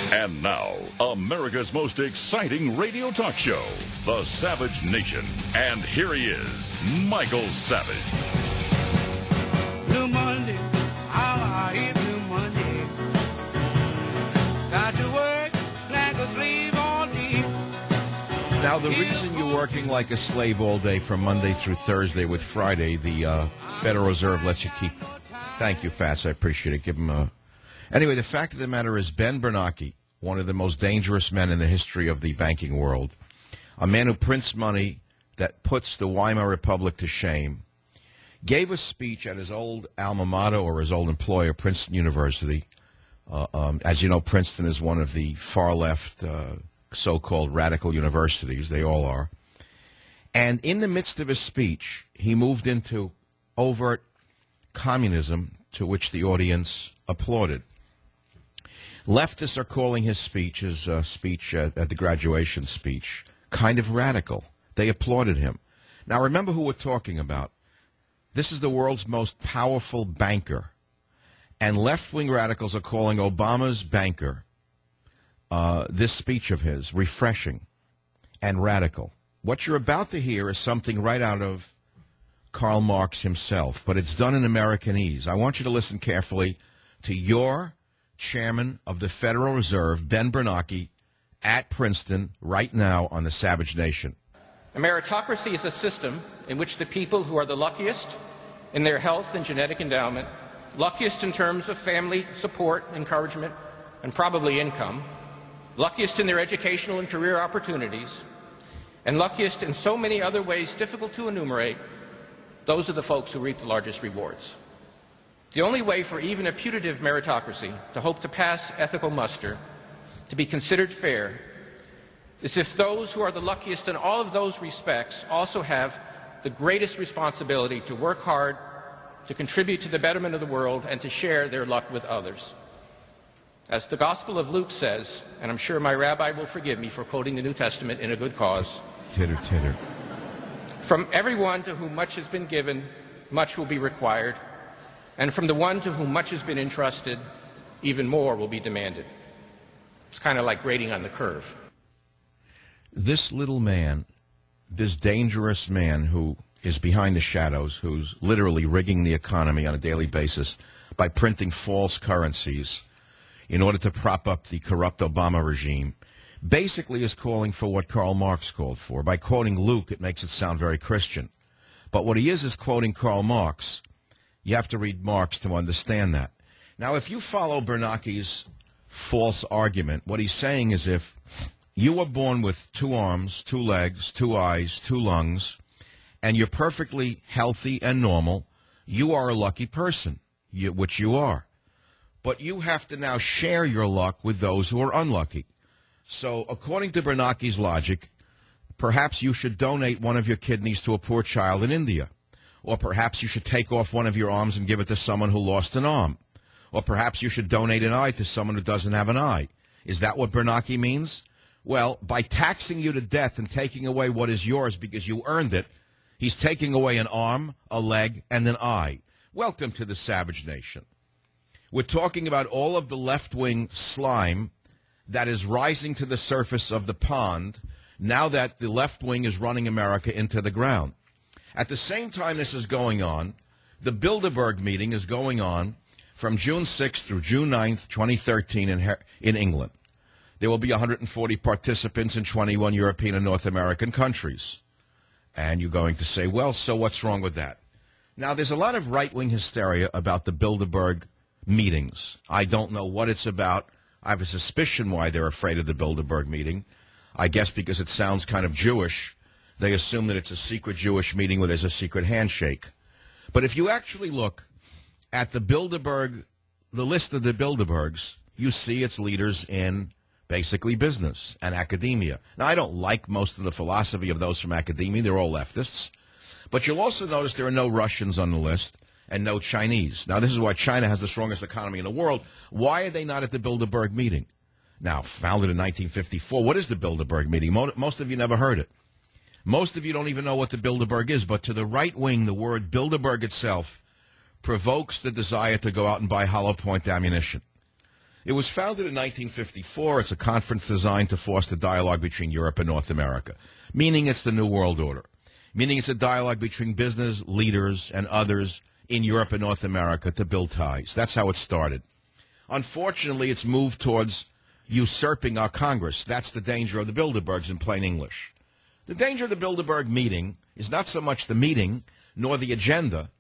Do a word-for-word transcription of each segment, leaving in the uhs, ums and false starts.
And now, America's most exciting radio talk show, The Savage Nation. And here he is, Michael Savage. Blue Monday, how are you, Blue Monday? Got to work like a slave all day. Now, the reason you're working like a slave all day from Monday through Thursday with Friday, the uh, Federal Reserve lets you keep. Thank you, Fats. I appreciate it. Give him a. Anyway, the fact of the matter is Ben Bernanke, one of the most dangerous men in the history of the banking world, a man who prints money that puts the Weimar Republic to shame, gave a speech at his old alma mater or his old employer, Princeton University. Uh, um, as you know, Princeton is one of the far-left uh, so-called radical universities. They all are. And in the midst of his speech, he moved into overt communism, to which the audience applauded. Leftists are calling his speech, his uh, speech at, at the graduation speech, kind of radical. They applauded him. Now, remember who we're talking about. This is the world's most powerful banker. And left-wing radicals are calling Obama's banker, uh, this speech of his, refreshing and radical. What you're about to hear is something right out of Karl Marx himself, but it's done in Americanese. I want you to listen carefully to your chairman of the Federal Reserve, Ben Bernanke, at Princeton right now on the Savage Nation. A meritocracy is a system in which the people who are the luckiest in their health and genetic endowment, luckiest in terms of family support, encouragement, and probably income, luckiest in their educational and career opportunities, and luckiest in so many other ways difficult to enumerate, those are the folks who reap the largest rewards. The only way for even a putative meritocracy to hope to pass ethical muster, to be considered fair, is if those who are the luckiest in all of those respects also have the greatest responsibility to work hard, to contribute to the betterment of the world, and to share their luck with others. As the Gospel of Luke says, and I'm sure my rabbi will forgive me for quoting the New Testament in a good cause, titter, titter. From everyone to whom much has been given, much will be required, and from the one to whom much has been entrusted, even more will be demanded. It's kind of like grading on the curve. This little man, this dangerous man who is behind the shadows, who's literally rigging the economy on a daily basis by printing false currencies in order to prop up the corrupt Obama regime, basically is calling for what Karl Marx called for. By quoting Luke, it makes it sound very Christian. But what he is is quoting Karl Marx. You have to read Marx to understand that. Now, if you follow Bernanke's false argument, what he's saying is if you were born with two arms, two legs, two eyes, two lungs, and you're perfectly healthy and normal, you are a lucky person, you, which you are. But you have to now share your luck with those who are unlucky. So, according to Bernanke's logic, perhaps you should donate one of your kidneys to a poor child in India. Or perhaps you should take off one of your arms and give it to someone who lost an arm. Or perhaps you should donate an eye to someone who doesn't have an eye. Is that what Bernanke means? Well, by taxing you to death and taking away what is yours because you earned it, he's taking away an arm, a leg, and an eye. Welcome to the Savage Nation. We're talking about all of the left-wing slime that is rising to the surface of the pond now that the left wing is running America into the ground. At the same time this is going on, the Bilderberg meeting is going on from June sixth through June ninth, twenty thirteen in, in England. There will be one hundred forty participants in twenty-one European and North American countries. And you're going to say, well, so what's wrong with that? Now, there's a lot of right-wing hysteria about the Bilderberg meetings. I don't know what it's about. I have a suspicion why they're afraid of the Bilderberg meeting. I guess because it sounds kind of Jewish. They assume that it's a secret Jewish meeting where there's a secret handshake. But if you actually look at the Bilderberg, the list of the Bilderbergs, you see its leaders in basically business and academia. Now, I don't like most of the philosophy of those from academia. They're all leftists. But you'll also notice there are no Russians on the list and no Chinese. Now, this is why China has the strongest economy in the world. Why are they not at the Bilderberg meeting? Now, founded in nineteen fifty-four, what is the Bilderberg meeting? Most of you never heard it. Most of you don't even know what the Bilderberg is, but to the right wing, the word Bilderberg itself provokes the desire to go out and buy hollow point ammunition. It was founded in nineteen fifty-four. It's a conference designed to foster dialogue between Europe and North America, meaning it's the New World Order, meaning it's a dialogue between business leaders and others in Europe and North America to build ties. That's how it started. Unfortunately, it's moved towards usurping our Congress. That's the danger of the Bilderbergs in plain English. The danger of the Bilderberg meeting is not so much the meeting nor the agenda,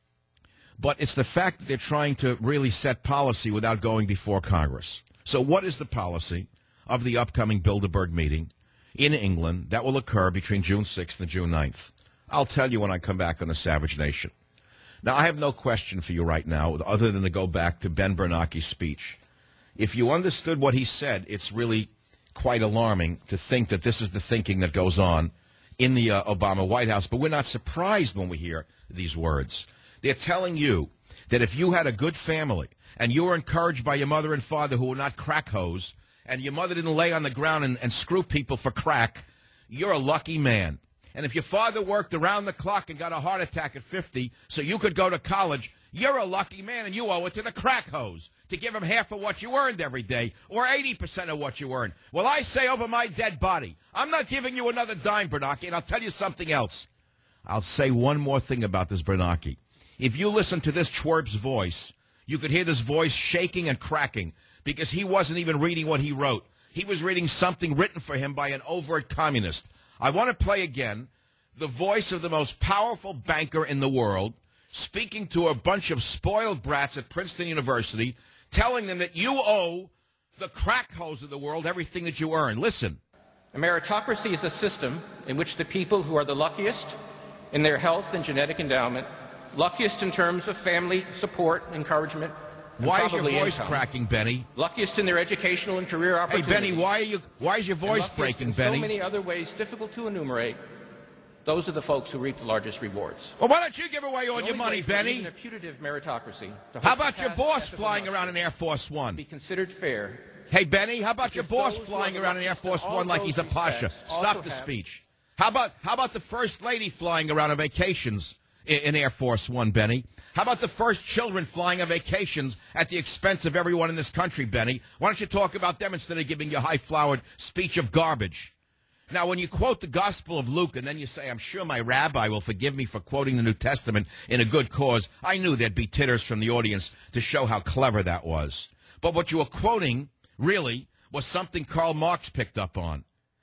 but it's the fact that they're trying to really set policy without going before Congress. So what is the policy of the upcoming Bilderberg meeting in England that will occur between June sixth and June ninth? I'll tell you when I come back on the Savage Nation. Now, I have no question for you right now other than to go back to Ben Bernanke's speech. If you understood what he said, it's really quite alarming to think that this is the thinking that goes on in the uh, Obama White House. But we're not surprised when we hear these words. They're telling you that if you had a good family and you were encouraged by your mother and father who were not crack hoes, and your mother didn't lay on the ground and, and screw people for crack, you're a lucky man. And if your father worked around the clock and got a heart attack at fifty so you could go to college, you're a lucky man, and you owe it to the crack hose to give him half of what you earned every day or eighty percent of what you earned. Well, I say over my dead body, I'm not giving you another dime, Bernanke, and I'll tell you something else. I'll say one more thing about this Bernanke. If you listen to this twerp's voice, you could hear this voice shaking and cracking because he wasn't even reading what he wrote. He was reading something written for him by an overt communist. I want to play again the voice of the most powerful banker in the world speaking to a bunch of spoiled brats at Princeton University, telling them that you owe the crack hose of the world everything that you earn. Listen. A meritocracy is a system in which the people who are the luckiest in their health and genetic endowment, luckiest in terms of family support, encouragement, and why is your probably voice income, cracking, Benny? luckiest in their educational and career Hey, opportunities. Benny, why are you? Why is your voice and breaking, in Benny? so many other ways difficult to enumerate. Those are the folks who reap the largest rewards. Well, why don't you give away all The your only money, way for Benny? even a putative meritocracy to How hope about to your pass boss ethical flying market around in Air Force One? be considered fair. Hey, Benny, how about your If boss those who flying are around in Air elected Force in all One like those he's a pasha? respects Stop also the have- speech. How about how about the first lady flying around on vacations in, in Air Force One, Benny? How about the first children flying on vacations at the expense of everyone in this country, Benny? Why don't you talk about them instead of giving your high-flowered speech of garbage? Now, when you quote the Gospel of Luke and then you say, I'm sure my rabbi will forgive me for quoting the New Testament in a good cause, I knew there'd be titters from the audience to show how clever that was. But what you were quoting, really, was something Karl Marx picked up on.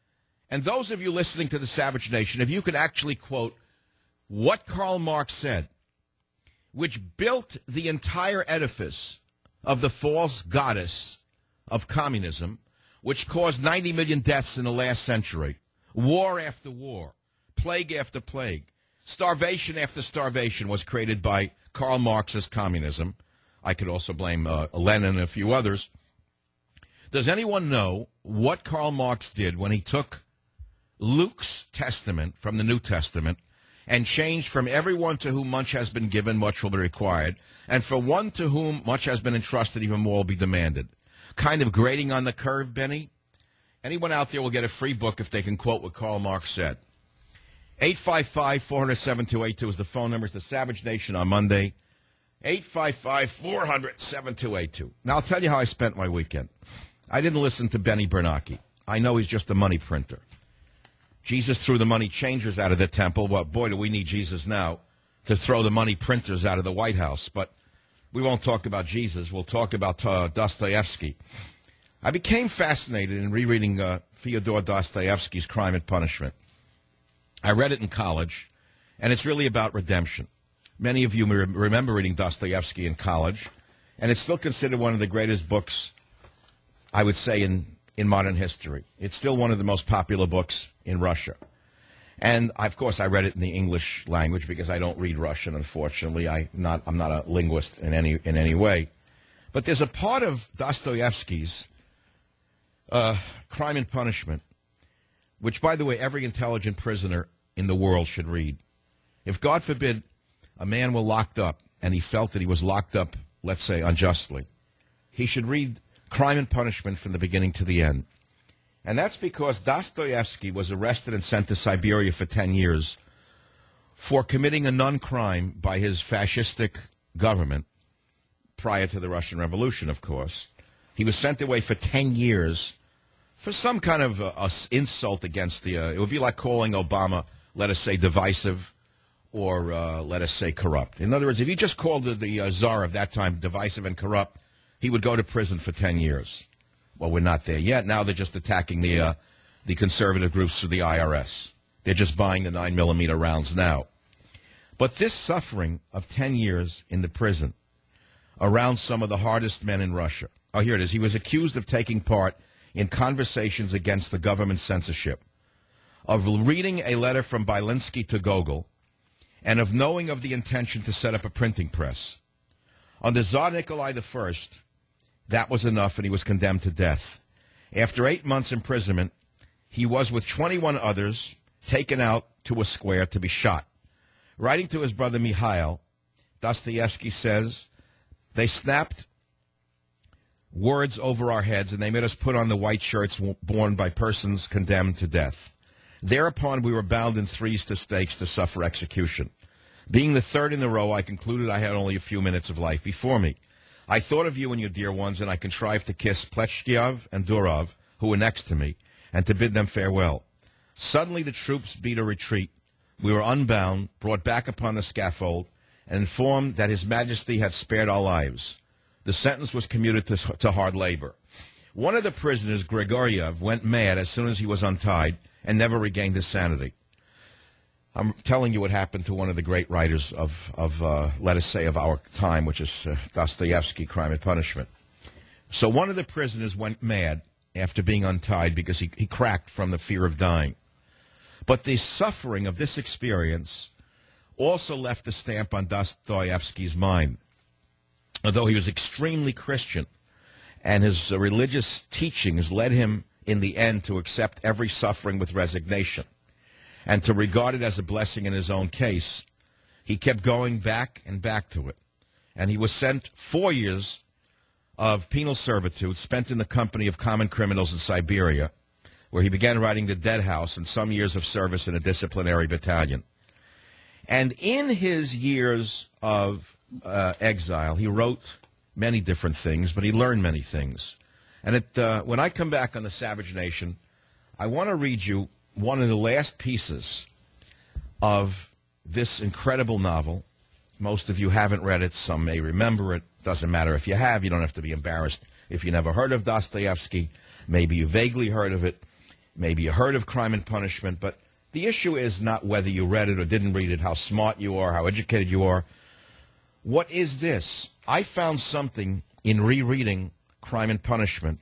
And those of you listening to the Savage Nation, if you could actually quote what Karl Marx said, which built the entire edifice of the false goddess of communism, which caused ninety million deaths in the last century, war after war, plague after plague, starvation after starvation was created by Karl Marx's communism. I could also blame uh, Lenin and a few others. Does anyone know what Karl Marx did when he took Luke's Testament from the New Testament and changed from everyone to whom much has been given, much will be required, and for one to whom much has been entrusted, even more will be demanded? Kind of grading on the curve, Benny? Anyone out there will get a free book if they can quote what Karl Marx said. eight five five, four hundred, seven two eight two is the phone number. It's the Savage Nation on Monday. eight five five, four hundred, seven two eight two. Now, I'll tell you how I spent my weekend. I didn't listen to Benny Bernanke. I know he's just a money printer. Jesus threw the money changers out of the temple. Well, boy, do we need Jesus now to throw the money printers out of the White House. But we won't talk about Jesus. We'll talk about uh, Dostoevsky. I became fascinated in rereading uh, Fyodor Dostoevsky's Crime and Punishment. I read it in college, and it's really about redemption. Many of you may remember reading Dostoevsky in college, and it's still considered one of the greatest books, I would say, in, in modern history. It's still one of the most popular books in Russia. And, of course, I read it in the English language because I don't read Russian, unfortunately. I not, I'm not a linguist in any, in any way. But there's a part of Dostoevsky's uh, Crime and Punishment, which, by the way, every intelligent prisoner in the world should read. If, God forbid, a man were locked up and he felt that he was locked up, let's say, unjustly, he should read Crime and Punishment from the beginning to the end. And that's because Dostoevsky was arrested and sent to Siberia for ten years for committing a non-crime by his fascistic government prior to the Russian Revolution, of course. He was sent away for ten years for some kind of uh, uh, insult against the, uh, it would be like calling Obama, let us say, divisive or uh, let us say corrupt. In other words, if you just called the, the uh, czar of that time divisive and corrupt, he would go to prison for ten years. Well, we're not there yet. Now they're just attacking the uh, the conservative groups through the I R S. They're just buying the nine millimeter rounds now. But this suffering of ten years in the prison around some of the hardest men in Russia. Oh, here it is. He was accused of taking part in conversations against the government censorship, of reading a letter from Belinsky to Gogol, and of knowing of the intention to set up a printing press. Under Tsar Nikolai the First, that was enough, and he was condemned to death. After eight months' imprisonment, he was, with twenty-one others, taken out to a square to be shot. Writing to his brother Mikhail, Dostoevsky says, they snapped words over our heads, and they made us put on the white shirts worn by persons condemned to death. Thereupon we were bound in threes to stakes to suffer execution. Being the third in the row, I concluded I had only a few minutes of life before me. I thought of you and your dear ones, and I contrived to kiss Pleshkiov and Durov, who were next to me, and to bid them farewell. Suddenly the troops beat a retreat. We were unbound, brought back upon the scaffold, and informed that His Majesty had spared our lives. The sentence was commuted to, to hard labor. One of the prisoners, Grigoriev, went mad as soon as he was untied and never regained his sanity. I'm telling you what happened to one of the great writers of, of uh, let us say, of our time, which is uh, Dostoevsky, Crime and Punishment. So one of the prisoners went mad after being untied because he, he cracked from the fear of dying. But the suffering of this experience also left a stamp on Dostoevsky's mind. Although he was extremely Christian, and his uh, religious teachings led him in the end to accept every suffering with resignation and to regard it as a blessing in his own case, he kept going back and back to it. And he was sent four years of penal servitude spent in the company of common criminals in Siberia, where he began writing The Dead House and some years of service in a disciplinary battalion. And in his years of Uh, exile, he wrote many different things, but he learned many things. And it, uh, when I come back on the Savage Nation, I want to read you one of the last pieces of this incredible novel. Most of you haven't read it. Some may remember it. Doesn't matter if you have. You don't have to be embarrassed if you never heard of Dostoevsky. Maybe you vaguely heard of it. Maybe you heard of Crime and Punishment. But the issue is not whether you read it or didn't read it, how smart you are, how educated you are. What is this? I found something in rereading Crime and Punishment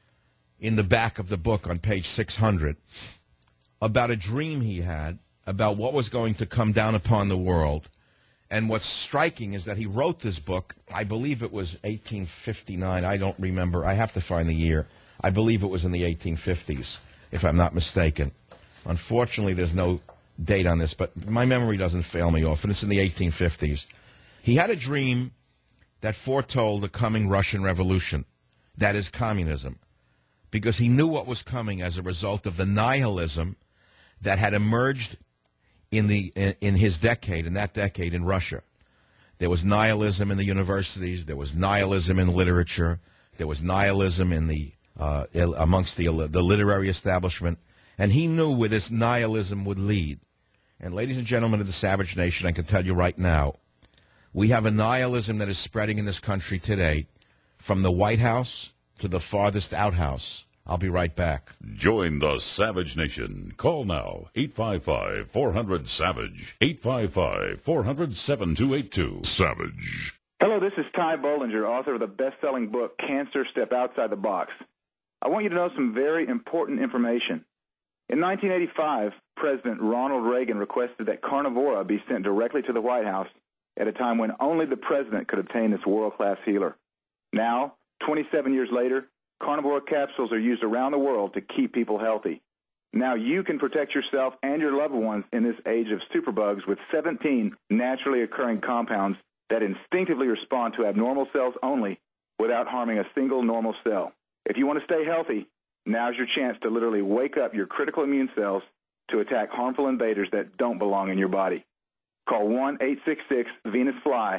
in the back of the book on page six hundred about a dream he had about what was going to come down upon the world. And what's striking is that he wrote this book, I believe it was eighteen fifty-nine. I don't remember. I have to find the year. I believe it was in the eighteen fifties, if I'm not mistaken. Unfortunately, there's no date on this, but my memory doesn't fail me often. It's in the eighteen fifties. He had a dream that foretold the coming Russian Revolution, that is communism, because he knew what was coming as a result of the nihilism that had emerged in the in, in his decade, in that decade in Russia. There was nihilism in the universities. There was nihilism in literature. There was nihilism in the uh, amongst the the literary establishment, and he knew where this nihilism would lead. And ladies and gentlemen of the Savage Nation, I can tell you right now, we have a nihilism that is spreading in this country today, from the White House to the farthest outhouse. I'll be right back. Join the Savage Nation. Call now, eight five five, four hundred, SAVAGE, eight five five, four hundred, seven two eight two. Savage. Hello, this is Ty Bollinger, author of the best-selling book, Cancer, Step Outside the Box. I want you to know some very important information. In nineteen eighty-five, President Ronald Reagan requested that Carnivora be sent directly to the White House at a time when only the president could obtain this world-class healer. Now, twenty-seven years later, Carnivora capsules are used around the world to keep people healthy. Now you can protect yourself and your loved ones in this age of superbugs with seventeen naturally occurring compounds that instinctively respond to abnormal cells only without harming a single normal cell. If you want to stay healthy, now's your chance to literally wake up your critical immune cells to attack harmful invaders that don't belong in your body. Call one eight six six Venus Fly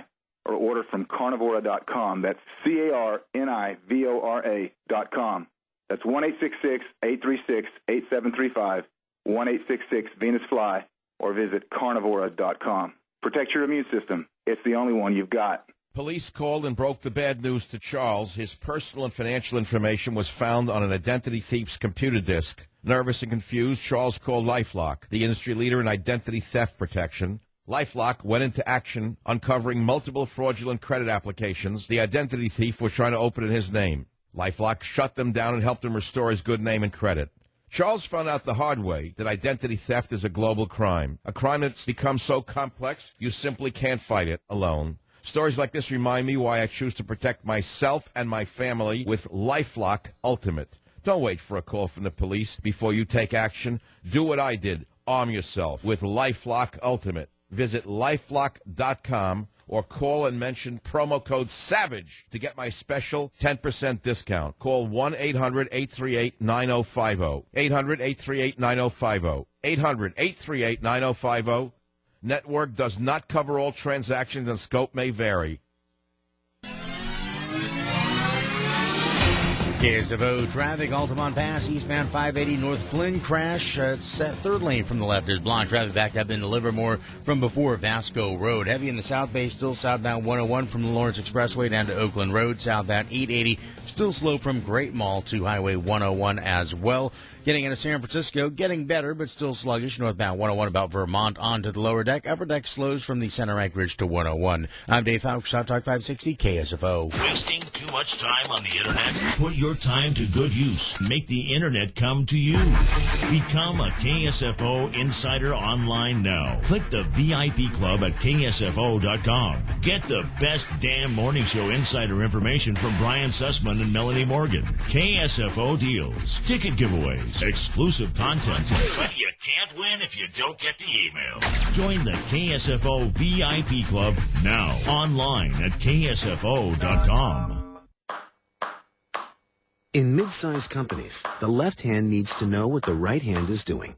or order from carnivora dot com. That's C A R N I V O R A dot com. That's one eight six six, eight three six, eight seven three five, one eight six six, Venus Fly, or visit carnivora dot com. Protect your immune system. It's the only one you've got. Police called and broke the bad news to Charles. His personal and financial information was found on an identity thief's computer disk. Nervous and confused, Charles called LifeLock, the industry leader in identity theft protection. LifeLock went into action, uncovering multiple fraudulent credit applications the identity thief was trying to open in his name. LifeLock shut them down and helped him restore his good name and credit. Charles found out the hard way that identity theft is a global crime, a crime that's become so complex you simply can't fight it alone. Stories like this remind me why I choose to protect myself and my family with LifeLock Ultimate. Don't wait for a call from the police before you take action. Do what I did. Arm yourself with LifeLock Ultimate. Visit lifelock dot com or call and mention promo code SAVAGE to get my special ten percent discount. Call one eight hundred, eight three eight, nine oh five oh. eight hundred, eight three eight, nine oh five oh. eight hundred, eight three eight, nine oh five oh. Network does not cover all transactions and scope may vary. K S F O traffic, Altamont Pass, eastbound five eighty, North Flynn crash. Uh, it's uh, third lane from the left. There's blocked traffic backed up into Livermore from before Vasco Road. Heavy in the South Bay, still southbound one oh one from the Lawrence Expressway down to Oakland Road. Southbound eight eighty, still slow from Great Mall to Highway one oh one as well. Getting into San Francisco, getting better, but still sluggish. Northbound one oh one about Vermont onto the lower deck. Upper deck slows from the Center Anchorage to one oh one. I'm Dave Fowler, South Talk five sixty, K S F O. Wasting too much time on the Internet? Put your time to good use. Make the Internet come to you. Become a K S F O Insider online now. Click the V I P Club at K S F O dot com. Get the best damn morning show insider information from Brian Sussman and Melanie Morgan. K S F O deals, ticket giveaways, exclusive content. But you can't win if you don't get the email. Join the K S F O V I P Club now online at K S F O dot com. In mid-sized companies, the left hand needs to know what the right hand is doing.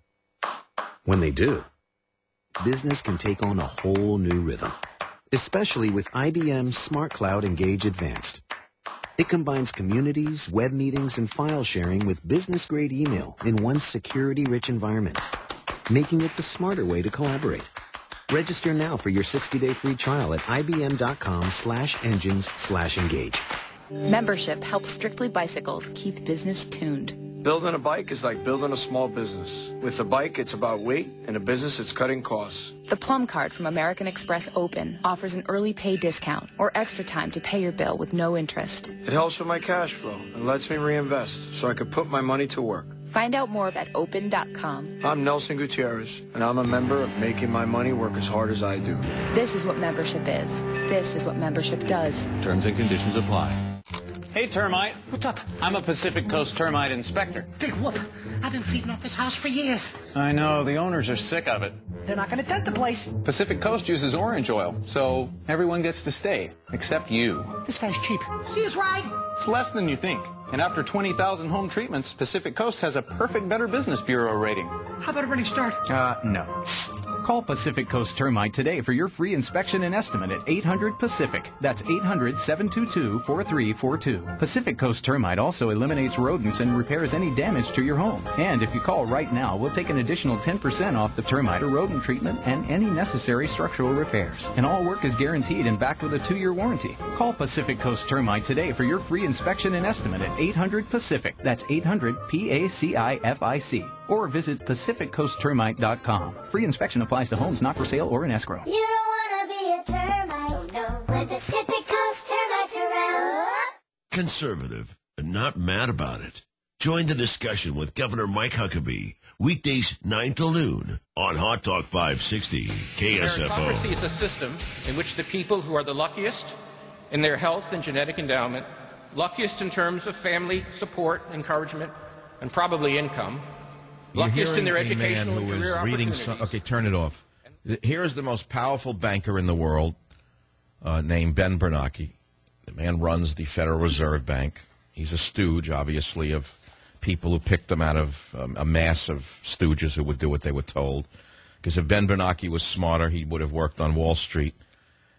When they do, business can take on a whole new rhythm, especially with I B M's Smart Cloud Engage Advanced. It combines communities, web meetings, and file sharing with business-grade email in one security-rich environment, making it the smarter way to collaborate. Register now for your sixty-day free trial at ibm.com slash engines slash engage. Membership helps Strictly Bicycles keep business tuned. Building a bike is like building a small business. With a bike, it's about weight, and a business, it's cutting costs. The Plum Card from American Express Open offers an early pay discount or extra time to pay your bill with no interest. It helps with my cash flow and lets me reinvest so I could put my money to work. Find out more at open dot com. I'm Nelson Gutierrez, and I'm a member of making my money work as hard as I do. This is what membership is. This is what membership does. Terms and conditions apply. Hey, Termite. What's up? I'm a Pacific Coast Termite inspector. Big whoop. I've been cleaning off this house for years. I know. The owners are sick of it. They're not going to dent the place. Pacific Coast uses orange oil, so everyone gets to stay, except you. This guy's cheap. See his ride? It's less than you think. And after twenty thousand home treatments, Pacific Coast has a perfect Better Business Bureau rating. How about a running start? Uh, no. Call Pacific Coast Termite today for your free inspection and estimate at eight hundred Pacific. That's eight hundred, seven two two, four three four two. Pacific Coast Termite also eliminates rodents and repairs any damage to your home. And if you call right now, we'll take an additional ten percent off the termite or rodent treatment and any necessary structural repairs. And all work is guaranteed and backed with a two-year warranty. Call Pacific Coast Termite today for your free inspection and estimate at eight hundred Pacific. That's eight hundred P A C I F I C. Or visit pacific coast termite dot com. Free inspection applies to homes not for sale or in escrow. You don't want to be a termite, no, when Pacific Coast Termites around. Conservative, and not mad about it. Join the discussion with Governor Mike Huckabee, weekdays nine to noon on Hot Talk five sixty K S F O. Meritocracy is a system in which the people who are the luckiest in their health and genetic endowment, luckiest in terms of family support, encouragement, and probably income, You're luckiest in their hearing a man educational and who is career reading opportunities. some, okay, turn it off. Here is the most powerful banker in the world, uh, named Ben Bernanke. The man runs the Federal Reserve Bank. He's a stooge, obviously, of people who picked him out of um, a mass of stooges who would do what they were told. Because if Ben Bernanke was smarter, he would have worked on Wall Street.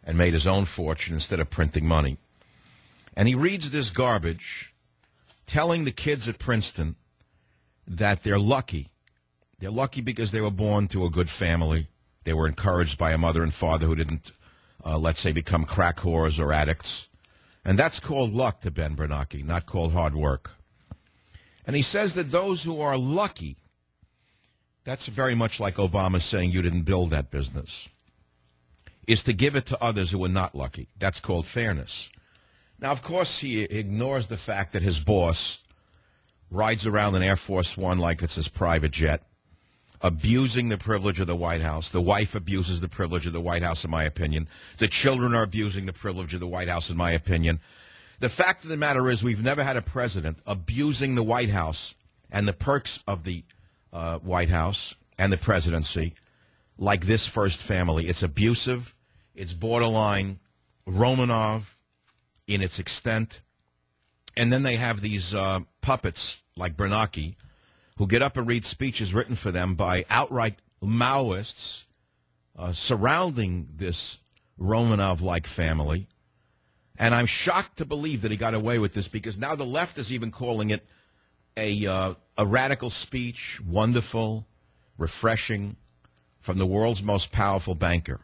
and made his own fortune instead of printing money. And he reads this garbage telling the kids at Princeton that they're lucky. They're lucky because they were born to a good family. They were encouraged by a mother and father who didn't, uh, let's say, become crack whores or addicts. And that's called luck to Ben Bernanke, not called hard work. And he says that those who are lucky, that's very much like Obama saying you didn't build that business, is to give it to others who are not lucky. That's called fairness. Now, of course, he ignores the fact that his boss rides around in Air Force One like it's his private jet, abusing the privilege of the White House. The wife abuses the privilege of the White House, in my opinion. The children are abusing the privilege of the White House, in my opinion. The fact of the matter is we've never had a president abusing the White House and the perks of the uh, White House and the presidency like this first family. It's abusive. It's borderline Romanov in its extent. And then they have these uh, puppets like Bernanke who get up and read speeches written for them by outright Maoists uh, surrounding this Romanov-like family. And I'm shocked to believe that he got away with this because now the left is even calling it a, uh, a radical speech, wonderful, refreshing, from the world's most powerful banker.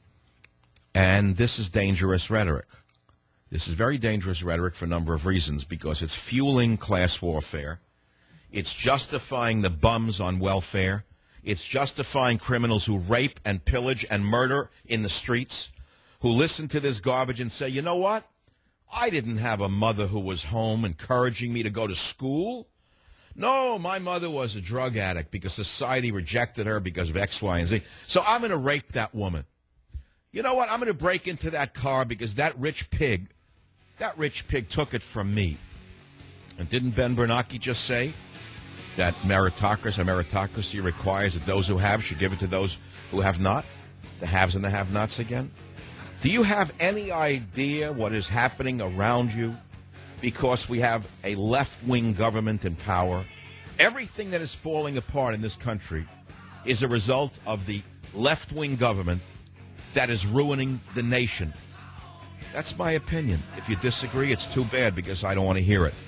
And this is dangerous rhetoric. This is very dangerous rhetoric for a number of reasons, because it's fueling class warfare. It's justifying the bums on welfare. It's justifying criminals who rape and pillage and murder in the streets, who listen to this garbage and say, you know what? I didn't have a mother who was home encouraging me to go to school. No, my mother was a drug addict because society rejected her because of X, Y, and Z. So I'm going to rape that woman. You know what? I'm going to break into that car because that rich pig, that rich pig took it from me. And didn't Ben Bernanke just say that meritocracy, meritocracy requires that those who have should give it to those who have not? The haves and the have-nots again? Do you have any idea what is happening around you because we have a left-wing government in power? Everything that is falling apart in this country is a result of the left-wing government that is ruining the nation. That's my opinion. If you disagree, it's too bad because I don't want to hear it.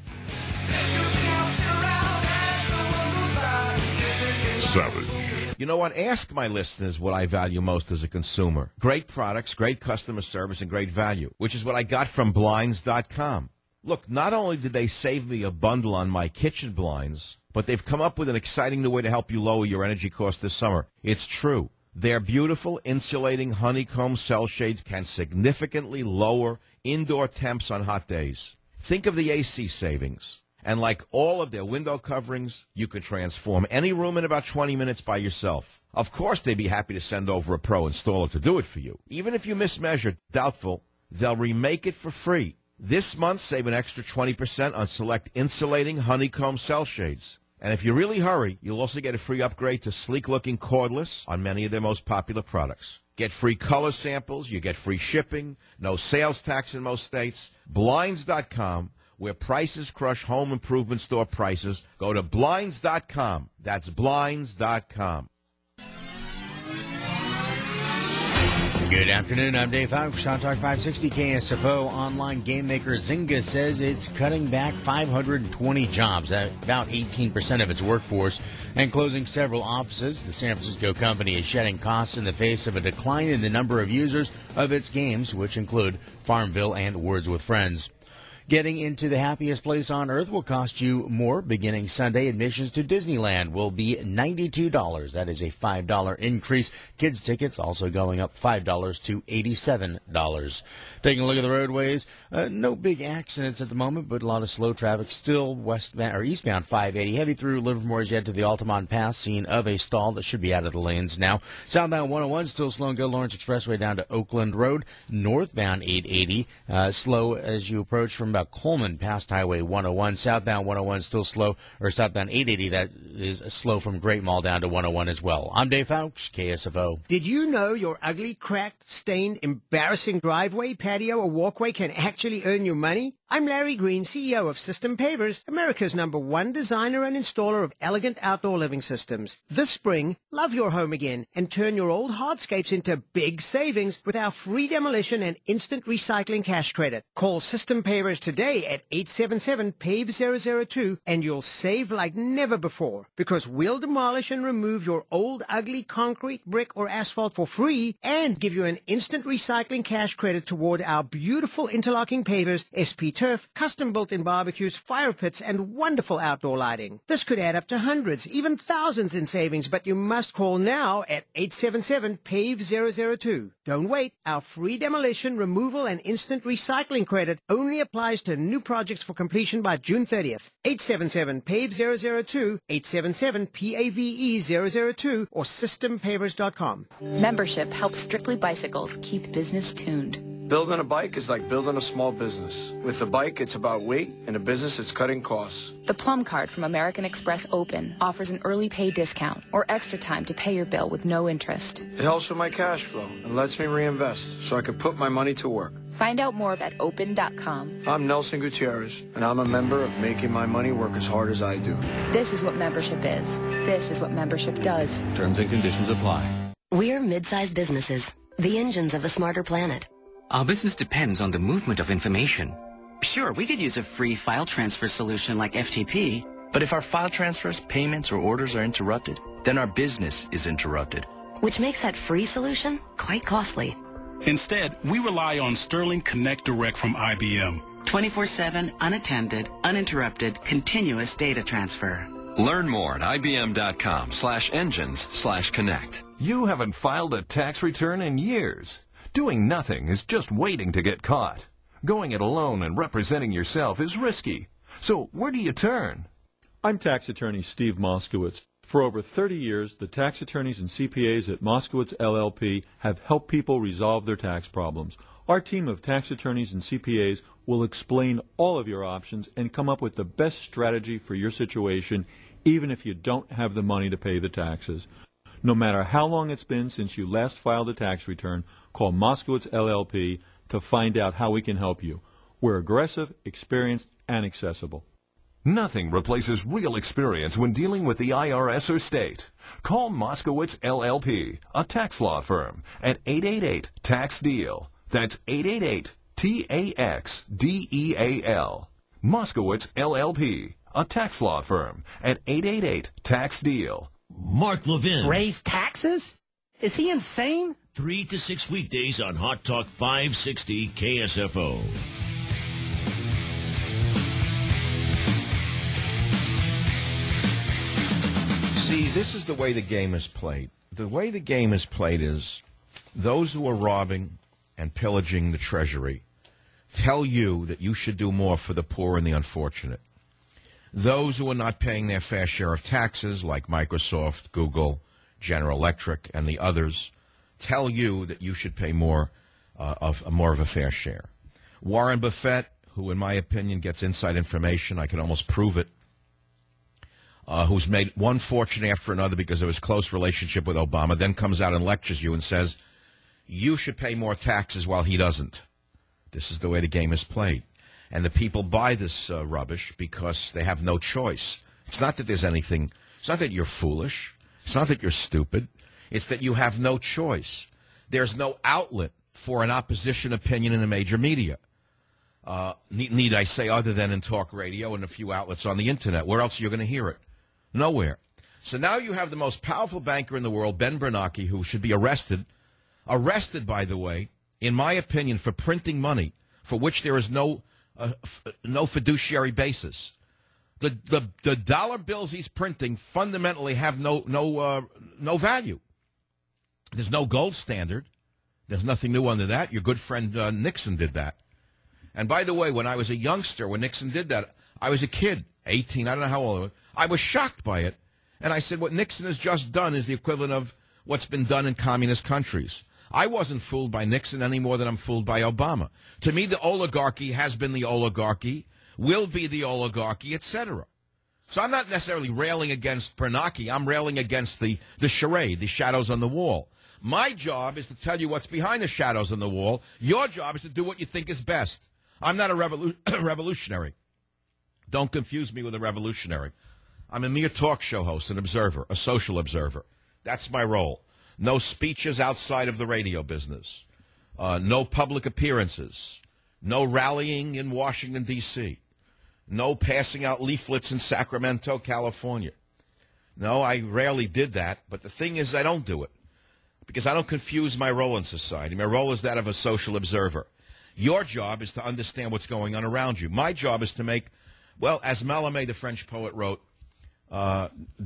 Savage. You know what? Ask my listeners what I value most as a consumer. Great products, great customer service, and great value, which is what I got from Blinds dot com. Look, not only did they save me a bundle on my kitchen blinds, but they've come up with an exciting new way to help you lower your energy costs this summer. It's true. Their beautiful insulating honeycomb cell shades can significantly lower indoor temps on hot days. Think of the A C savings. And like all of their window coverings, you could transform any room in about twenty minutes by yourself. Of course, they'd be happy to send over a pro installer to do it for you. Even if you mismeasured, doubtful, they'll remake it for free. This month, save an extra twenty percent on select insulating honeycomb cell shades. And if you really hurry, you'll also get a free upgrade to sleek-looking cordless on many of their most popular products. Get free color samples, you get free shipping, no sales tax in most states. Blinds dot com, where prices crush home improvement store prices. Go to Blinds dot com. That's Blinds dot com. Good afternoon. I'm Dave Fowler for Shot Talk five sixty K S F O. Online game maker Zynga says it's cutting back five hundred twenty jobs, about eighteen percent of its workforce, and closing several offices. The San Francisco company is shedding costs in the face of a decline in the number of users of its games, which include Farmville and Words with Friends. Getting into the happiest place on earth will cost you more. Beginning Sunday, admissions to Disneyland will be ninety-two dollars. That is a five dollars increase. Kids tickets also going up five dollars to eighty-seven dollars. Taking a look at the roadways, uh, no big accidents at the moment, but a lot of slow traffic still westbound or eastbound five eighty. Heavy through Livermore as you head to the Altamont Pass, scene of a stall that should be out of the lanes now. Southbound one oh one still slow and go Lawrence Expressway down to Oakland Road. Northbound eight eighty uh, slow as you approach from about Coleman past Highway one oh one. Southbound one oh one still slow, or southbound eight eighty, that is slow from Great Mall down to one oh one as well. I'm Dave Fowler, K S F O. Did you know your ugly, cracked, stained, embarrassing driveway, patio, or walkway can actually earn you money? I'm Larry Green, C E O of System Pavers, America's number one designer and installer of elegant outdoor living systems. This spring, love your home again and turn your old hardscapes into big savings with our free demolition and instant recycling cash credit. Call System Pavers today at eight seven seven, P A V E zero zero two and you'll save like never before, because we'll demolish and remove your old ugly concrete, brick, or asphalt for free and give you an instant recycling cash credit toward our beautiful interlocking pavers, S P Turf, custom built-in barbecues, fire pits, and wonderful outdoor lighting. This could add up to hundreds, even thousands in savings, but you must call now at eight seven seven, P A V E zero zero two. Don't wait. Our free demolition, removal, and instant recycling credit only applies to new projects for completion by June thirtieth. eight seven seven, P A V E zero zero two, eight seven seven, P A V E zero zero two, or system pavers dot com. Membership helps Strictly Bicycles keep business tuned. Building a bike is like building a small business. With a bike, it's about weight. In a business, it's cutting costs. The Plum Card from American Express Open offers an early pay discount or extra time to pay your bill with no interest. It helps with my cash flow and lets me reinvest so I can put my money to work. Find out more at open dot com. I'm Nelson Gutierrez, and I'm a member of Making My Money Work as Hard as I Do. This is what membership is. This is what membership does. Terms and conditions apply. We're mid-sized businesses, the engines of a smarter planet. Our business depends on the movement of information. Sure, we could use a free file transfer solution like F T P. But if our file transfers, payments, or orders are interrupted, then our business is interrupted. Which makes that free solution quite costly. Instead, we rely on Sterling Connect Direct from I B M. twenty-four seven, unattended, uninterrupted, continuous data transfer. Learn more at ibm.com slash engines slash connect. You haven't filed a tax return in years. Doing nothing is just waiting to get caught. Going it alone and representing yourself is risky. So where do you turn? I'm tax attorney Steve Moskowitz. For over thirty years, the tax attorneys and C P As at Moskowitz L L P have helped people resolve their tax problems. Our team of tax attorneys and C P As will explain all of your options and come up with the best strategy for your situation, even if you don't have the money to pay the taxes. No matter how long it's been since you last filed a tax return, call Moskowitz L L P to find out how we can help you. We're aggressive, experienced, and accessible. Nothing replaces real experience when dealing with the I R S or state. Call Moskowitz L L P, a tax law firm, at eight eight eight, tax deal. That's eight eight eight, T A X D E A L. Moskowitz L L P, a tax law firm, at eight eight eight, tax deal. Mark Levin. Raise taxes? Is he insane? Three to six weekdays on Hot Talk five sixty K S F O. See, this is the way the game is played. The way the game is played is those who are robbing and pillaging the Treasury tell you that you should do more for the poor and the unfortunate. Those who are not paying their fair share of taxes, like Microsoft, Google, General Electric, and the others, tell you that you should pay more uh, of uh, more of a fair share. Warren Buffett, who in my opinion gets inside information, I can almost prove it, uh, who's made one fortune after another because of his close relationship with Obama, then comes out and lectures you and says, you should pay more taxes while he doesn't. This is the way the game is played. And the people buy this uh, rubbish because they have no choice. It's not that there's anything, it's not that you're foolish. It's not that you're stupid. It's that you have no choice. There's no outlet for an opposition opinion in the major media. Uh, need, need I say other than in talk radio and a few outlets on the Internet? Where else are you going to hear it? Nowhere. So now you have the most powerful banker in the world, Ben Bernanke, who should be arrested. Arrested, by the way, in my opinion, for printing money for which there is no uh, f- no fiduciary basis. The, the the dollar bills he's printing fundamentally have no no uh, no value. There's no gold standard. There's nothing new under that. Your good friend uh, Nixon did that. And by the way, when I was a youngster, when Nixon did that, I was a kid, eighteen, I don't know how old I was. I was shocked by it. And I said, what Nixon has just done is the equivalent of what's been done in communist countries. I wasn't fooled by Nixon any more than I'm fooled by Obama. To me, the oligarchy has been the oligarchy, will be the oligarchy, et cetera. So I'm not necessarily railing against Bernanke. I'm railing against the, the charade, the shadows on the wall. My job is to tell you what's behind the shadows on the wall. Your job is to do what you think is best. I'm not a revolu- revolutionary. Don't confuse me with a revolutionary. I'm a mere talk show host, an observer, a social observer. That's my role. No speeches outside of the radio business. Uh, no public appearances. No rallying in Washington, D C No passing out leaflets in Sacramento, California. No, I rarely did that, but the thing is I don't do it because I don't confuse my role in society. My role is that of a social observer. Your job is to understand what's going on around you. My job is to make, well, as Mallarmé, the French poet, wrote, uh,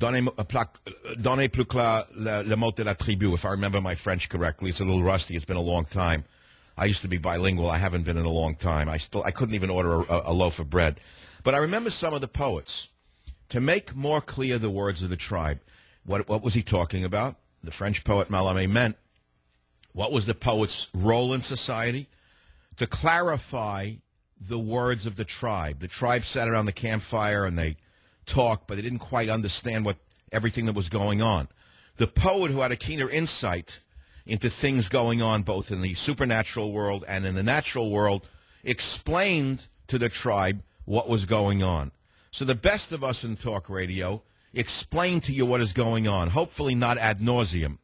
Donnez plus clair le mot de la tribu, if I remember my French correctly. It's a little rusty. It's been a long time. I used to be bilingual. I haven't been in a long time. I still I couldn't even order a, a loaf of bread. But I remember some of the poets. To make more clear the words of the tribe, what, what was he talking about? The French poet Mallarmé meant, what was the poet's role in society? To clarify the words of the tribe. The tribe sat around the campfire and they talked, but they didn't quite understand what everything that was going on. The poet who had a keener insight into things going on both in the supernatural world and in the natural world explained to the tribe what was going on. So the best of us in talk radio explain to you what is going on, hopefully not ad nauseum.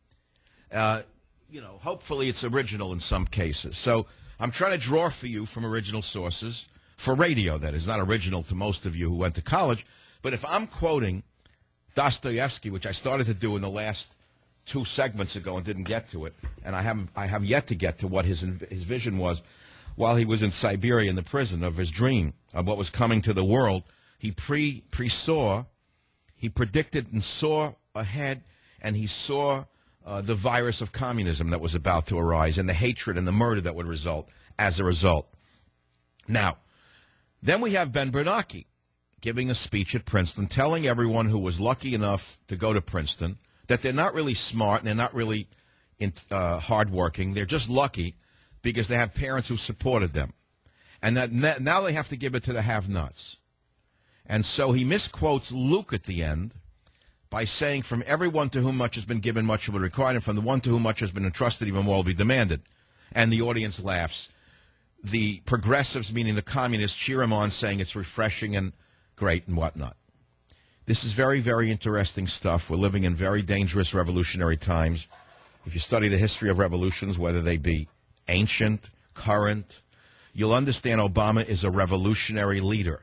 Uh, you know, hopefully it's original in some cases. So I'm trying to draw for you from original sources, for radio that is not original to most of you who went to college. But if I'm quoting Dostoevsky, which I started to do in the last two segments ago and didn't get to it, and I haven't, I have yet to get to what his his vision was while he was in Siberia in the prison of his dream of what was coming to the world. He pre pre-saw, he predicted and saw ahead, and he saw uh, the virus of communism that was about to arise and the hatred and the murder that would result as a result. Now, then we have Ben Bernanke giving a speech at Princeton, telling everyone who was lucky enough to go to Princeton that they're not really smart and they're not really in, uh, hardworking. They're just lucky because they have parents who supported them. And that now they have to give it to the have-nots. And so he misquotes Luke at the end by saying, from everyone to whom much has been given, much will be required, and from the one to whom much has been entrusted, even more will be demanded. And the audience laughs. The progressives, meaning the communists, cheer him on, saying it's refreshing and great and whatnot. This is very, very interesting stuff. We're living in very dangerous revolutionary times. If you study the history of revolutions, whether they be ancient, current, you'll understand Obama is a revolutionary leader.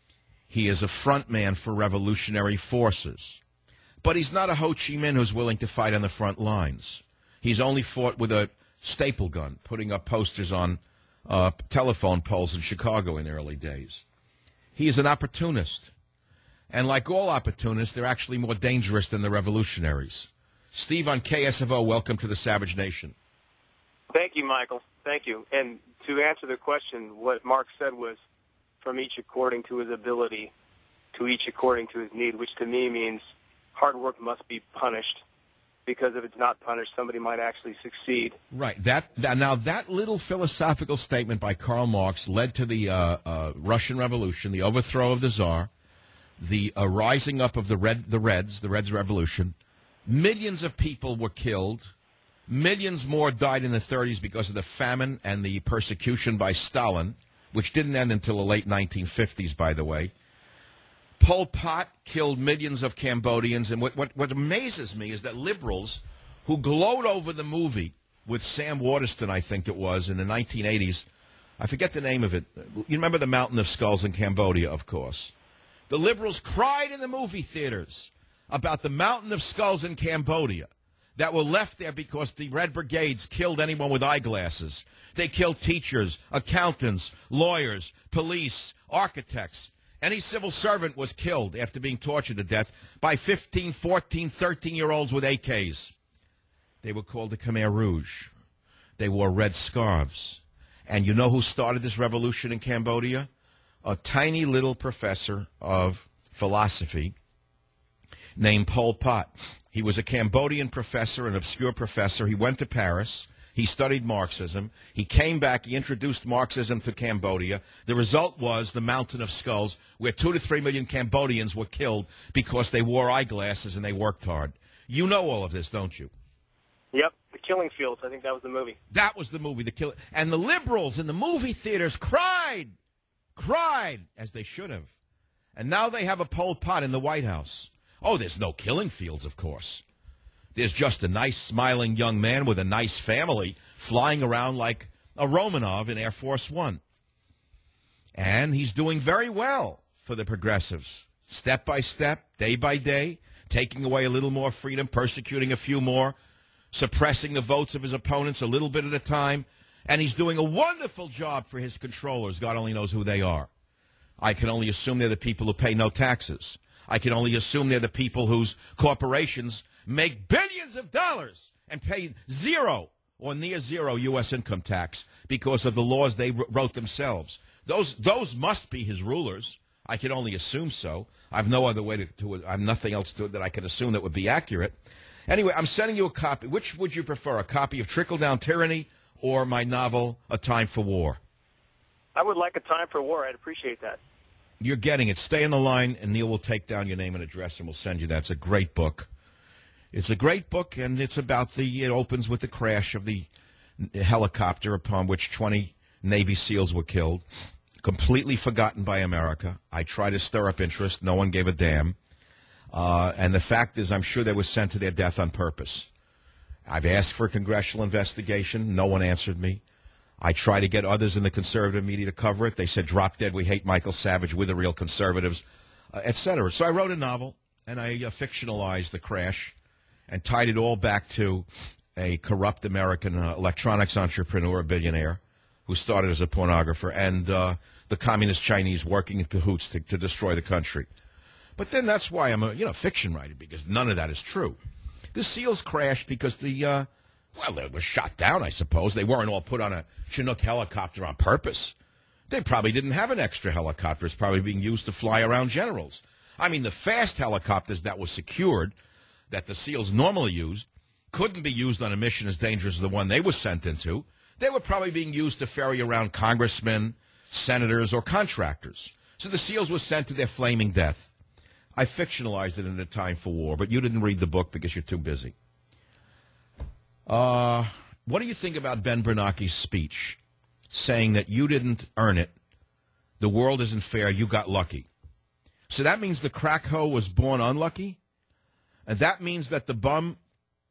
He is a front man for revolutionary forces. But he's not a Ho Chi Minh who's willing to fight on the front lines. He's only fought with a staple gun, putting up posters on uh, telephone poles in Chicago in the early days. He is an opportunist. And like all opportunists, they're actually more dangerous than the revolutionaries. Steve on K S F O, welcome to the Savage Nation. Thank you, Michael. Thank you. And to answer the question, what Mark said was, from each according to his ability, to each according to his need, which to me means hard work must be punished, because if it's not punished, somebody might actually succeed. Right. That, that now that little philosophical statement by Karl Marx led to the uh, uh, Russian Revolution, the overthrow of the Tsar, the uh, rising up of the Red, the Reds, the Reds Revolution. Millions of people were killed. Millions more died in the thirties because of the famine and the persecution by Stalin, which didn't end until the late nineteen fifties, by the way. Pol Pot killed millions of Cambodians, and what, what, what amazes me is that liberals who gloat over the movie with Sam Waterston, I think it was, in the nineteen eighties, I forget the name of it. You remember The Mountain of Skulls in Cambodia, of course. The liberals cried in the movie theaters about the Mountain of Skulls in Cambodia that were left there because the Red Brigades killed anyone with eyeglasses. They killed teachers, accountants, lawyers, police, architects. Any civil servant was killed after being tortured to death by fifteen, fourteen, thirteen-year-olds with A Ks. They were called the Khmer Rouge. They wore red scarves. And you know who started this revolution in Cambodia? A tiny little professor of philosophy named Pol Pot. He was a Cambodian professor, an obscure professor. He went to Paris. He studied Marxism. He came back. He introduced Marxism to Cambodia. The result was the Mountain of Skulls, where two to three million Cambodians were killed because they wore eyeglasses and they worked hard. You know all of this, don't you? Yep, The Killing Fields. I think that was the movie. That was the movie, The Killing. And the liberals in the movie theaters cried, cried, as they should have. And now they have a Pol Pot in the White House. Oh, there's no killing fields, of course. There's just a nice, smiling young man with a nice family flying around like a Romanov in Air Force One. And he's doing very well for the progressives. Step by step, day by day, taking away a little more freedom, persecuting a few more, suppressing the votes of his opponents a little bit at a time. And he's doing a wonderful job for his controllers. God only knows who they are. I can only assume they're the people who pay no taxes. I can only assume they're the people whose corporations make billions of dollars and pay zero or near zero U S income tax because of the laws they wrote themselves. Those those must be his rulers. I can only assume so. I have no other way to, to I have nothing else to that I can assume that would be accurate. Anyway, I'm sending you a copy. Which would you prefer, a copy of Trickle-Down Tyranny or my novel, A Time for War? I would like A Time for War. I'd appreciate that. You're getting it. Stay on the line, and Neil will take down your name and address, and we'll send you that. It's a great book. It's a great book, and it's about the, it opens with the crash of the helicopter upon which twenty Navy SEALs were killed, completely forgotten by America. I tried to stir up interest. No one gave a damn. Uh, and the fact is, I'm sure they were sent to their death on purpose. I've asked for a congressional investigation. No one answered me. I tried to get others in the conservative media to cover it. They said, drop dead, we hate Michael Savage, we're the real conservatives, uh, et cetera. So I wrote a novel, and I uh, fictionalized the crash and tied it all back to a corrupt American uh, electronics entrepreneur, a billionaire, who started as a pornographer, and uh, the communist Chinese working in cahoots to, to destroy the country. But then that's why I'm a you know fiction writer, because none of that is true. The SEALs crashed because the... Uh, Well, they were shot down, I suppose. They weren't all put on a Chinook helicopter on purpose. They probably didn't have an extra helicopter. It's probably being used to fly around generals. I mean, the fast helicopters that were secured, that the SEALs normally used, couldn't be used on a mission as dangerous as the one they were sent into. They were probably being used to ferry around congressmen, senators, or contractors. So the SEALs were sent to their flaming death. I fictionalized it in A Time for War, but you didn't read the book because you're too busy. Uh, what do you think about Ben Bernanke's speech saying that you didn't earn it, the world isn't fair, you got lucky? So that means the crack hoe was born unlucky? And that means that the bum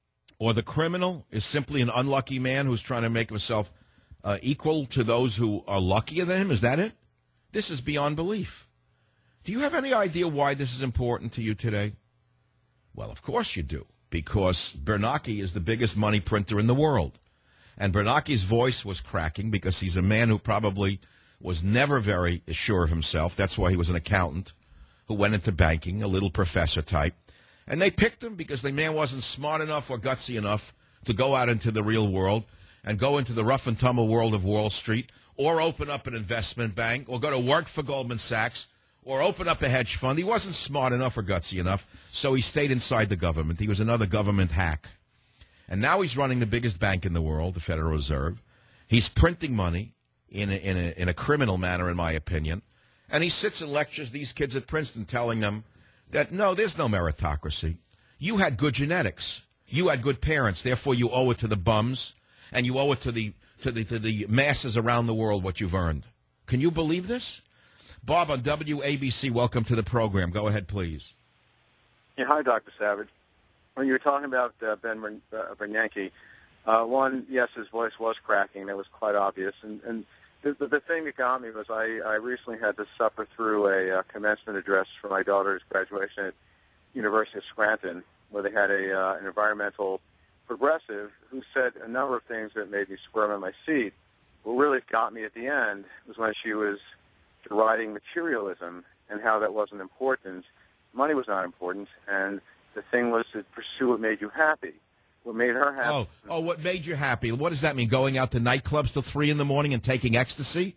or the criminal is simply an unlucky man who's trying to make himself uh, equal to those who are luckier than him? Is that it? This is beyond belief. Do you have any idea why this is important to you today? Well, of course you do. Because Bernanke is the biggest money printer in the world. And Bernanke's voice was cracking because he's a man who probably was never very sure of himself. That's why he was an accountant who went into banking, a little professor type. And they picked him because the man wasn't smart enough or gutsy enough to go out into the real world and go into the rough and tumble world of Wall Street or open up an investment bank or go to work for Goldman Sachs or open up a hedge fund. He wasn't smart enough or gutsy enough, so he stayed inside the government. He was another government hack. And now he's running the biggest bank in the world, the Federal Reserve. He's printing money in a, in a, in a criminal manner, in my opinion. And he sits and lectures these kids at Princeton telling them that, no, there's no meritocracy. You had good genetics. You had good parents. Therefore, you owe it to the bums, and you owe it to the, to the, to the masses around the world what you've earned. Can you believe this? Bob on W A B C, welcome to the program. Go ahead, please. Yeah, hi, Doctor Savage. When you were talking about uh, Ben Bern- uh, Bernanke, uh, one, yes, his voice was cracking. That was quite obvious. And, and the, the, the thing that got me was I, I recently had to suffer through a uh, commencement address for my daughter's graduation at University of Scranton, where they had a uh, an environmental progressive who said a number of things that made me squirm in my seat. What really got me at the end was when she was deriding materialism and how that wasn't important. Money was not important, and the thing was to pursue what made you happy. What made her happy. Oh, oh, what made you happy? What does that mean? Going out to nightclubs till three in the morning and taking ecstasy?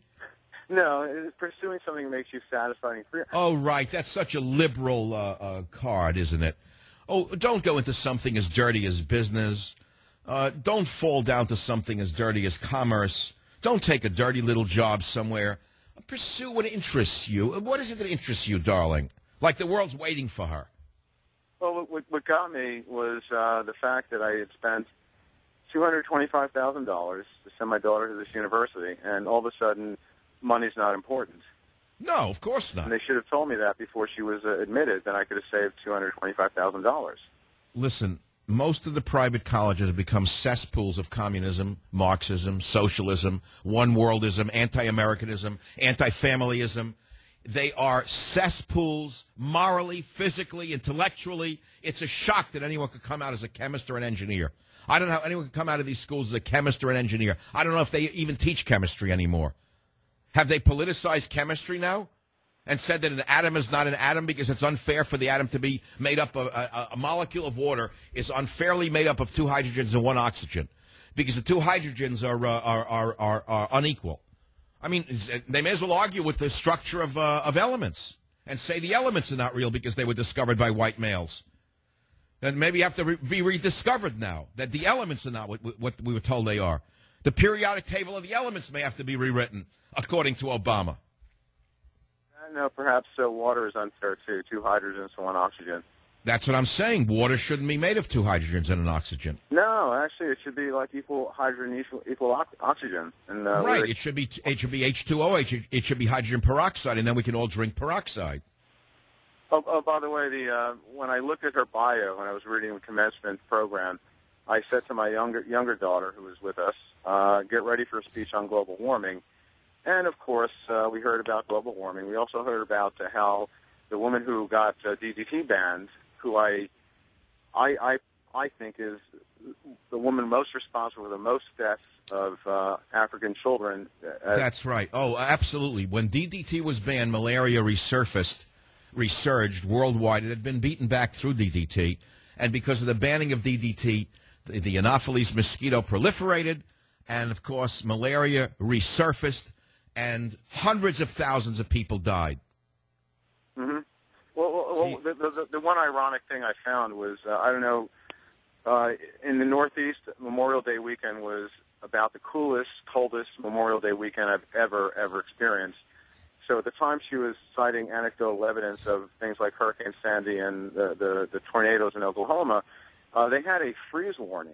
No, it's pursuing something that makes you satisfied and free. Oh, right. That's such a liberal uh, uh, card, isn't it? Oh, don't go into something as dirty as business. Uh, don't fall down to something as dirty as commerce. Don't take a dirty little job somewhere. Pursue what interests you. What is it that interests you, darling? Like the world's waiting for her. Well, what, what got me was uh, the fact that I had spent two hundred twenty-five thousand dollars to send my daughter to this university, and all of a sudden, money's not important. No, of course not. And they should have told me that before she was uh, admitted, then I could have saved two hundred twenty-five thousand dollars. Listen, most of the private colleges have become cesspools of communism, Marxism, socialism, one-worldism, anti-Americanism, anti-familyism. They are cesspools morally, physically, intellectually. It's a shock that anyone could come out as a chemist or an engineer. I don't know how anyone could come out of these schools as a chemist or an engineer. I don't know if they even teach chemistry anymore. Have they politicized chemistry now and said that an atom is not an atom because it's unfair for the atom to be made up of a, a molecule of water is unfairly made up of two hydrogens and one oxygen because the two hydrogens are uh, are, are, are, are unequal? I mean, they may as well argue with the structure of uh, of elements and say the elements are not real because they were discovered by white males. Then maybe you have to re- be rediscovered now that the elements are not what, what we were told they are. The periodic table of the elements may have to be rewritten, according to Obama. I know perhaps uh, water is unfair too, two hydrogens to one oxygen. That's what I'm saying. Water shouldn't be made of two hydrogens and an oxygen. No, actually, it should be like equal hydrogen, equal, equal ox- oxygen. And, uh, right. It should be it should be H two O. It should, it should be hydrogen peroxide, and then we can all drink peroxide. Oh, oh by the way, the uh, when I looked at her bio when I was reading the commencement program, I said to my younger younger daughter, who was with us, uh, get ready for a speech on global warming. And, of course, uh, we heard about global warming. We also heard about uh, how the woman who got uh, D D T banned, who I, I, I, I think is the woman most responsible for the most deaths of uh, African children. Uh, That's right. Oh, absolutely. When D D T was banned, malaria resurfaced, resurged worldwide. It had been beaten back through D D T. And because of the banning of D D T, the, the Anopheles mosquito proliferated, and, of course, malaria resurfaced, and hundreds of thousands of people died. Mm-hmm. Well, well, well the, the, the one ironic thing I found was, uh, I don't know, uh, in the Northeast, Memorial Day weekend was about the coolest, coldest Memorial Day weekend I've ever, ever experienced. So at the time she was citing anecdotal evidence of things like Hurricane Sandy and the, the, the tornadoes in Oklahoma, uh, they had a freeze warning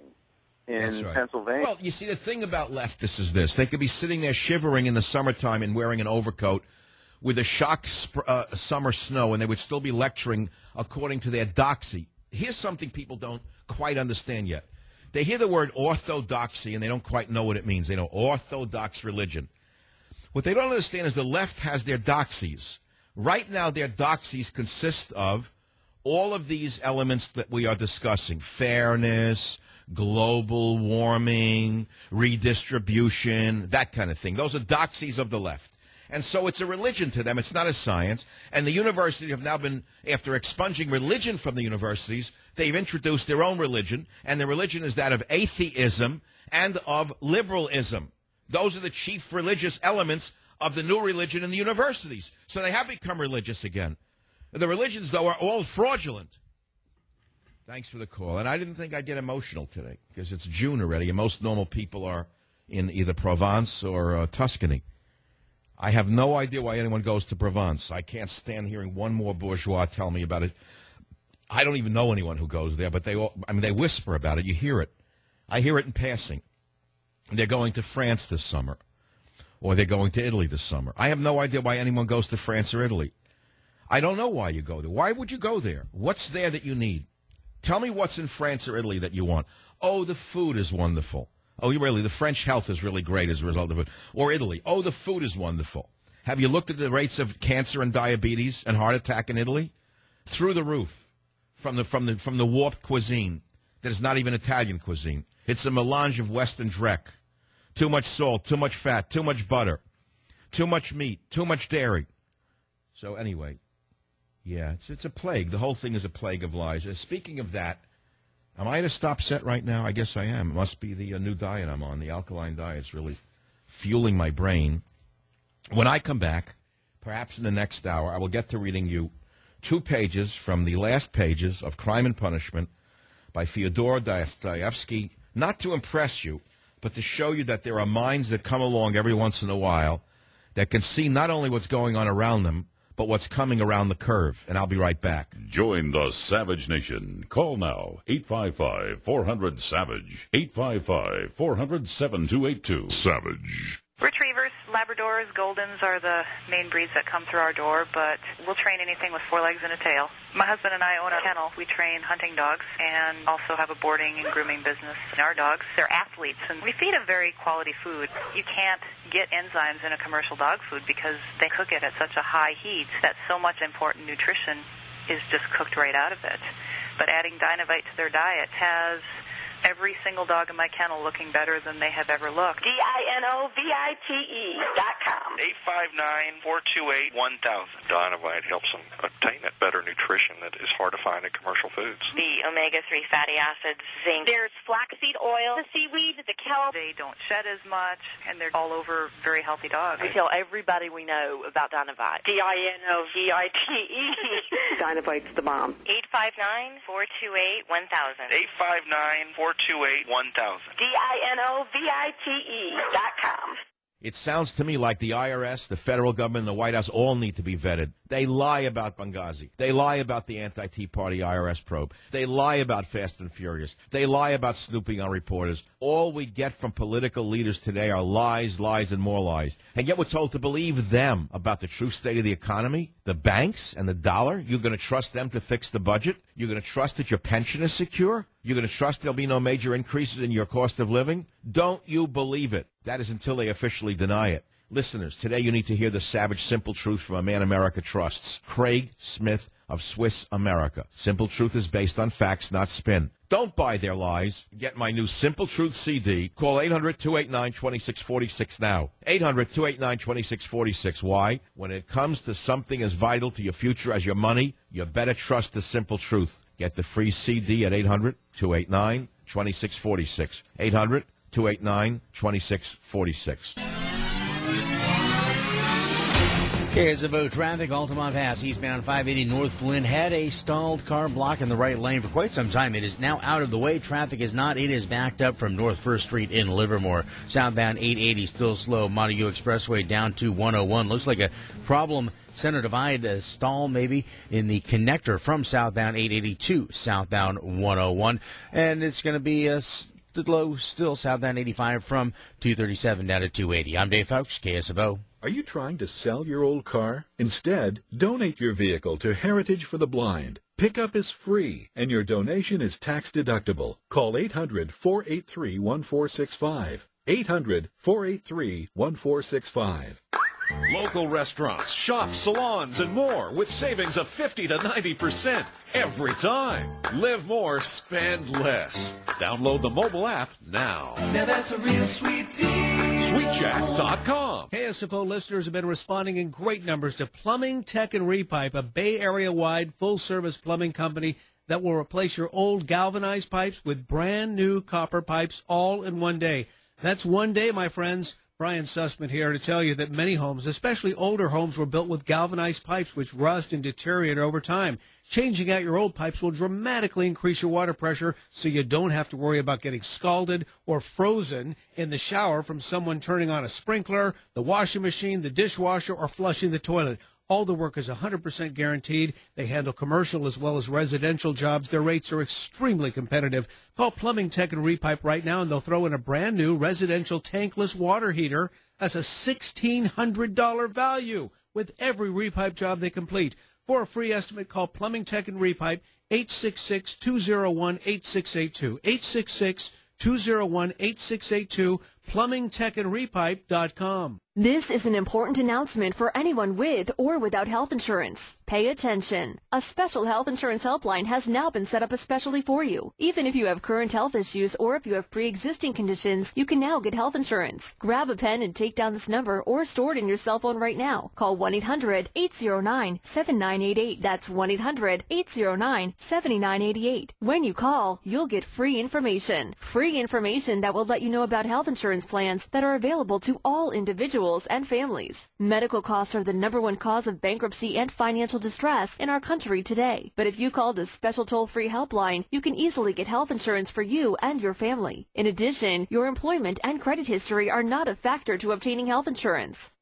in right. Pennsylvania. Well, you see, the thing about leftists is this. They could be sitting there shivering in the summertime and wearing an overcoat with a shock sp- uh, summer snow, and they would still be lecturing according to their doxy. Here's something people don't quite understand yet. They hear the word orthodoxy, and they don't quite know what it means. They know orthodox religion. What they don't understand is the left has their doxies. Right now, their doxies consist of all of these elements that we are discussing: fairness, global warming, redistribution, that kind of thing. Those are doxies of the left. And so it's a religion to them. It's not a science. And the universities have now been, after expunging religion from the universities, they've introduced their own religion. And the religion is that of atheism and of liberalism. Those are the chief religious elements of the new religion in the universities. So they have become religious again. The religions, though, are all fraudulent. Thanks for the call. And I didn't think I'd get emotional today because it's June already, and most normal people are in either Provence or uh, Tuscany. I have no idea why anyone goes to Provence. I can't stand hearing one more bourgeois tell me about it. I don't even know anyone who goes there, but they all, I mean, they whisper about it. You hear it. I hear it in passing. They're going to France this summer, or they're going to Italy this summer. I have no idea why anyone goes to France or Italy. I don't know why you go there. Why would you go there? What's there that you need? Tell me what's in France or Italy that you want. Oh, the food is wonderful. Oh, you really, the French health is really great as a result of it. Or Italy. Oh, the food is wonderful. Have you looked at the rates of cancer and diabetes and heart attack in Italy? Through the roof. From the, from the, from the warped cuisine that is not even Italian cuisine. It's a melange of Western dreck. Too much salt, too much fat, too much butter, too much meat, too much dairy. So anyway, yeah, it's it's a plague. The whole thing is a plague of lies. Uh, speaking of that, am I at a stop set right now? I guess I am. It must be the uh, new diet I'm on. The alkaline diet's really fueling my brain. When I come back, perhaps in the next hour, I will get to reading you two pages from the last pages of Crime and Punishment by Fyodor Dostoevsky, not to impress you, but to show you that there are minds that come along every once in a while that can see not only what's going on around them, but what's coming around the curve. And I'll be right back. Join the Savage Nation. Call now, eight five five, four hundred, SAVAGE, eight five five, four hundred, seven two eight two. Savage. Retrievers, Labradors, Goldens are the main breeds that come through our door, but we'll train anything with four legs and a tail. My husband and I own a kennel. We train hunting dogs and also have a boarding and grooming business. And our dogs, they're athletes, and we feed them very quality food. You can't get enzymes in a commercial dog food because they cook it at such a high heat that so much important nutrition is just cooked right out of it. But adding Dynovite to their diet has every single dog in my kennel looking better than they have ever looked. D I N O V I T E dot com. eight five nine, four two eight, one thousand. Dynovite helps them obtain that better nutrition that is hard to find in commercial foods. The omega three fatty acids, zinc. There's flaxseed oil, the seaweed, the kelp. They don't shed as much, and they're all over very healthy dogs. We tell everybody we know about Dynovite. D I N O V I T E. Dynovite's the bomb. eight five nine, four two eight, one thousand. eight five nine, four two eight, one thousand. D I N O V I T E dot com. It sounds to me like the I R S, the federal government, and the White House all need to be vetted. They lie about Benghazi. They lie about the anti-Tea Party I R S probe. They lie about Fast and Furious. They lie about snooping on reporters. All we get from political leaders today are lies, lies, and more lies. And yet we're told to believe them about the true state of the economy, the banks, and the dollar. You're going to trust them to fix the budget? You're going to trust that your pension is secure? You're going to trust there'll be no major increases in your cost of living? Don't you believe it? That is until they officially deny it. Listeners, today you need to hear the savage, simple truth from a man America trusts, Craig Smith of Swiss America. Simple truth is based on facts, not spin. Don't buy their lies. Get my new Simple Truth C D. Call eight hundred, two eight nine, two six four six now. eight hundred, two eight nine, two six four six. Why? When it comes to something as vital to your future as your money, you better trust the simple truth. Get the free C D at eight hundred, two eight nine, two six four six. eight hundred, two eight nine, two six four six. Here's about traffic. Altamont Pass, eastbound five eighty North Flynn, had a stalled car blocking the right lane for quite some time. It is now out of the way. Traffic is not. It is backed up from North First Street in Livermore. Southbound eight eighty still slow. Montague Expressway down to one oh one. Looks like a problem. Center divide, a stall maybe in the connector from southbound eight eighty to southbound one oh one. And it's going to be a low still southbound eighty-five from two thirty-seven down to two eighty. I'm Dave Fowkes, K S F O. Are you trying to sell your old car? Instead, donate your vehicle to Heritage for the Blind. Pickup is free, and your donation is tax deductible. Call eight hundred, four eight three, one four six five. eight hundred, four eight three, one four six five. Local restaurants, shops, salons, and more with savings of fifty to ninety percent every time. Live more, spend less. Download the mobile app now. Now that's a real sweet deal. sweet jack dot com. K S F O listeners have been responding in great numbers to Plumbing, Tech, and Repipe, a Bay Area-wide full-service plumbing company that will replace your old galvanized pipes with brand-new copper pipes all in one day. That's one day, my friends. Brian Sussman here to tell you that many homes, especially older homes, were built with galvanized pipes which rust and deteriorate over time. Changing out your old pipes will dramatically increase your water pressure so you don't have to worry about getting scalded or frozen in the shower from someone turning on a sprinkler, the washing machine, the dishwasher, or flushing the toilet. All the work is one hundred percent guaranteed. They handle commercial as well as residential jobs. Their rates are extremely competitive. Call Plumbing, Tech, and Repipe right now, and they'll throw in a brand new residential tankless water heater as a sixteen hundred dollars value with every repipe job they complete. For a free estimate, call Plumbing, Tech, and Repipe, eight six six, two oh one, eight six eight two, eight six six, two oh one, eight six eight two, plumbing tech and repipe dot com. This is an important announcement for anyone with or without health insurance. Pay attention. A special health insurance helpline has now been set up especially for you. Even if you have current health issues or if you have pre-existing conditions, you can now get health insurance. Grab a pen and take down this number or store it in your cell phone right now. Call one eight hundred, eight oh nine, seven nine eight eight. That's one eight hundred, eight oh nine, seven nine eight eight. When you call, you'll get free information. Free information that will let you know about health insurance plans that are available to all individuals and families. Medical costs are the number one cause of bankruptcy and financial distress in our country today. But if you call this special toll-free helpline, you can easily get health insurance for you and your family. In addition, your employment and credit history are not a factor to obtaining health insurance.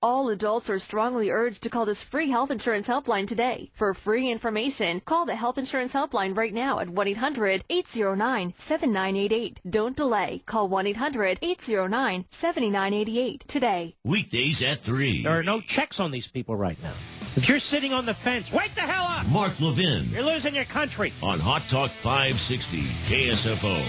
All adults are strongly urged to call this free health insurance helpline today. For free information, call the health insurance helpline right now at one eight hundred eight oh nine seven nine eight eight. Don't delay. Call one eight hundred eight oh nine seven nine eight eight today. Weekdays at three. There are no checks on these people right now. If you're sitting on the fence, wake the hell up! Mark Levin. You're losing your country. On Hot Talk five sixty K S F O.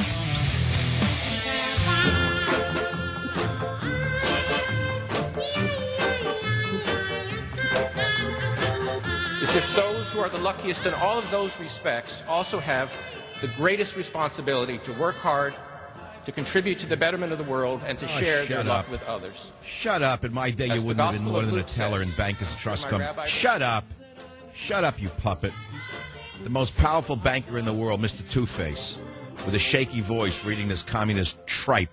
Is if those who are the luckiest in all of those respects also have the greatest responsibility to work hard, to contribute to the betterment of the world, and to Oh, share shut their up. luck with others. Shut up. In my day, As you the wouldn't have been Gospel more of than a Luke teller says. in Bankers Trust My Company. rabbi- Shut up. Shut up, you puppet. The most powerful banker in the world, Mister Two-Face, with a shaky voice reading this communist tripe.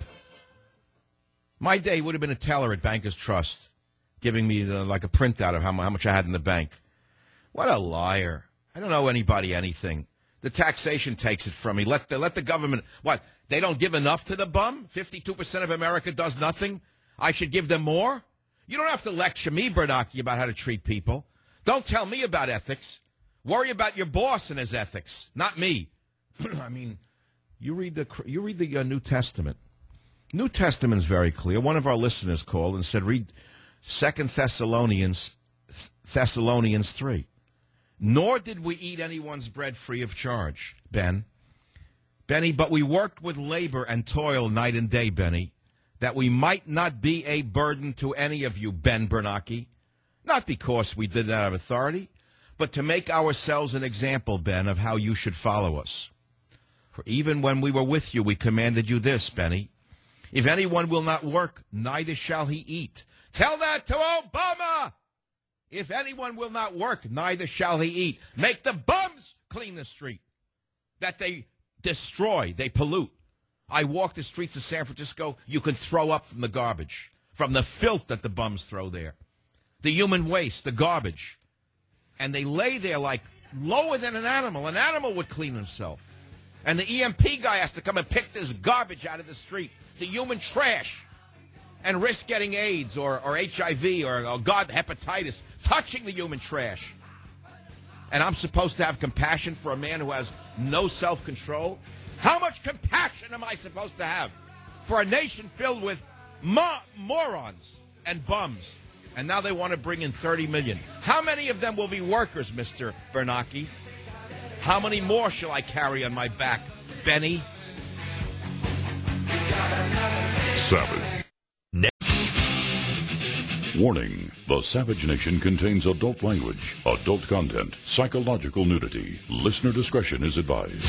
My day would have been a teller at Bankers Trust, giving me the, like a printout of how, mu- how much I had in the bank. What a liar. I don't owe anybody anything. The taxation takes it from me. Let the, let the government, what, they don't give enough to the bum? fifty-two percent of America does nothing? I should give them more? You don't have to lecture me, Bernanke, about how to treat people. Don't tell me about ethics. Worry about your boss and his ethics, not me. I mean, you read the you read the uh, New Testament. New Testament is very clear. One of our listeners called and said, read Second Thessalonians, Thessalonians three. Nor did we eat anyone's bread free of charge, Ben. Benny, but we worked with labor and toil night and day, Benny, that we might not be a burden to any of you, Ben Bernanke. Not because we did that out of authority, but to make ourselves an example, Ben, of how you should follow us. For even when we were with you, we commanded you this, Benny. If anyone will not work, neither shall he eat. Tell that to Obama! If anyone will not work, neither shall he eat. Make the bums clean the street that they destroy, they pollute. I walk the streets of San Francisco, you can throw up from the garbage, from the filth that the bums throw there. The human waste, the garbage. And they lay there like lower than an animal. An animal would clean himself. And the E M P guy has to come and pick this garbage out of the street, the human trash, and risk getting AIDS or, or H I V or, or, God, hepatitis, touching the human trash. And I'm supposed to have compassion for a man who has no self-control? How much compassion am I supposed to have for a nation filled with mo- morons and bums? And now they want to bring in thirty million. How many of them will be workers, Mister Bernanke? How many more shall I carry on my back, Benny? Savage. Warning. The Savage Nation contains adult language, adult content, psychological nudity. Listener discretion is advised.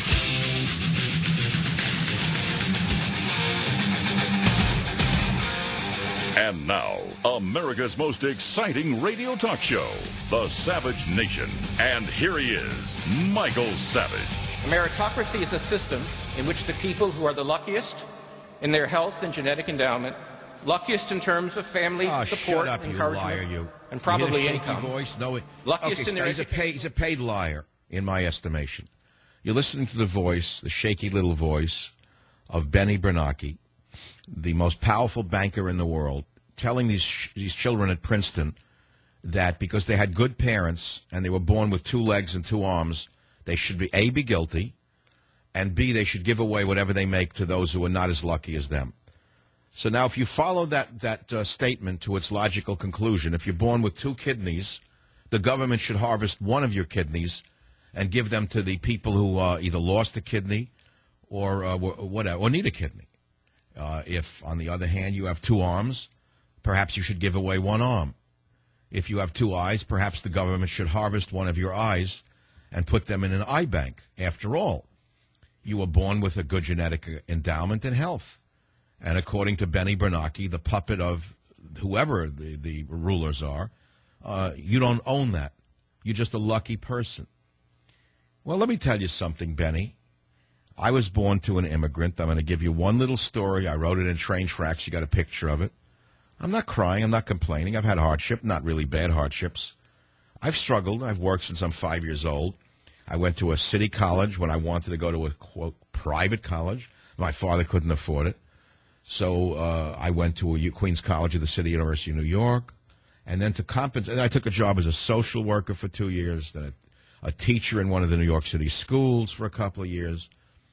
And now, America's most exciting radio talk show, The Savage Nation. And here he is, Michael Savage. A meritocracy is a system in which the people who are the luckiest in their health and genetic endowment, luckiest in terms of family Oh, support, shut up, you encouragement, liar, you. and probably you hear the shaky income. voice? No, it, Luckiest okay, in their he's, a paid, he's a paid liar, in my estimation. You're listening to the voice, the shaky little voice of Benny Bernanke, the most powerful banker in the world, telling these sh- these children at Princeton that because they had good parents and they were born with two legs and two arms, they should be A, be guilty, and B, they should give away whatever they make to those who are not as lucky as them. So now if you follow that, that uh, statement to its logical conclusion, if you're born with two kidneys, the government should harvest one of your kidneys and give them to the people who uh, either lost a kidney or uh, whatever, or need a kidney. Uh, if, on the other hand, you have two arms, perhaps you should give away one arm. If you have two eyes, perhaps the government should harvest one of your eyes and put them in an eye bank. After all, you were born with a good genetic endowment and health. And according to Benny Bernanke, the puppet of whoever the, the rulers are, uh, you don't own that. You're just a lucky person. Well, let me tell you something, Benny. I was born to an immigrant. I'm going to give you one little story. I wrote it in Train Tracks. You got a picture of it. I'm not crying. I'm not complaining. I've had hardship, not really bad hardships. I've struggled. I've worked since I'm five years old. I went to a city college when I wanted to go to a, quote, private college. My father couldn't afford it. So uh, I went to a Queens College of the City University of New York, and then to compensate, I took a job as a social worker for two years, then a, a teacher in one of the New York City schools for a couple of years.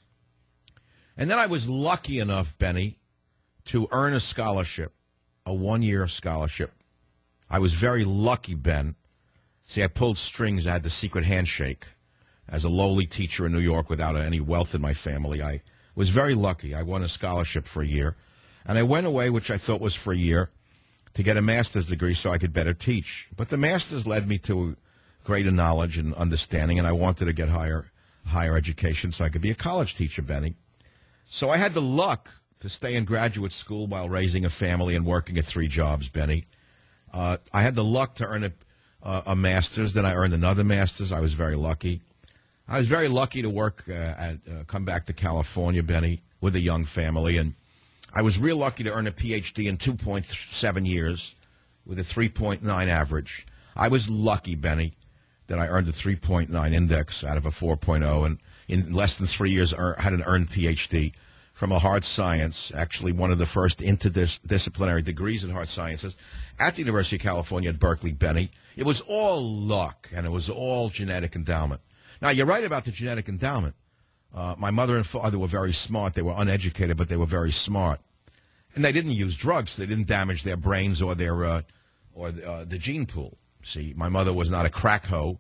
And then I was lucky enough, Benny, to earn a scholarship, a one-year scholarship. I was very lucky, Ben. See, I pulled strings. I had the secret handshake. As a lowly teacher in New York without any wealth in my family, I was very lucky. I won a scholarship for a year. And I went away, which I thought was for a year, to get a master's degree so I could better teach. But the master's led me to greater knowledge and understanding, and I wanted to get higher, higher education so I could be a college teacher, Benny. So I had the luck to stay in graduate school while raising a family and working at three jobs, Benny. Uh, I had the luck to earn a, uh, a master's. Then I earned another master's. I was very lucky. I was very lucky to work, uh, at, uh, come back to California, Benny, with a young family. And I was real lucky to earn a P H D in two point seven years with a three point nine average. I was lucky, Benny, that I earned a three point nine index out of a four point oh. And in less than three years, I had an earned P H D from a hard science, actually one of the first interdisciplinary degrees in hard sciences at the University of California at Berkeley, Benny. It was all luck, and it was all genetic endowment. Now, you're right about the genetic endowment. Uh, my mother and father were very smart. They were uneducated, but they were very smart. And they didn't use drugs. They didn't damage their brains or their uh, or uh, the gene pool. See, my mother was not a crack hoe,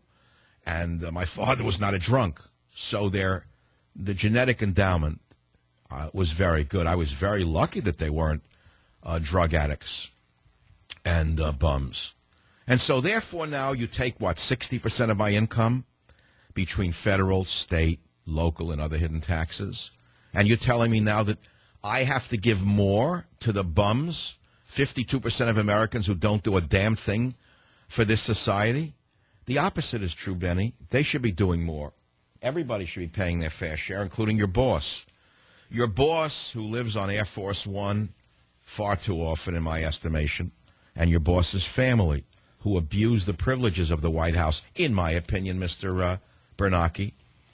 and uh, my father was not a drunk. So their the genetic endowment uh, was very good. I was very lucky that they weren't uh, drug addicts and uh, bums. And so, therefore, now you take, what, sixty percent of my income between federal, state, local, and other hidden taxes. And you're telling me now that I have to give more to the bums, fifty-two percent of Americans who don't do a damn thing for this society? The opposite is true, Benny. They should be doing more. Everybody should be paying their fair share, including your boss. Your boss, who lives on Air Force One far too often, in my estimation, and your boss's family, who abuse the privileges of the White House, in my opinion, Mister Uh, Bernanke.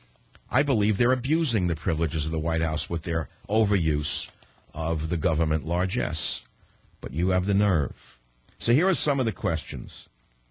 I believe they're abusing the privileges of the White House with their overuse of the government largesse. But you have the nerve. So here are some of the questions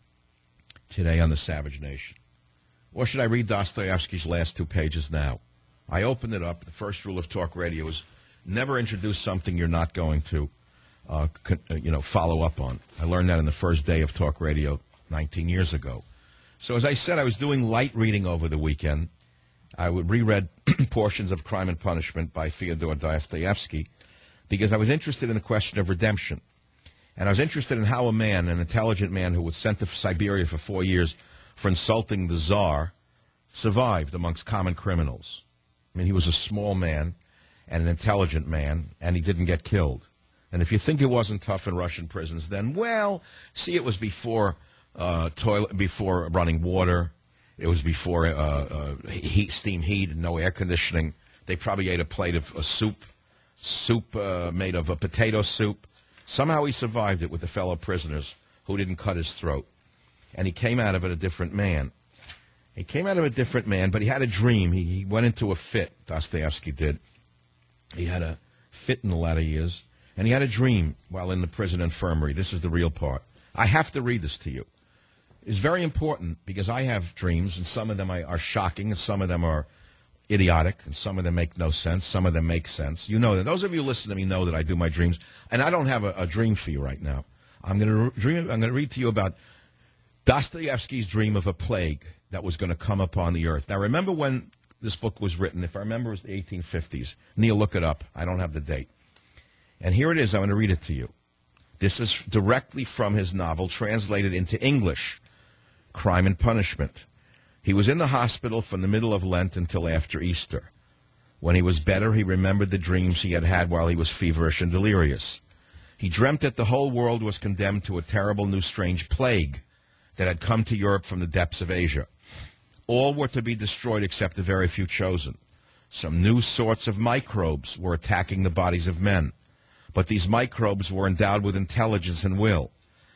today on the Savage Nation. Or should I read Dostoevsky's last two pages now? I opened it up. The first rule of talk radio is never introduce something you're not going to uh, con- you know, follow up on. I learned that in the first day of talk radio nineteen years ago. So as I said, I was doing light reading over the weekend. I would reread portions of Crime and Punishment by Fyodor Dostoevsky because I was interested in the question of redemption. And I was interested in how a man, an intelligent man who was sent to Siberia for four years for insulting the Tsar, survived amongst common criminals. I mean, he was a small man and an intelligent man, and he didn't get killed. And if you think it wasn't tough in Russian prisons, then, well, see, it was before uh, toilet, before running water. It was before uh, uh, heat, steam heat, and no air conditioning. They probably ate a plate of a soup, soup uh, made of a potato soup. Somehow he survived it with the fellow prisoners who didn't cut his throat. And he came out of it a different man. He came out of it a different man, but he had a dream. He, he went into a fit, Dostoevsky did. He had a fit in the latter years, and he had a dream while in the prison infirmary. This is the real part. I have to read this to you. It's very important because I have dreams, and some of them are shocking, and some of them are idiotic, and some of them make no sense. Some of them make sense. You know that. Those of you who listen to me know that I do my dreams, and I don't have a, a dream for you right now. I'm going to dream. I'm going to read to you about Dostoevsky's dream of a plague that was going to come upon the earth. Now, remember when this book was written? If I remember, it was the eighteen fifties. Neil, look it up. I don't have the date. And here it is. I'm going to read it to you. This is directly from his novel, translated into English, Crime and Punishment. He was in the hospital from the middle of Lent until after Easter. When he was better, he remembered the dreams he had had while he was feverish and delirious. He dreamt that the whole world was condemned to a terrible new strange plague that had come to Europe from the depths of Asia. All were to be destroyed except a very few chosen. Some new sorts of microbes were attacking the bodies of men, but these microbes were endowed with intelligence and will.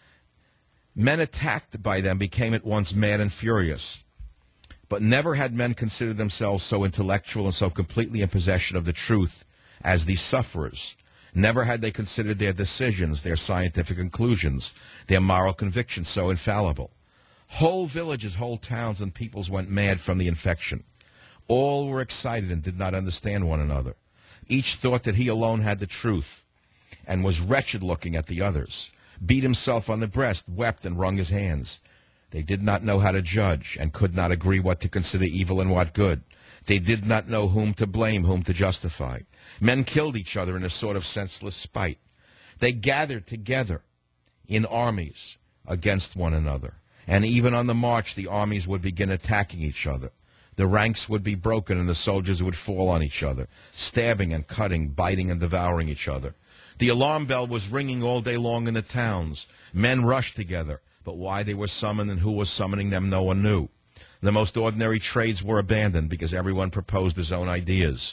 Men attacked by them became at once mad and furious, but never had men considered themselves so intellectual and so completely in possession of the truth as these sufferers. Never had they considered their decisions, their scientific conclusions, their moral convictions so infallible. Whole villages, whole towns, and peoples went mad from the infection. All were excited and did not understand one another. Each thought that he alone had the truth and was wretched looking at the others, beat himself on the breast, wept, and wrung his hands. They did not know how to judge and could not agree what to consider evil and what good. They did not know whom to blame, whom to justify. Men killed each other in a sort of senseless spite. They gathered together in armies against one another. And even on the march, the armies would begin attacking each other. The ranks would be broken and the soldiers would fall on each other, stabbing and cutting, biting and devouring each other. The alarm bell was ringing all day long in the towns. Men rushed together, but why they were summoned and who was summoning them no one knew. The most ordinary trades were abandoned because everyone proposed his own ideas,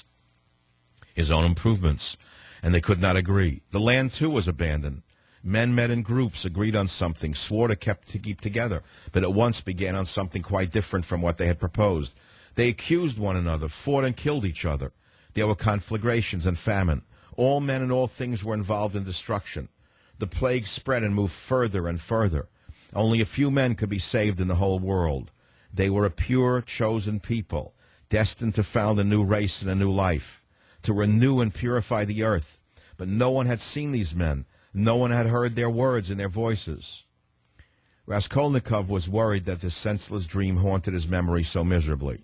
his own improvements, and they could not agree. The land, too, was abandoned. Men met in groups, agreed on something, swore to, kept, to keep together, but at once began on something quite different from what they had proposed. They accused one another, fought and killed each other. There were conflagrations and famine. All men and all things were involved in destruction. The plague spread and moved further and further. Only a few men could be saved in the whole world. They were a pure, chosen people, destined to found a new race and a new life, to renew and purify the earth. But no one had seen these men. No one had heard their words and their voices. Raskolnikov was worried that this senseless dream haunted his memory so miserably.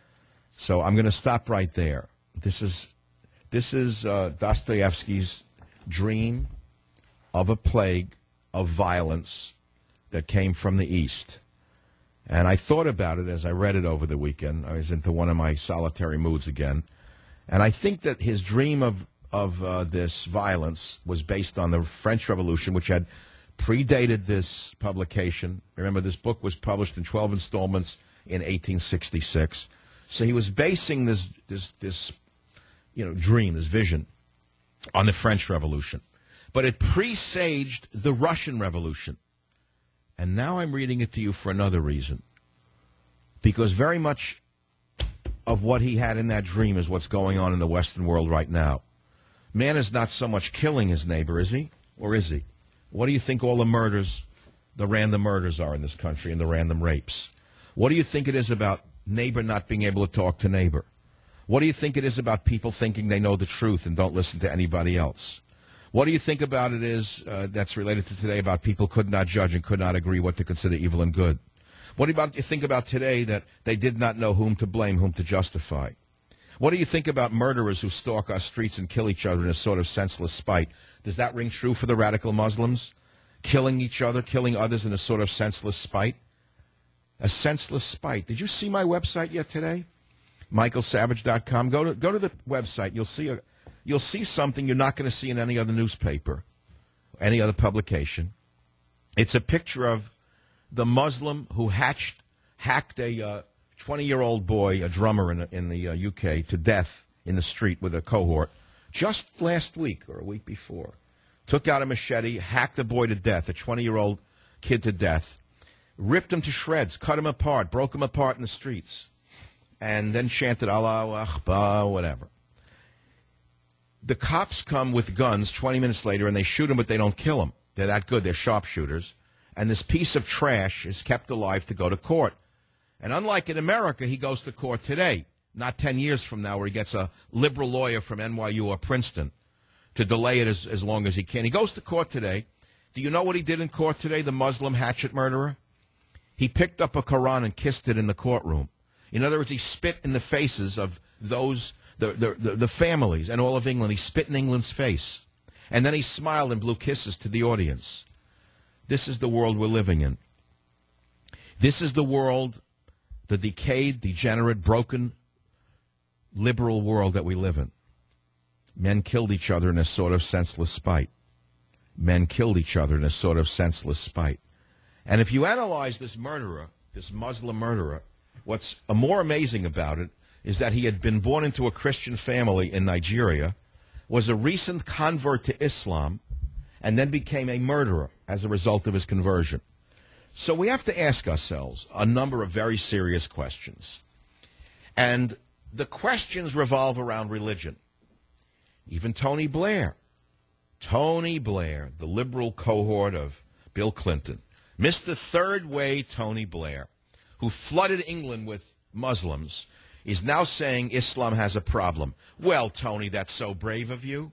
So I'm going to stop right there. This is this is uh, Dostoevsky's dream of a plague of violence that came from the East. And I thought about it as I read it over the weekend. I was into one of my solitary moods again. And I think that his dream of, of uh, this violence was based on the French Revolution, which had predated this publication. Remember, this book was published in twelve installments in eighteen sixty-six. So he was basing this, this, this you know, dream, this vision, on the French Revolution. But it presaged the Russian Revolution. And now I'm reading it to you for another reason. Because very much of what he had in that dream is what's going on in the Western world right now. Man is not so much killing his neighbor, is he? Or is he? What do you think all the murders, the random murders are in this country and the random rapes? What do you think it is about neighbor not being able to talk to neighbor? What do you think it is about people thinking they know the truth and don't listen to anybody else? What do you think about it is uh, that's related to today about people could not judge and could not agree what to consider evil and good? What do you, about, you think about today that they did not know whom to blame, whom to justify? What do you think about murderers who stalk our streets and kill each other in a sort of senseless spite? Does that ring true for the radical Muslims? Killing each other, killing others in a sort of senseless spite? A senseless spite. Did you see my website yet today? Michael Savage dot com. Go to, go to the website. You'll see a... You'll see something you're not going to see in any other newspaper, any other publication. It's a picture of the Muslim who hatched, hacked a uh, twenty-year-old boy, a drummer in, in the uh, U K, to death in the street with a cohort just last week or a week before. Took out a machete, hacked the boy to death, a twenty-year-old kid to death, ripped him to shreds, cut him apart, broke him apart in the streets, and then chanted Allahu Akbar, whatever. The cops come with guns twenty minutes later, and they shoot him, but they don't kill him. They're that good. They're sharpshooters. And this piece of trash is kept alive to go to court. And unlike in America, he goes to court today, not ten years from now, where he gets a liberal lawyer from N Y U or Princeton to delay it as, as long as he can. He goes to court today. Do you know what he did in court today, the Muslim hatchet murderer? He picked up a Quran and kissed it in the courtroom. In other words, he spit in the faces of those... The, the, the families and all of England. He spit in England's face. And then he smiled and blew kisses to the audience. This is the world we're living in. This is the world, the decayed, degenerate, broken, liberal world that we live in. Men killed each other in a sort of senseless spite. Men killed each other in a sort of senseless spite. And if you analyze this murderer, this Muslim murderer, what's more amazing about it is that he had been born into a Christian family in Nigeria, was a recent convert to Islam, and then became a murderer as a result of his conversion. So we have to ask ourselves a number of very serious questions. And the questions revolve around religion. Even Tony Blair Tony Blair, the liberal cohort of Bill Clinton, Mister Third Way Tony Blair, who flooded England with Muslims, is now saying Islam has a problem. Well, Tony, that's so brave of you.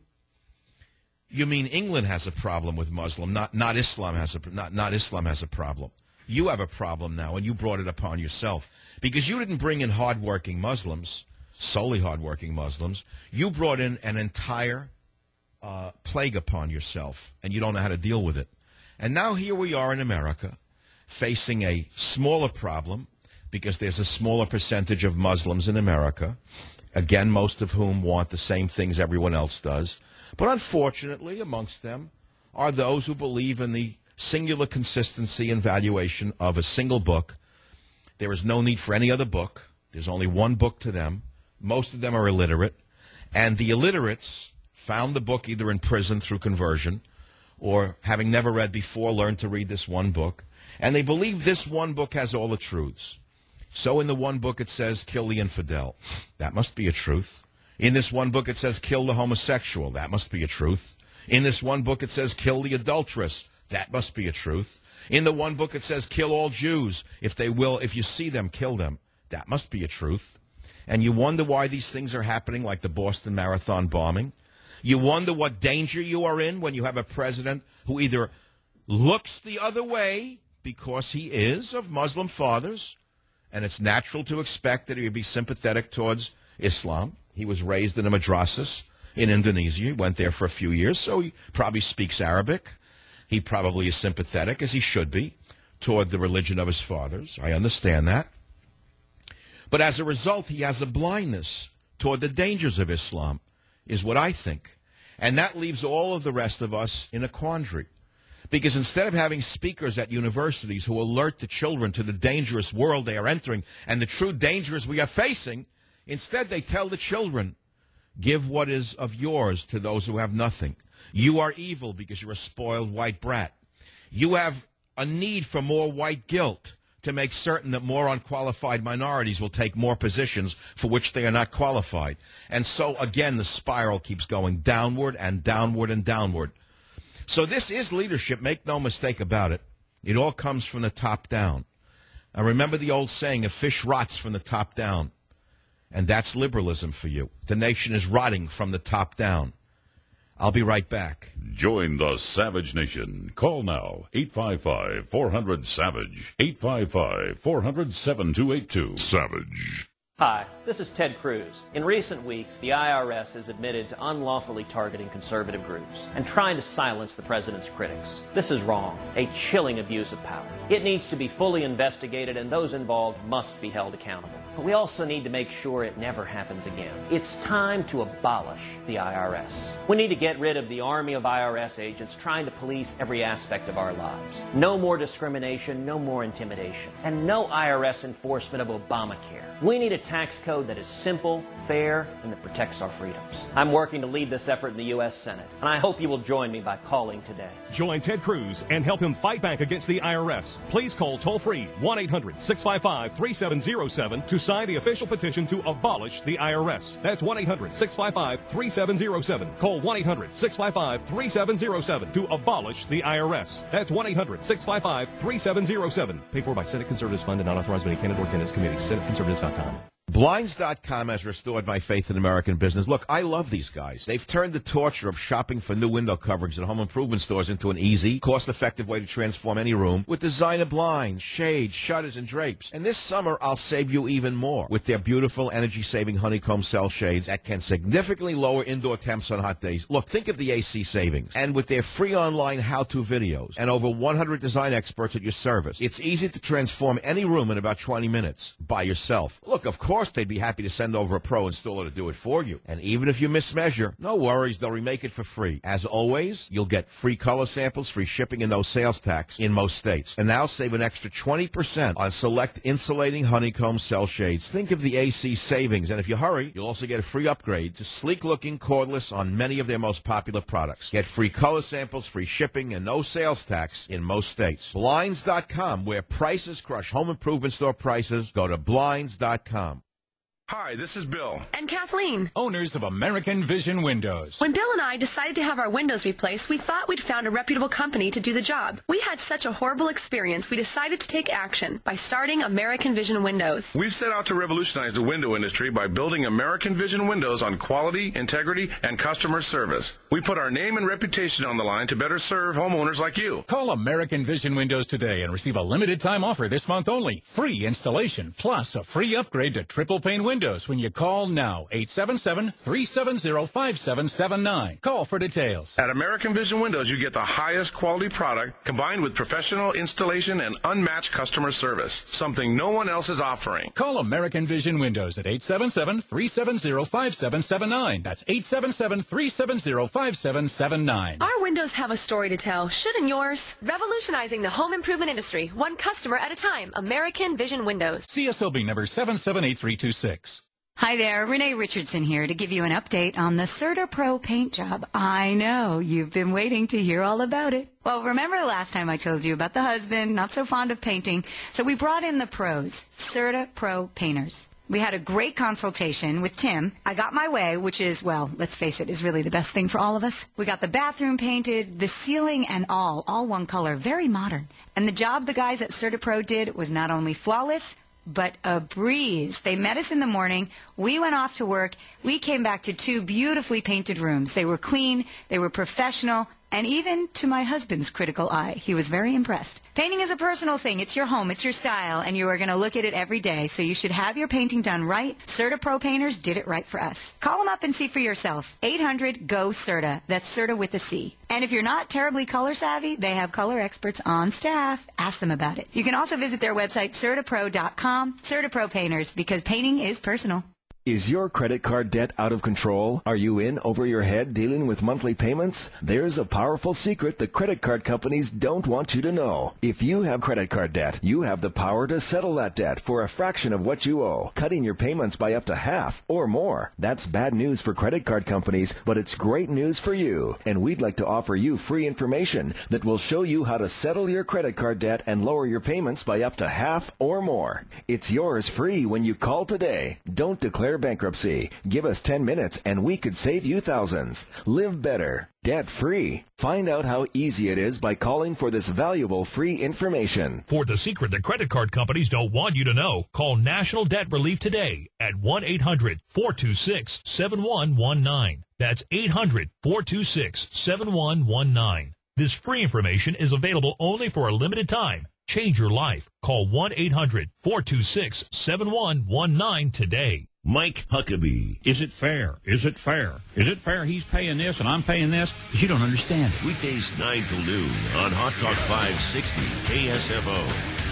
You mean England has a problem with Muslim, not not Islam has a not not Islam has a problem. You have a problem now, and you brought it upon yourself because you didn't bring in hardworking Muslims, solely hardworking Muslims. You brought in an entire uh, plague upon yourself, and you don't know how to deal with it. And now here we are in America, facing a smaller problem because there's a smaller percentage of Muslims in America, again, most of whom want the same things everyone else does. But unfortunately, amongst them are those who believe in the singular consistency and valuation of a single book. There is no need for any other book. There's only one book to them. Most of them are illiterate. And the illiterates found the book either in prison through conversion or, having never read before, learned to read this one book. And they believe this one book has all the truths. So in the one book it says, kill the infidel. That must be a truth. In this one book it says, kill the homosexual. That must be a truth. In this one book it says, kill the adulteress. That must be a truth. In the one book it says, kill all Jews. If they will, if you see them, kill them. That must be a truth. And you wonder why these things are happening, like the Boston Marathon bombing. You wonder what danger you are in when you have a president who either looks the other way because he is of Muslim fathers, and it's natural to expect that he would be sympathetic towards Islam. He was raised in a madrasas in Indonesia. He went there for a few years, so he probably speaks Arabic. He probably is sympathetic, as he should be, toward the religion of his fathers. I understand that. But as a result, he has a blindness toward the dangers of Islam, is what I think. And that leaves all of the rest of us in a quandary. Because instead of having speakers at universities who alert the children to the dangerous world they are entering and the true dangers we are facing, instead they tell the children, give what is of yours to those who have nothing. You are evil because you're a spoiled white brat. You have a need for more white guilt to make certain that more unqualified minorities will take more positions for which they are not qualified. And so, again, the spiral keeps going downward and downward and downward. So this is leadership, make no mistake about it. It all comes from the top down. Now remember the old saying, a fish rots from the top down. And that's liberalism for you. The nation is rotting from the top down. I'll be right back. Join the Savage Nation. Call now, eight five five, four hundred, SAVAGE, eight five five, four hundred, seven two eight two. Savage. Hi, this is Ted Cruz. In recent weeks, the I R S has admitted to unlawfully targeting conservative groups and trying to silence the president's critics. This is wrong, a chilling abuse of power. It needs to be fully investigated, and those involved must be held accountable. But we also need to make sure it never happens again. It's time to abolish the I R S. We need to get rid of the army of I R S agents trying to police every aspect of our lives. No more discrimination, no more intimidation, and no I R S enforcement of Obamacare. We need a tax code that is simple, fair, and that protects our freedoms. I'm working to lead this effort in the U S Senate, and I hope you will join me by calling today. Join Ted Cruz and help him fight back against the I R S. Please call toll-free one eight hundred, six five five, three seven zero seven to sign the official petition to abolish the I R S. That's one eight hundred, six five five, three seven zero seven. Call one eight hundred, six five five, three seven zero seven to abolish the I R S. That's one eight hundred, six five five, three seven zero seven. Paid for by Senate Conservatives Fund and not authorized by any candidate or candidates committee. Senate Conservatives dot com. Blinds dot com has restored my faith in American business. Look, I love these guys. They've turned the torture of shopping for new window coverings at home improvement stores into an easy, cost-effective way to transform any room with designer blinds, shades, shutters, and drapes. And this summer, I'll save you even more with their beautiful energy-saving honeycomb cell shades that can significantly lower indoor temps on hot days. Look, think of the A C savings. And with their free online how-to videos and over one hundred design experts at your service, it's easy to transform any room in about twenty minutes by yourself. Look, of course, they'd be happy to send over a pro installer to do it for you. And even if you mismeasure, no worries, they'll remake it for free. As always, you'll get free color samples, free shipping, and no sales tax in most states. And now save an extra twenty percent on select insulating honeycomb cell shades. Think of the A C savings, and if you hurry, you'll also get a free upgrade to sleek-looking cordless on many of their most popular products. Get free color samples, free shipping, and no sales tax in most states. Blinds dot com, where prices crush home improvement store prices. Go to Blinds dot com. Hi, this is Bill. And Kathleen. Owners of American Vision Windows. When Bill and I decided to have our windows replaced, we thought we'd found a reputable company to do the job. We had such a horrible experience, we decided to take action by starting American Vision Windows. We've set out to revolutionize the window industry by building American Vision Windows on quality, integrity, and customer service. We put our name and reputation on the line to better serve homeowners like you. Call American Vision Windows today and receive a limited time offer this month only. Free installation plus a free upgrade to triple pane windows when you call now. eight seven seven, three seven zero, five seven seven nine. Call for details. At American Vision Windows, you get the highest quality product combined with professional installation and unmatched customer service, something no one else is offering. Call American Vision Windows at eight seven seven, three seven zero, five seven seven nine. That's eight seven seven, three seven zero, five seven seven nine. Our windows have a story to tell. Shouldn't yours? Revolutionizing the home improvement industry, one customer at a time. American Vision Windows. C S L B number seven seven eight three two six. Hi there, Renee Richardson here to give you an update on the CertaPro paint job. I know, you've been waiting to hear all about it. Well, remember the last time I told you about the husband, not so fond of painting, so we brought in the pros, CertaPro painters. We had a great consultation with Tim. I got my way, which is, well, let's face it, is really the best thing for all of us. We got the bathroom painted, the ceiling and all, all one color, very modern. And the job the guys at CertaPro did was not only flawless, but a breeze. They met us in the morning. We went off to work. We came back to two beautifully painted rooms. They were clean. They were professional. And even to my husband's critical eye, he was very impressed. Painting is a personal thing. It's your home. It's your style. And you are going to look at it every day. So you should have your painting done right. CertaPro Painters did it right for us. Call them up and see for yourself. eight hundred, G O, CERTA. That's CERTA with a C. And if you're not terribly color savvy, they have color experts on staff. Ask them about it. You can also visit their website, certa pro dot com. CertaPro Painters, because painting is personal. Is your credit card debt out of control? Are you in over your head dealing with monthly payments? There's a powerful secret the credit card companies don't want you to know. If you have credit card debt, you have the power to settle that debt for a fraction of what you owe, cutting your payments by up to half or more. That's bad news for credit card companies, but it's great news for you. And we'd like to offer you free information that will show you how to settle your credit card debt and lower your payments by up to half or more. It's yours free when you call today. Don't declare bankruptcy. Give us ten minutes and we could save you thousands. Live better, debt free. Find out how easy it is by calling for this valuable free information. For the secret that credit card companies don't want you to know, call National Debt Relief today at one eight hundred, four two six, seven one one nine. That's eight hundred, four two six, seven one one nine. This free information is available only for a limited time. Change your life. Call one eight hundred, four two six, seven one one nine today. Mike Huckabee. Is it fair? Is it fair? Is it fair he's paying this and I'm paying this? Because you don't understand it. Weekdays nine till noon on Hot Talk five sixty K S F O.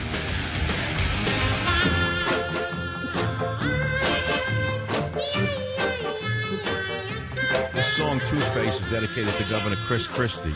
This song, Two-Face, is dedicated to Governor Chris Christie.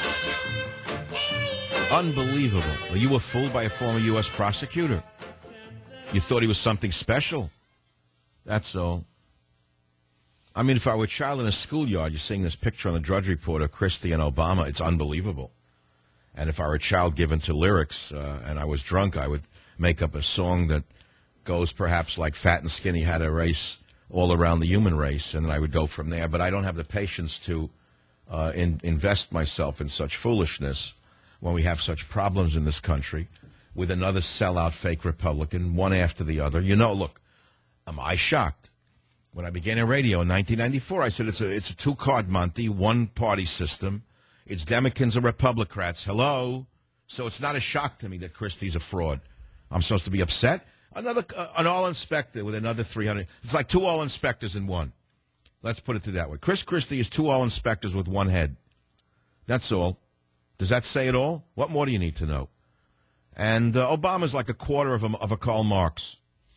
Unbelievable. You were fooled by a former U S prosecutor. You thought he was something special. That's all. I mean, if I were a child in a schoolyard, you're seeing this picture on the Drudge Report of Christie and Obama. It's unbelievable. And if I were a child given to lyrics uh, and I was drunk, I would make up a song that goes perhaps like Fat and Skinny had a race all around the human race, and then I would go from there. But I don't have the patience to uh, in, invest myself in such foolishness when we have such problems in this country with another sellout fake Republican, one after the other. You know, look, am I shocked? When I began in radio in nineteen ninety-four, I said it's a it's a two-card Monty, one-party system. It's Democrats and Republicans. Hello? So it's not a shock to me that Christie's a fraud. I'm supposed to be upset? Another uh, an all-inspector with another three hundred. It's like two all-inspectors in one. Let's put it to that way. Chris Christie is two all-inspectors with one head. That's all. Does that say it all? What more do you need to know? And uh, Obama's like a quarter of a, of a Karl Marx.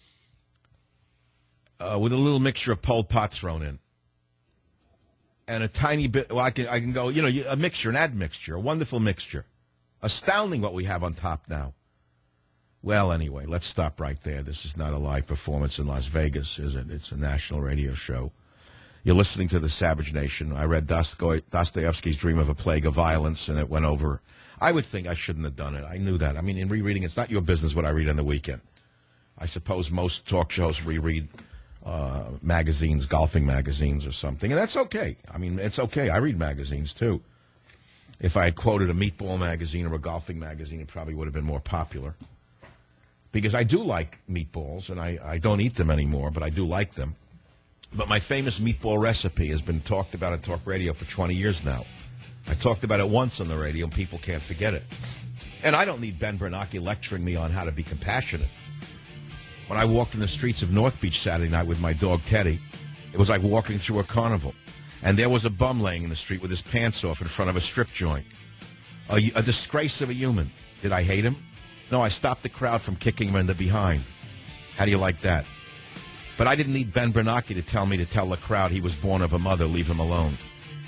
Uh, with a little mixture of Pol Pot thrown in. And a tiny bit, well, I can, I can go, you know, a mixture, an admixture, a wonderful mixture. Astounding what we have on top now. Well, anyway, let's stop right there. This is not a live performance in Las Vegas, is it? It's a national radio show. You're listening to The Savage Nation. I read Dostoevsky's Dream of a Plague of Violence, and it went over. I would think I shouldn't have done it. I knew that. I mean, in rereading, it's not your business what I read on the weekend. I suppose most talk shows reread uh, magazines, golfing magazines or something. And that's okay. I mean, it's okay. I read magazines, too. If I had quoted a meatball magazine or a golfing magazine, it probably would have been more popular. Because I do like meatballs, and I, I don't eat them anymore, but I do like them. But my famous meatball recipe has been talked about on talk radio for twenty years now. I talked about it once on the radio, and people can't forget it. And I don't need Ben Bernanke lecturing me on how to be compassionate. When I walked in the streets of North Beach Saturday night with my dog Teddy, it was like walking through a carnival. And there was a bum laying in the street with his pants off in front of a strip joint. A, a disgrace of a human. Did I hate him? No, I stopped the crowd from kicking him in the behind. How do you like that? But I didn't need Ben Bernanke to tell me to tell the crowd he was born of a mother, leave him alone.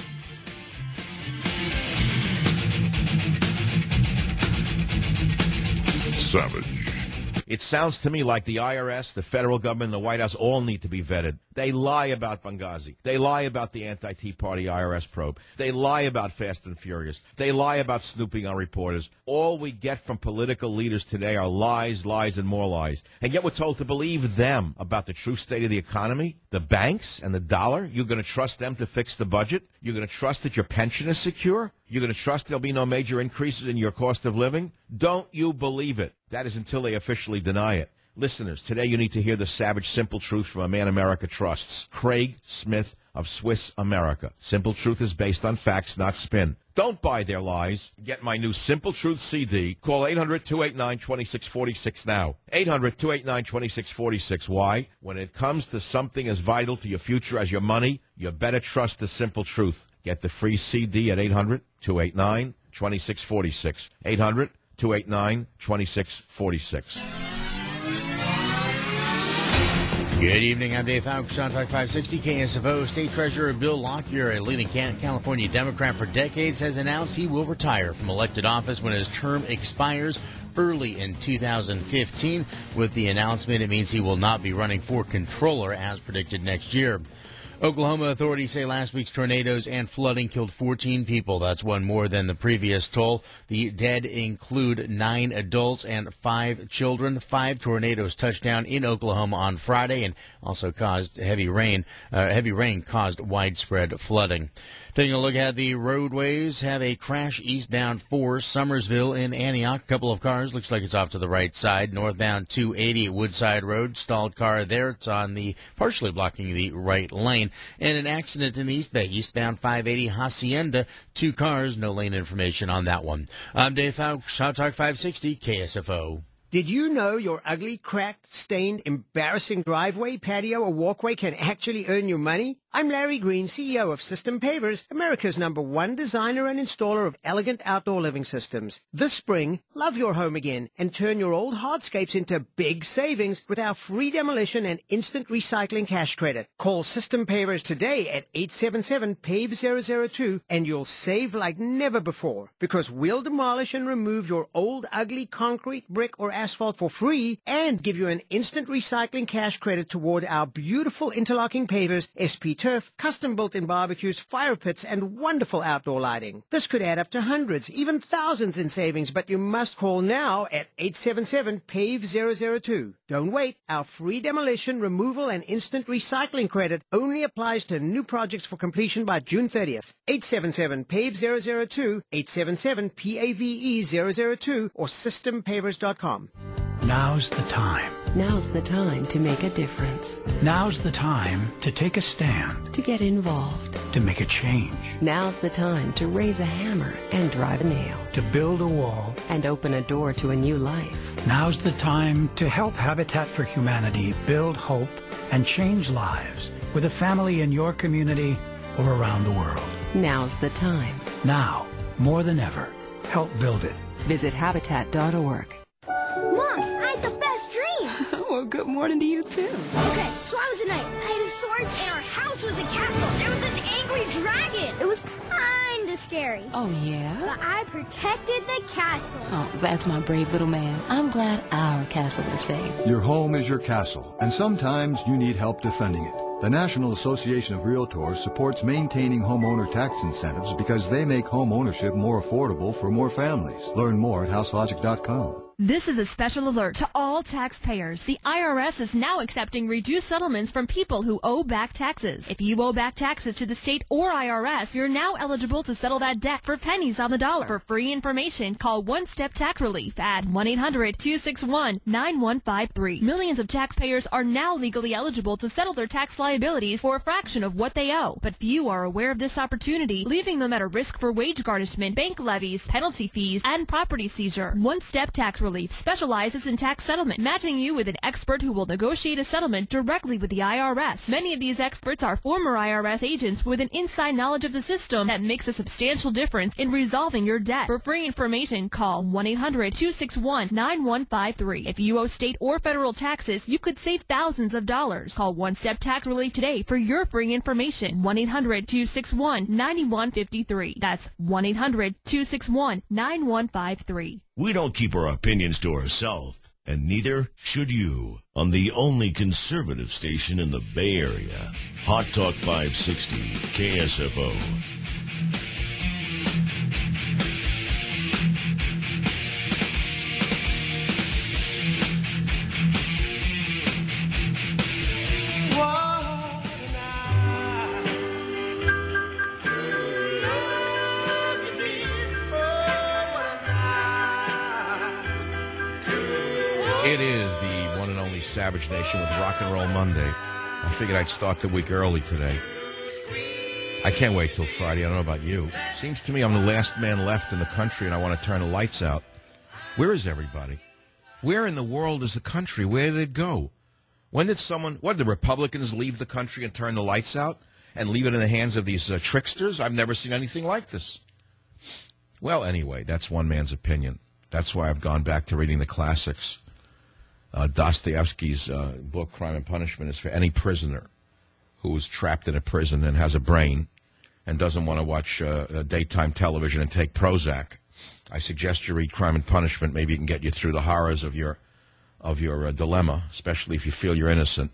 Savage. It sounds to me like the I R S, the federal government, and the White House all need to be vetted. They lie about Benghazi. They lie about the anti-Tea Party I R S probe. They lie about Fast and Furious. They lie about snooping on reporters. All we get from political leaders today are lies, lies, and more lies. And yet we're told to believe them about the true state of the economy, the banks, and the dollar. You're going to trust them to fix the budget? You're going to trust that your pension is secure? You're going to trust there'll be no major increases in your cost of living? Don't you believe it? That is until they officially deny it. Listeners, today you need to hear the savage, simple truth from a man America trusts. Craig Smith of Swiss America. Simple truth is based on facts, not spin. Don't buy their lies. Get my new Simple Truth C D. Call eight hundred, two eight nine, two six four six now. eight hundred, two eight nine, two six four six. Why? When it comes to something as vital to your future as your money, you better trust the Simple Truth. Get the free C D at eight hundred, two eight nine, two six four six. eight hundred, two eight nine, two six four six. Good evening. I'm Dave Fowles on Talk five sixty K S F O. State Treasurer Bill Lockyer, a leading California Democrat for decades, has announced he will retire from elected office when his term expires early in two thousand fifteen. With the announcement, it means he will not be running for controller as predicted next year. Oklahoma authorities say last week's tornadoes and flooding killed fourteen people. That's one more than the previous toll. The dead include nine adults and five children. Five tornadoes touched down in Oklahoma on Friday and also caused heavy rain. Uh, heavy rain caused widespread flooding. Taking a look at the roadways, have a crash eastbound for Summersville in Antioch. A couple of cars, looks like it's off to the right side. Northbound two eighty at Woodside Road, stalled car there. It's on the, partially blocking the right lane. And an accident in the East Bay, eastbound five eighty Hacienda. Two cars, no lane information on that one. I'm Dave Fowles, Hot Talk five sixty K S F O. Did you know your ugly, cracked, stained, embarrassing driveway, patio, or walkway can actually earn you money? I'm Larry Green, C E O of System Pavers, America's number one designer and installer of elegant outdoor living systems. This spring, love your home again and turn your old hardscapes into big savings with our free demolition and instant recycling cash credit. Call System Pavers today at eight seven seven, P A V E zero zero two and you'll save like never before, because we'll demolish and remove your old, ugly concrete, brick, or asphalt for free and give you an instant recycling cash credit toward our beautiful interlocking pavers, S P turf, custom built-in barbecues, fire pits, and wonderful outdoor lighting. This could add up to hundreds, even thousands in savings, but you must call now at eight seven seven, P A V E zero zero two. Don't wait. Our free demolition, removal, and instant recycling credit only applies to new projects for completion by June thirtieth. eight seven seven, P A V E zero zero two, eight seven seven, P A V E zero zero two, or system pavers dot com. Now's the time. Now's the time to make a difference. Now's the time to take a stand. To get involved. To make a change. Now's the time to raise a hammer and drive a nail. To build a wall. And open a door to a new life. Now's the time to help Habitat for Humanity build hope and change lives with a family in your community or around the world. Now's the time. Now, more than ever, help build it. Visit habitat dot org. Mom, I had the best dream. Well, good morning to you, too. Okay, so I was a knight. I had a sword, and our house was a castle. There was this angry dragon. It was kind of scary. Oh, yeah? But I protected the castle. Oh, that's my brave little man. I'm glad our castle is safe. Your home is your castle, and sometimes you need help defending it. The National Association of Realtors supports maintaining homeowner tax incentives because they make home ownership more affordable for more families. Learn more at house logic dot com. This is a special alert to all taxpayers. The I R S is now accepting reduced settlements from people who owe back taxes. If you owe back taxes to the state or I R S, you're now eligible to settle that debt for pennies on the dollar. For free information, call One Step Tax Relief at one eight hundred two six one nine one five three. Millions of taxpayers are now legally eligible to settle their tax liabilities for a fraction of what they owe. But few are aware of this opportunity, leaving them at a risk for wage garnishment, bank levies, penalty fees, and property seizure. One Step Tax Relief specializes in tax settlement, matching you with an expert who will negotiate a settlement directly with the I R S. Many of these experts are former I R S agents with an inside knowledge of the system that makes a substantial difference in resolving your debt. For free information, call one eight hundred two six one nine one five three. If you owe state or federal taxes, you could save thousands of dollars. Call One Step Tax Relief today for your free information. one eight hundred two six one nine one five three. That's one eight hundred two six one nine one five three. We don't keep our opinions to ourselves, and neither should you. On the only conservative station in the Bay Area, Hot Talk five sixty, K S F O. It is the one and only Savage Nation with Rock and Roll Monday. I figured I'd start the week early today. I can't wait till Friday. I don't know about you. Seems to me I'm the last man left in the country and I want to turn the lights out. Where is everybody? Where in the world is the country? Where did it go? When did someone, what, did the Republicans leave the country and turn the lights out and leave it in the hands of these uh, tricksters? I've never seen anything like this. Well, anyway, that's one man's opinion. That's why I've gone back to reading the classics. Uh, Dostoevsky's uh, book, Crime and Punishment, is for any prisoner who is trapped in a prison and has a brain and doesn't want to watch uh, daytime television and take Prozac. I suggest you read Crime and Punishment. Maybe it can get you through the horrors of your of your uh, dilemma, especially if you feel you're innocent.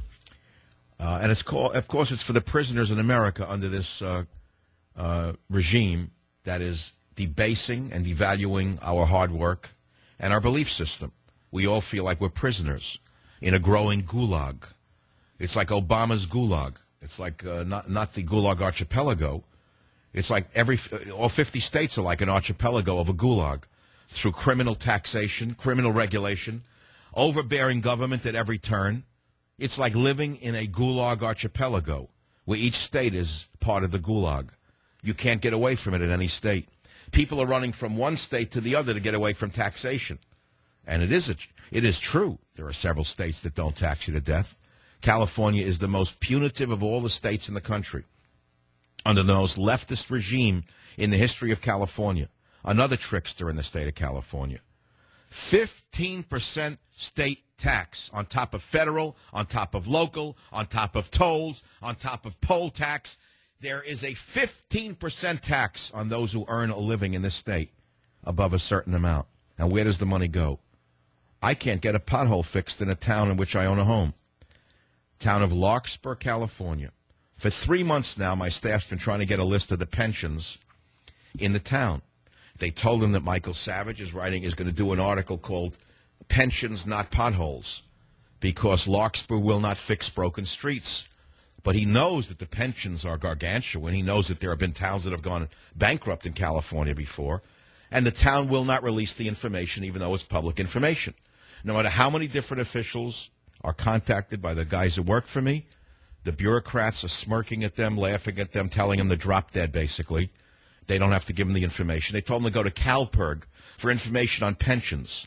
Uh, and it's called, of course, it's for the prisoners in America under this uh, uh, regime that is debasing and devaluing our hard work and our belief system. We all feel like we're prisoners in a growing gulag. It's like Obama's gulag. It's like uh, not not the Gulag Archipelago. It's like every all fifty states are like an archipelago of a gulag through criminal taxation, criminal regulation, overbearing government at every turn. It's like living in a gulag archipelago where each state is part of the gulag. You can't get away from it in any state. People are running from one state to the other to get away from taxation. And it is a, it is true. There are several states that don't tax you to death. California is the most punitive of all the states in the country. Under the most leftist regime in the history of California. Another trickster in the state of California. fifteen percent state tax on top of federal, on top of local, on top of tolls, on top of poll tax. There is a fifteen percent tax on those who earn a living in this state above a certain amount. And where does the money go? I can't get a pothole fixed in a town in which I own a home. Town of Larkspur, California. For three months now, my staff's been trying to get a list of the pensions in the town. They told him that Michael Savage is writing, is going to do an article called Pensions Not Potholes, because Larkspur will not fix broken streets. But he knows that the pensions are gargantuan. He knows that there have been towns that have gone bankrupt in California before. And the town will not release the information, even though it's public information. No matter how many different officials are contacted by the guys who work for me, the bureaucrats are smirking at them, laughing at them, telling them to drop dead, basically. They don't have to give them the information. They told them to go to CalPERG for information on pensions.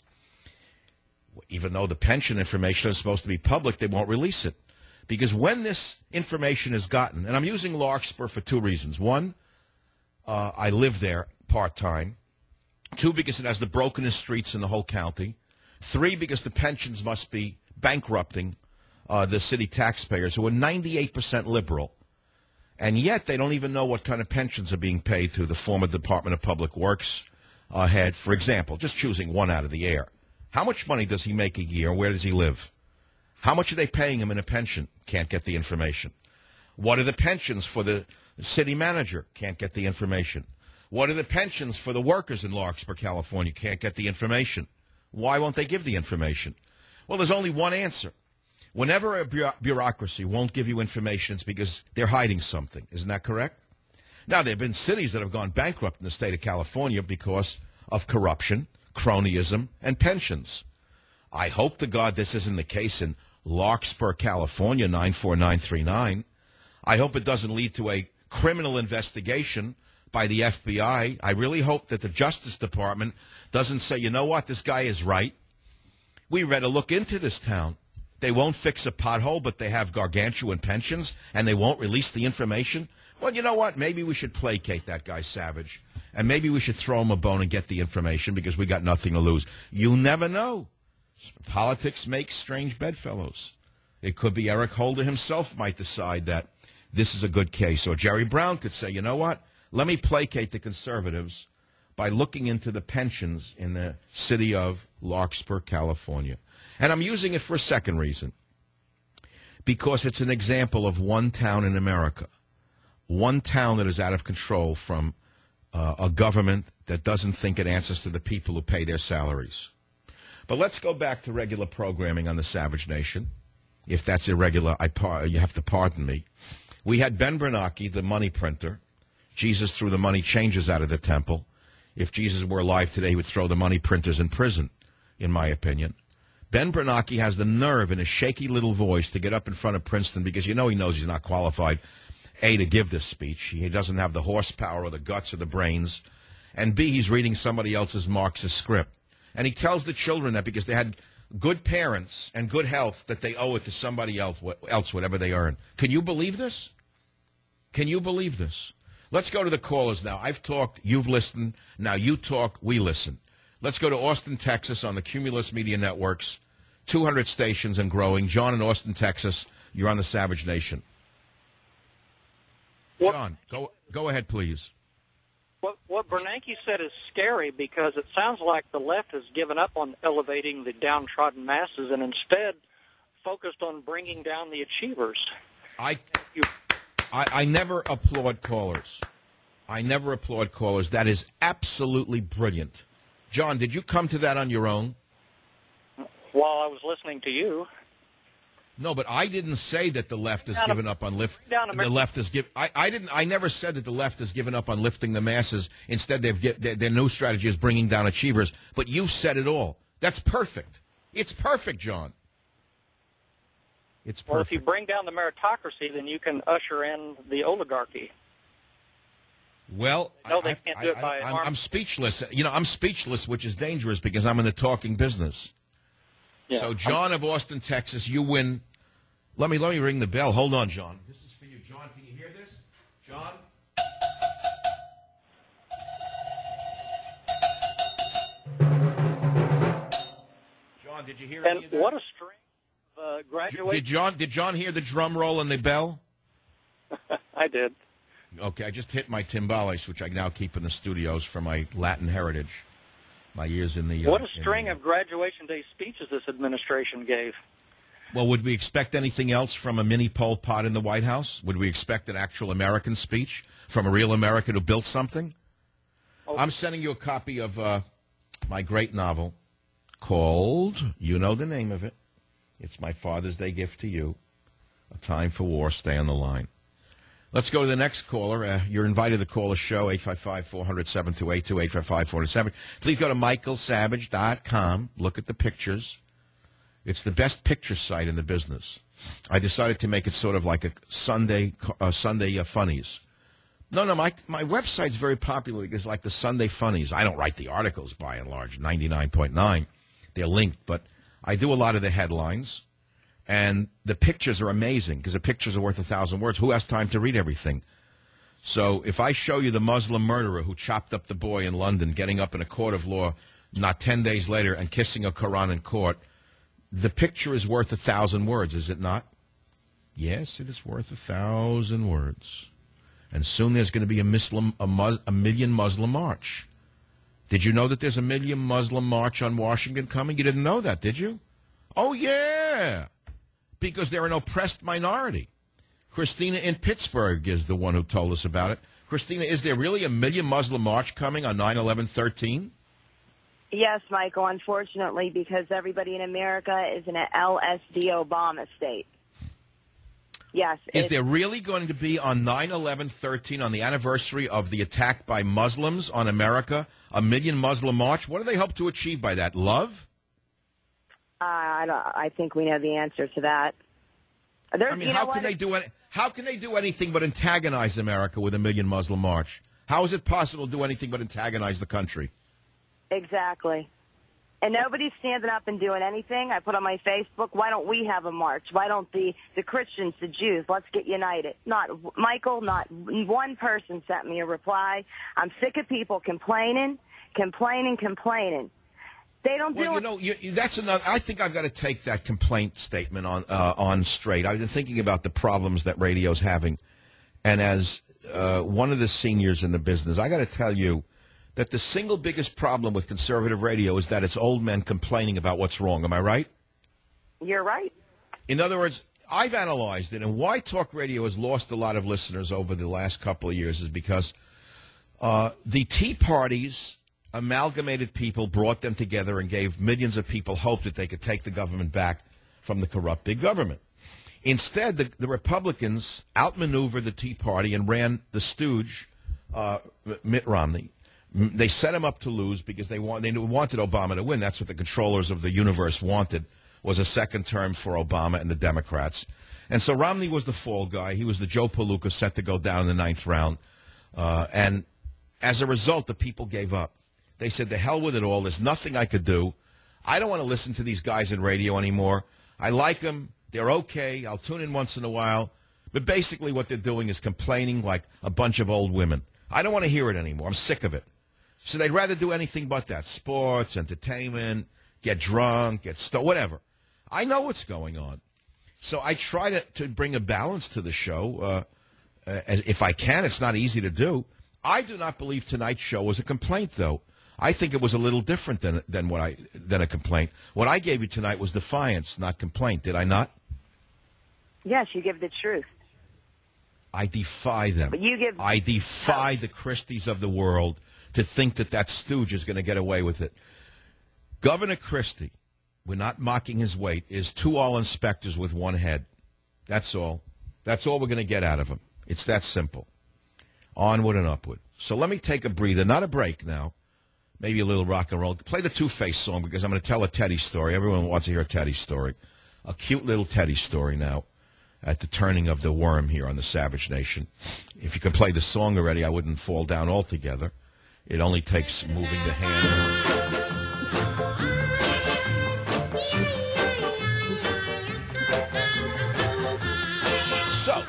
Even though the pension information is supposed to be public, they won't release it. Because when this information is gotten, and I'm using Larkspur for two reasons. One, uh, I live there part-time. Two, because it has the brokenest streets in the whole county. Three, because the pensions must be bankrupting uh, the city taxpayers, who are ninety-eight percent liberal. And yet they don't even know what kind of pensions are being paid to the former Department of Public Works uh, head. For example, just choosing one out of the air. How much money does he make a year? Where does he live? How much are they paying him in a pension? Can't get the information. What are the pensions for the city manager? Can't get the information. What are the pensions for the workers in Larkspur, California? Can't get the information. Why won't they give the information? Well, there's only one answer. Whenever a bu- bureaucracy won't give you information, it's because they're hiding something. Isn't that correct? Now, there have been cities that have gone bankrupt in the state of California because of corruption, cronyism, and pensions. I hope to God this isn't the case in Larkspur, California, nine four nine three nine. I hope it doesn't lead to a criminal investigation by the F B I. I really hope that the Justice Department doesn't say, you know what, this guy is right. We better look into this town. They won't fix a pothole, but they have gargantuan pensions, and they won't release the information. Well, you know what? Maybe we should placate that guy Savage, and maybe we should throw him a bone and get the information because we got nothing to lose. You never know. Politics makes strange bedfellows. It could be Eric Holder himself might decide that this is a good case. Or Jerry Brown could say, you know what? Let me placate the conservatives by looking into the pensions in the city of Larkspur, California. And I'm using it for a second reason, because it's an example of one town in America, one town that is out of control from uh, a government that doesn't think it answers to the people who pay their salaries. But let's go back to regular programming on the Savage Nation. If that's irregular, I par- you have to pardon me. We had Ben Bernanke, the money printer. Jesus threw the money changers out of the temple. If Jesus were alive today, he would throw the money printers in prison, in my opinion. Ben Bernanke has the nerve in a shaky little voice to get up in front of Princeton because you know he knows he's not qualified, A, to give this speech. He doesn't have the horsepower or the guts or the brains. And B, he's reading somebody else's Marxist script. And he tells the children that because they had good parents and good health that they owe it to somebody else, else whatever they earn. Can you believe this? Can you believe this? Let's go to the callers now. I've talked, you've listened. Now you talk, we listen. Let's go to Austin, Texas on the Cumulus Media Networks, two hundred stations and growing. John in Austin, Texas, you're on the Savage Nation. John, go go ahead, please. What, what Bernanke said is scary because it sounds like the left has given up on elevating the downtrodden masses and instead focused on bringing down the achievers. I, I, I never applaud callers. I never applaud callers. That is absolutely brilliant. John, did you come to that on your own? While I was listening to you. No, but I didn't say that the left has given up on lift. The left has given. I, I didn't. I never said that the left has given up on lifting the masses. Instead, they've get, their, their new strategy is bringing down achievers. But you said it all. That's perfect. It's perfect, John. It's perfect. Well, if you bring down the meritocracy, then you can usher in the oligarchy. Well, no, they I, can't I, do it I, by I'm, arm. I'm speechless. You know, I'm speechless, which is dangerous because I'm in the talking business. Yeah. So, John of Austin, Texas, you win. Let me let me ring the bell. Hold on, John. This is for you, John. Can you hear this, John? John, did you hear? And any of that? what a string of uh, graduates. Did John? Did John hear the drum roll and the bell? I did. Okay, I just hit my timbales, which I now keep in the studios for my Latin heritage. My years in the. Uh, What a string the, of graduation day speeches this administration gave. Well, would we expect anything else from a mini Pol Pot in the White House? Would we expect an actual American speech from a real American who built something? Oh. I'm sending you a copy of uh, my great novel called, you know the name of it. It's my Father's Day gift to you. A Time for War. Stay on the line. Let's go to the next caller. Uh, you're invited to call the show, eight five five, four hundred, seven two eight two, eight five five, four hundred seven. Please go to michael savage dot com. Look at the pictures. It's the best picture site in the business. I decided to make it sort of like a Sunday uh, Sunday uh, funnies. No, no, my my website's very popular because like the Sunday funnies. I don't write the articles by and large, ninety-nine point nine. They're linked, but I do a lot of the headlines. And the pictures are amazing because the pictures are worth a thousand words. Who has time to read everything? So if I show you the Muslim murderer who chopped up the boy in London, getting up in a court of law not ten days later and kissing a Quran in court, the picture is worth a thousand words, is it not? Yes, it is worth a thousand words. And soon there's going to be a, Muslim, a, Mus, a million Muslim march. Did you know that there's a million Muslim march on Washington coming? You didn't know that, did you? Oh, yeah. Because they're an oppressed minority. Christina in Pittsburgh is the one who told us about it. Christina, is there really a million Muslim march coming on nine eleven thirteen? Yes, Michael, unfortunately, because everybody in America is in an L S D Obama state. Yes. Is there really going to be on nine eleven thirteen, on the anniversary of the attack by Muslims on America, a million Muslim march? What do they hope to achieve by that? Love? Uh, I, don't, I think we know the answer to that. There's, I mean, you how know can what? they do any, how can they do anything but antagonize America with a million Muslim march? How is it possible to do anything but antagonize the country? Exactly. And nobody's standing up and doing anything. I put on my Facebook, why don't we have a march? Why don't the, the Christians, the Jews, let's get united? Not, Michael, not one person sent me a reply. I'm sick of people complaining, complaining, complaining. They don't well, do you it. know, you, you, that's another. I think I've got to take that complaint statement on uh, on straight. I've been thinking about the problems that radio's having, and as uh, one of the seniors in the business, I got to tell you that the single biggest problem with conservative radio is that it's old men complaining about what's wrong. Am I right? You're right. In other words, I've analyzed it, and why talk radio has lost a lot of listeners over the last couple of years is because uh, the Tea Parties amalgamated people, brought them together, and gave millions of people hope that they could take the government back from the corrupt big government. Instead, the, the Republicans outmaneuvered the Tea Party and ran the stooge, uh, Mitt Romney. They set him up to lose because they, want, they wanted Obama to win. That's what the controllers of the universe wanted, was a second term for Obama and the Democrats. And so Romney was the fall guy. He was the Joe Palooka set to go down in the ninth round. Uh, and as a result, the people gave up. They said, the hell with it all. There's nothing I could do. I don't want to listen to these guys in radio anymore. I like them. They're okay. I'll tune in once in a while. But basically what they're doing is complaining like a bunch of old women. I don't want to hear it anymore. I'm sick of it. So they'd rather do anything but that. Sports, entertainment, get drunk, get stoned, whatever. I know what's going on. So I try to, to bring a balance to the show. Uh, uh, if I can, it's not easy to do. I do not believe tonight's show was a complaint, though. I think it was a little different than than what I than a complaint. What I gave you tonight was defiance, not complaint. Did I not? Yes, you give the truth. I defy them. But you give. I defy the Christies of the world to think that that stooge is going to get away with it. Governor Christie, we're not mocking his weight, is two all inspectors with one head. That's all. That's all we're going to get out of him. It's that simple. Onward and upward. So let me take a breather, not a break now. Maybe a little rock and roll. Play the Two-Face song because I'm going to tell a Teddy story. Everyone wants to hear a Teddy story. A cute little Teddy story now at the turning of the worm here on the Savage Nation. If you could play the song already, I wouldn't fall down altogether. It only takes moving the hand. So,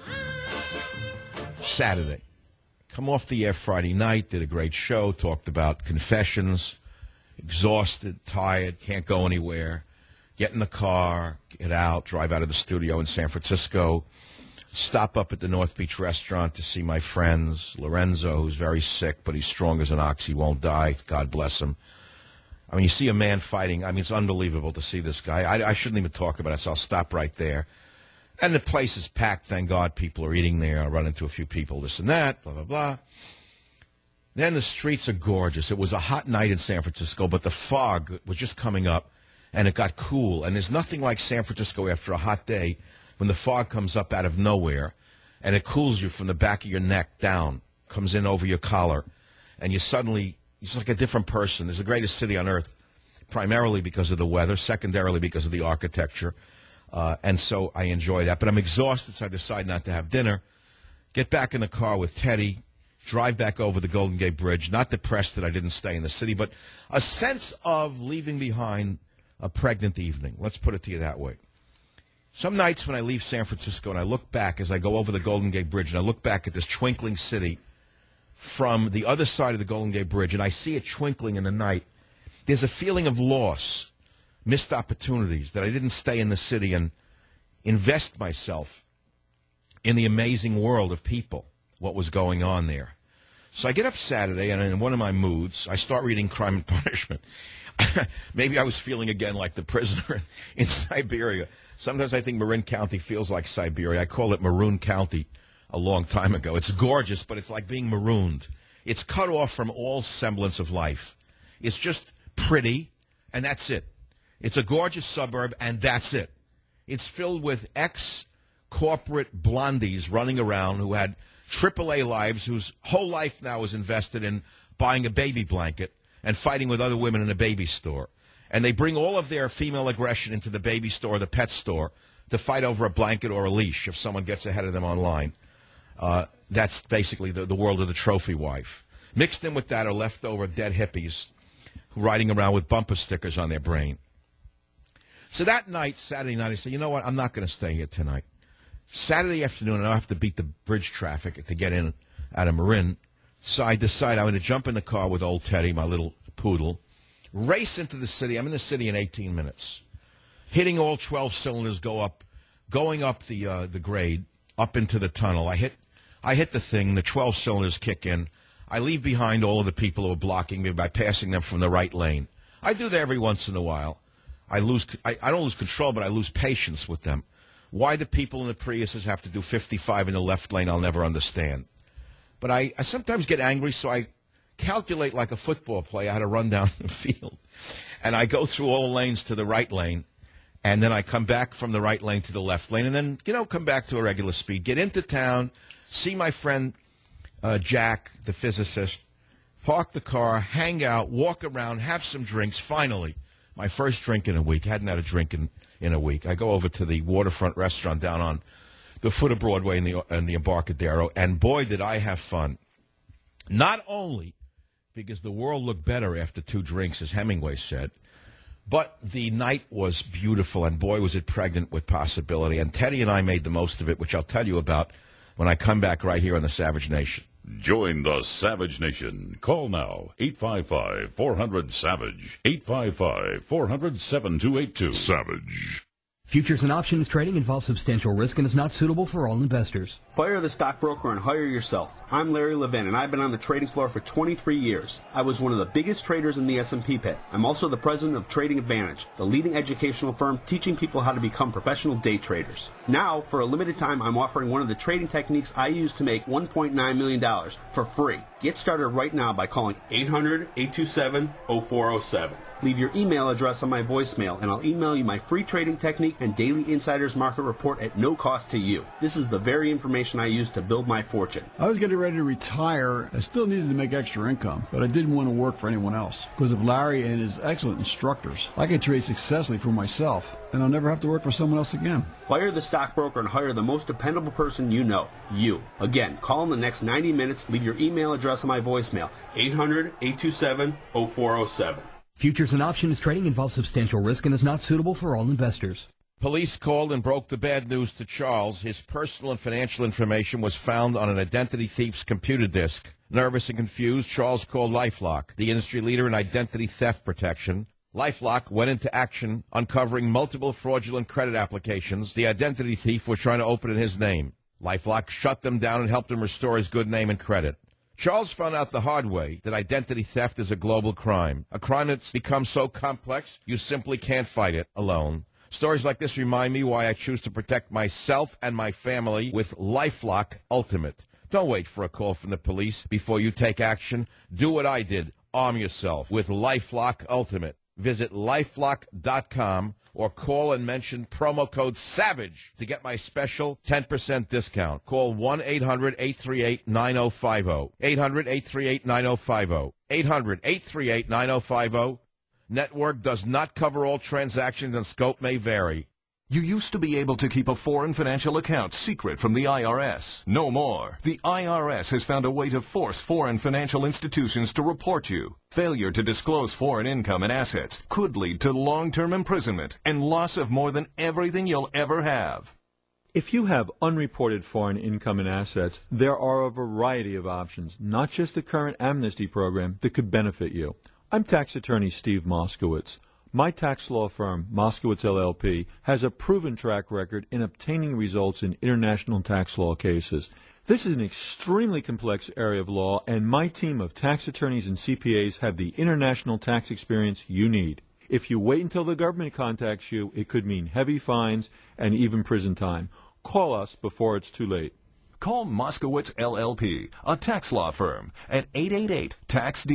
Saturday. Come off the air Friday night, did a great show, talked about confessions, exhausted, tired, can't go anywhere. Get in the car, get out, drive out of the studio in San Francisco, stop up at the North Beach restaurant to see my friends, Lorenzo, who's very sick, but he's strong as an ox. He won't die. God bless him. I mean, you see a man fighting. I mean, it's unbelievable to see this guy. I, I shouldn't even talk about it, so I'll stop right there. And the place is packed, thank God. People are eating there. I run into a few people, this and that, blah, blah, blah. Then the streets are gorgeous. It was a hot night in San Francisco, but the fog was just coming up, and it got cool. And there's nothing like San Francisco after a hot day when the fog comes up out of nowhere, and it cools you from the back of your neck down, comes in over your collar, and you suddenly, it's like a different person. It's the greatest city on earth, primarily because of the weather, secondarily because of the architecture. Uh, and so I enjoy that. But I'm exhausted, so I decide not to have dinner. Get back in the car with Teddy, drive back over the Golden Gate Bridge, not depressed that I didn't stay in the city, but a sense of leaving behind a pregnant evening. Let's put it to you that way. Some nights when I leave San Francisco and I look back as I go over the Golden Gate Bridge and I look back at this twinkling city from the other side of the Golden Gate Bridge and I see it twinkling in the night, there's a feeling of loss. Missed opportunities, that I didn't stay in the city and invest myself in the amazing world of people, what was going on there. So I get up Saturday, and in one of my moods, I start reading Crime and Punishment. Maybe I was feeling again like the prisoner in Siberia. Sometimes I think Marin County feels like Siberia. I call it Maroon County a long time ago. It's gorgeous, but it's like being marooned. It's cut off from all semblance of life. It's just pretty, and that's it. It's a gorgeous suburb, and that's it. It's filled with ex-corporate blondies running around who had triple A lives, whose whole life now is invested in buying a baby blanket and fighting with other women in a baby store. And they bring all of their female aggression into the baby store or the pet store to fight over a blanket or a leash if someone gets ahead of them online. Uh, that's basically the, the world of the trophy wife. Mixed in with that are leftover dead hippies riding around with bumper stickers on their brain. So that night, Saturday night, I said, you know what, I'm not going to stay here tonight. Saturday afternoon, I don't have to beat the bridge traffic to get in out of Marin. So I decide I'm going to jump in the car with old Teddy, my little poodle, race into the city. I'm in the city in eighteen minutes. Hitting all twelve cylinders, go up, going up the uh, the grade, up into the tunnel. I hit, I hit the thing, the twelve cylinders kick in. I leave behind all of the people who are blocking me by passing them from the right lane. I do that every once in a while. I lose, I, I don't lose control, but I lose patience with them. Why the people in the Priuses have to do fifty-five in the left lane, I'll never understand. But I, I sometimes get angry, so I calculate like a football player how to run down the field. And I go through all the lanes to the right lane, and then I come back from the right lane to the left lane, and then, you know, come back to a regular speed, get into town, see my friend uh, Jack, the physicist, park the car, hang out, walk around, have some drinks. Finally, my first drink in a week. Hadn't had a drink in, in a week. I go over to the waterfront restaurant down on the foot of Broadway in the, in the Embarcadero, and boy, did I have fun. Not only because the world looked better after two drinks, as Hemingway said, but the night was beautiful, and boy, was it pregnant with possibility. And Teddy and I made the most of it, which I'll tell you about when I come back right here on the Savage Nation. Join the Savage Nation. Call now, eight five five, four hundred, SAVAGE, eight five five, four hundred, seven two eight two. Savage. Futures and options trading involves substantial risk and is not suitable for all investors. Fire the stockbroker and hire yourself. I'm Larry Levin, and I've been on the trading floor for twenty-three years. I was one of the biggest traders in the S and P pit. I'm also the president of Trading Advantage, the leading educational firm teaching people how to become professional day traders. Now, for a limited time, I'm offering one of the trading techniques I use to make one point nine million dollars for free. Get started right now by calling eight hundred, eight two seven, oh four oh seven. Leave your email address on my voicemail, and I'll email you my free trading technique and daily insider's market report at no cost to you. This is the very information I use to build my fortune. I was getting ready to retire. I still needed to make extra income, but I didn't want to work for anyone else. Because of Larry and his excellent instructors, I can trade successfully for myself, and I'll never have to work for someone else again. Fire the stockbroker and hire the most dependable person you know, you. Again, call in the next ninety minutes. Leave your email address on my voicemail, eight hundred, eight two seven, oh four oh seven. Futures and options trading involves substantial risk and is not suitable for all investors. Police called and broke the bad news to Charles. His personal and financial information was found on an identity thief's computer disk. Nervous and confused, Charles called LifeLock, the industry leader in identity theft protection. LifeLock went into action, uncovering multiple fraudulent credit applications the identity thief was trying to open in his name. LifeLock shut them down and helped him restore his good name and credit. Charles found out the hard way that identity theft is a global crime, a crime that's become so complex you simply can't fight it alone. Stories like this remind me why I choose to protect myself and my family with LifeLock Ultimate. Don't wait for a call from the police before you take action. Do what I did. Arm yourself with LifeLock Ultimate. Visit lifelock dot com or call and mention promo code SAVAGE to get my special ten percent discount. Call one eight hundred, eight three eight, nine oh five oh. eight hundred, eight three eight, nine oh five oh. eight hundred, eight three eight, nine oh five oh. Network does not cover all transactions and scope may vary. You used to be able to keep a foreign financial account secret from the I R S. No more. The I R S has found a way to force foreign financial institutions to report you. Failure to disclose foreign income and assets could lead to long-term imprisonment and loss of more than everything you'll ever have. If you have unreported foreign income and assets, there are a variety of options, not just the current amnesty program, that could benefit you. I'm tax attorney Steve Moskowitz. My tax law firm, Moskowitz L L P, has a proven track record in obtaining results in international tax law cases. This is an extremely complex area of law, and my team of tax attorneys and C P As have the international tax experience you need. If you wait until the government contacts you, it could mean heavy fines and even prison time. Call us before it's too late. Call Moskowitz L L P, a tax law firm, at eight eight eight, tax deal.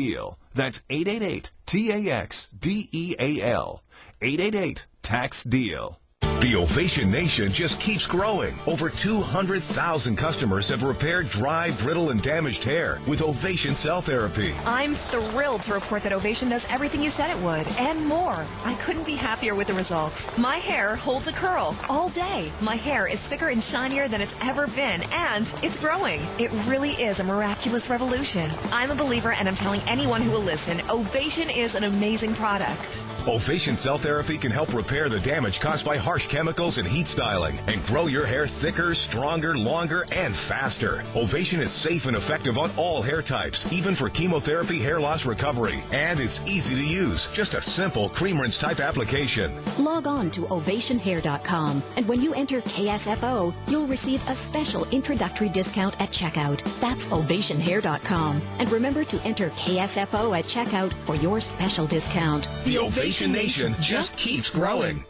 That's eight eight eight, T A X D E A L. eight eight eight, tax deal. The Ovation Nation just keeps growing. Over two hundred thousand customers have repaired dry, brittle, and damaged hair with Ovation Cell Therapy. I'm thrilled to report that Ovation does everything you said it would, and more. I couldn't be happier with the results. My hair holds a curl all day. My hair is thicker and shinier than it's ever been, and it's growing. It really is a miraculous revolution. I'm a believer, and I'm telling anyone who will listen, Ovation is an amazing product. Ovation Cell Therapy can help repair the damage caused by harsh chemicals and heat styling and grow your hair thicker, stronger, longer, and faster. Ovation is safe and effective on all hair types, even for chemotherapy hair loss recovery. And it's easy to use. Just a simple cream rinse type application. Log on to ovation hair dot com, and when you enter K S F O, you'll receive a special introductory discount at checkout. That's ovation hair dot com. And remember to enter K S F O at checkout for your special discount. The Ovation Nation just keeps growing.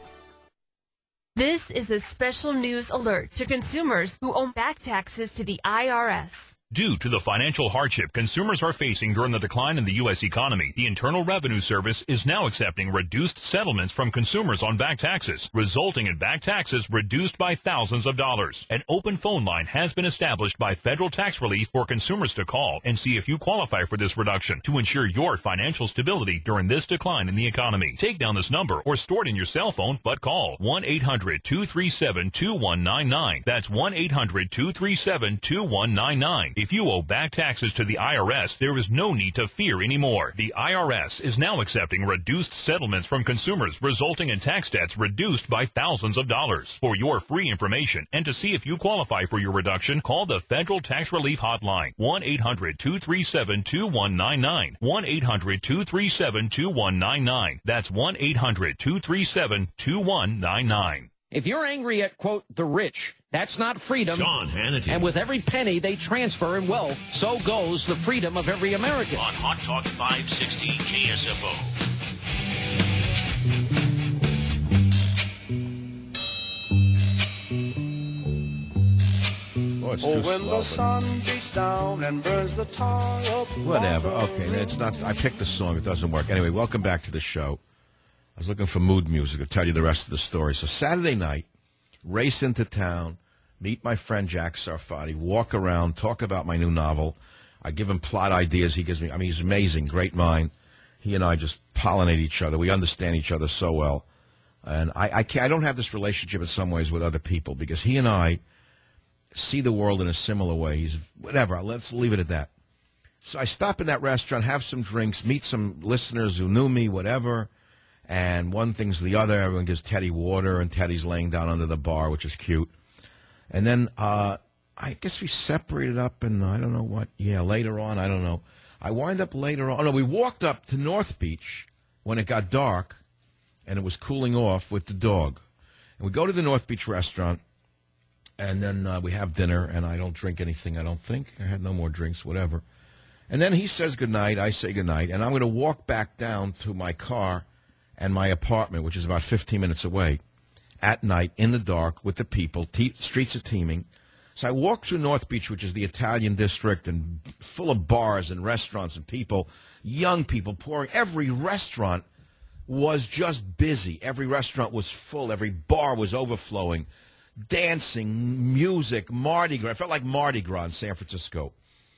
This is a special news alert to consumers who owe back taxes to the I R S. Due to the financial hardship consumers are facing during the decline in the U S economy, the Internal Revenue Service is now accepting reduced settlements from consumers on back taxes, resulting in back taxes reduced by thousands of dollars. An open phone line has been established by Federal Tax Relief for consumers to call and see if you qualify for this reduction to ensure your financial stability during this decline in the economy. Take down this number or store it in your cell phone, but call one eight hundred, two three seven, two one nine nine. That's one eight hundred, two three seven, two one nine nine. If you owe back taxes to the I R S, there is no need to fear anymore. The I R S is now accepting reduced settlements from consumers, resulting in tax debts reduced by thousands of dollars. For your free information and to see if you qualify for your reduction, call the Federal Tax Relief Hotline, one eight hundred, two three seven, two one nine nine, one eight hundred, two three seven, two one nine nine. That's one eight hundred, two three seven, two one nine nine. If you're angry at, quote, the rich, that's not freedom. Sean Hannity. And with every penny they transfer in wealth, so goes the freedom of every American. On Hot Talk five sixty K S F O. Oh, it's Oh, too when slow, the sun beats down and burns the tar up. Whatever. Okay, it's not. I picked the song. It doesn't work. Anyway, welcome back to the show. I was looking for mood music to tell you the rest of the story. So Saturday night, race into town, meet my friend Jack Sarfati, walk around, talk about my new novel. I give him plot ideas. He gives me. I mean, he's amazing, great mind. He and I just pollinate each other. We understand each other so well. And I, I, can't, I don't have this relationship in some ways with other people because he and I see the world in a similar way. He's whatever. Let's leave it at that. So I stop in that restaurant, have some drinks, meet some listeners who knew me, whatever. And one thing's the other. Everyone gives Teddy water, and Teddy's laying down under the bar, which is cute. And then uh, I guess we separated up, and I don't know what. Yeah, later on, I don't know. I wind up later on. Oh, no, we walked up to North Beach when it got dark, and it was cooling off with the dog. And we go to the North Beach restaurant, and then uh, we have dinner, and I don't drink anything, I don't think. I had no more drinks, whatever. And then he says goodnight, I say goodnight, and I'm going to walk back down to my car and my apartment, which is about fifteen minutes away, at night, in the dark, with the people. Te- streets are teeming. So I walk through North Beach, which is the Italian district, and full of bars and restaurants and people, young people pouring. Every restaurant was just busy. Every restaurant was full. Every bar was overflowing. Dancing, music, Mardi Gras. I felt like Mardi Gras in San Francisco.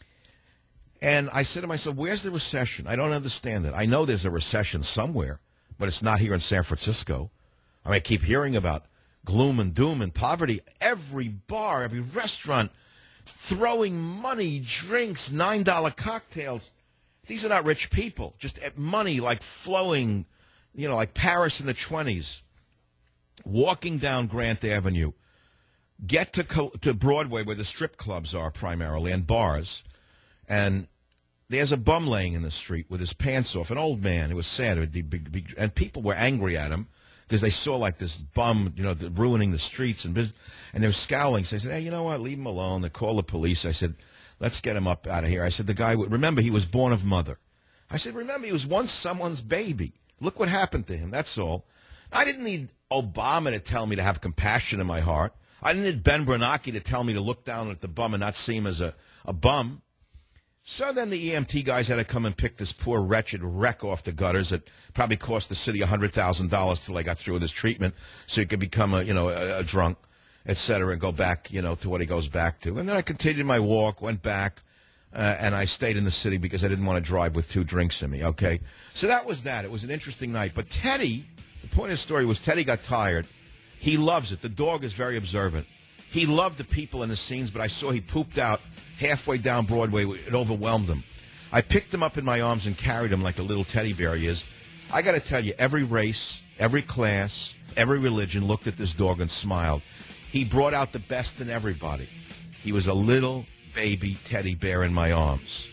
And I said to myself, where's the recession? I don't understand it. I know there's a recession somewhere, but it's not here in San Francisco. I mean, I keep hearing about gloom and doom and poverty. Every bar, every restaurant, throwing money, drinks, nine dollar cocktails. These are not rich people. Just money like flowing, you know, like Paris in the twenties. Walking down Grant Avenue. Get to to Broadway where the strip clubs are primarily and bars. And there's a bum laying in the street with his pants off, an old man. It was sad. It would be, be, and people were angry at him because they saw like this bum, you know, ruining the streets, and and they were scowling. So I said, hey, you know what? Leave him alone. They called the police. I said, let's get him up out of here. I said, the guy, remember, he was born of mother. I said, remember, he was once someone's baby. Look what happened to him. That's all. I didn't need Obama to tell me to have compassion in my heart. I didn't need Ben Bernanke to tell me to look down at the bum and not see him as a, a bum. So then the E M T guys had to come and pick this poor wretched wreck off the gutters. It probably cost the city one hundred thousand dollars till they got through with his treatment so he could become a, you know, a, a drunk, et cetera, and go back, you know, to what he goes back to. And then I continued my walk, went back, uh, and I stayed in the city because I didn't want to drive with two drinks in me, okay? So that was that. It was an interesting night. But Teddy, the point of the story was Teddy got tired. He loves it. The dog is very observant. He loved the people in the scenes, but I saw he pooped out halfway down Broadway. It overwhelmed him. I picked him up in my arms and carried him like the little teddy bear he is. I got to tell you, every race, every class, every religion looked at this dog and smiled. He brought out the best in everybody. He was a little baby teddy bear in my arms.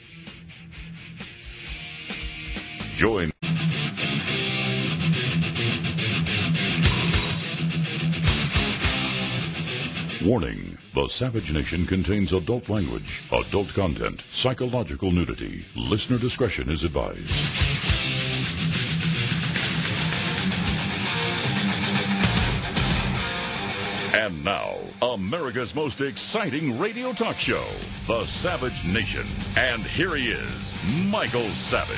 Join. Warning. The Savage Nation contains adult language, adult content, psychological nudity. Listener discretion is advised. And now, America's most exciting radio talk show, The Savage Nation. And here he is, Michael Savage.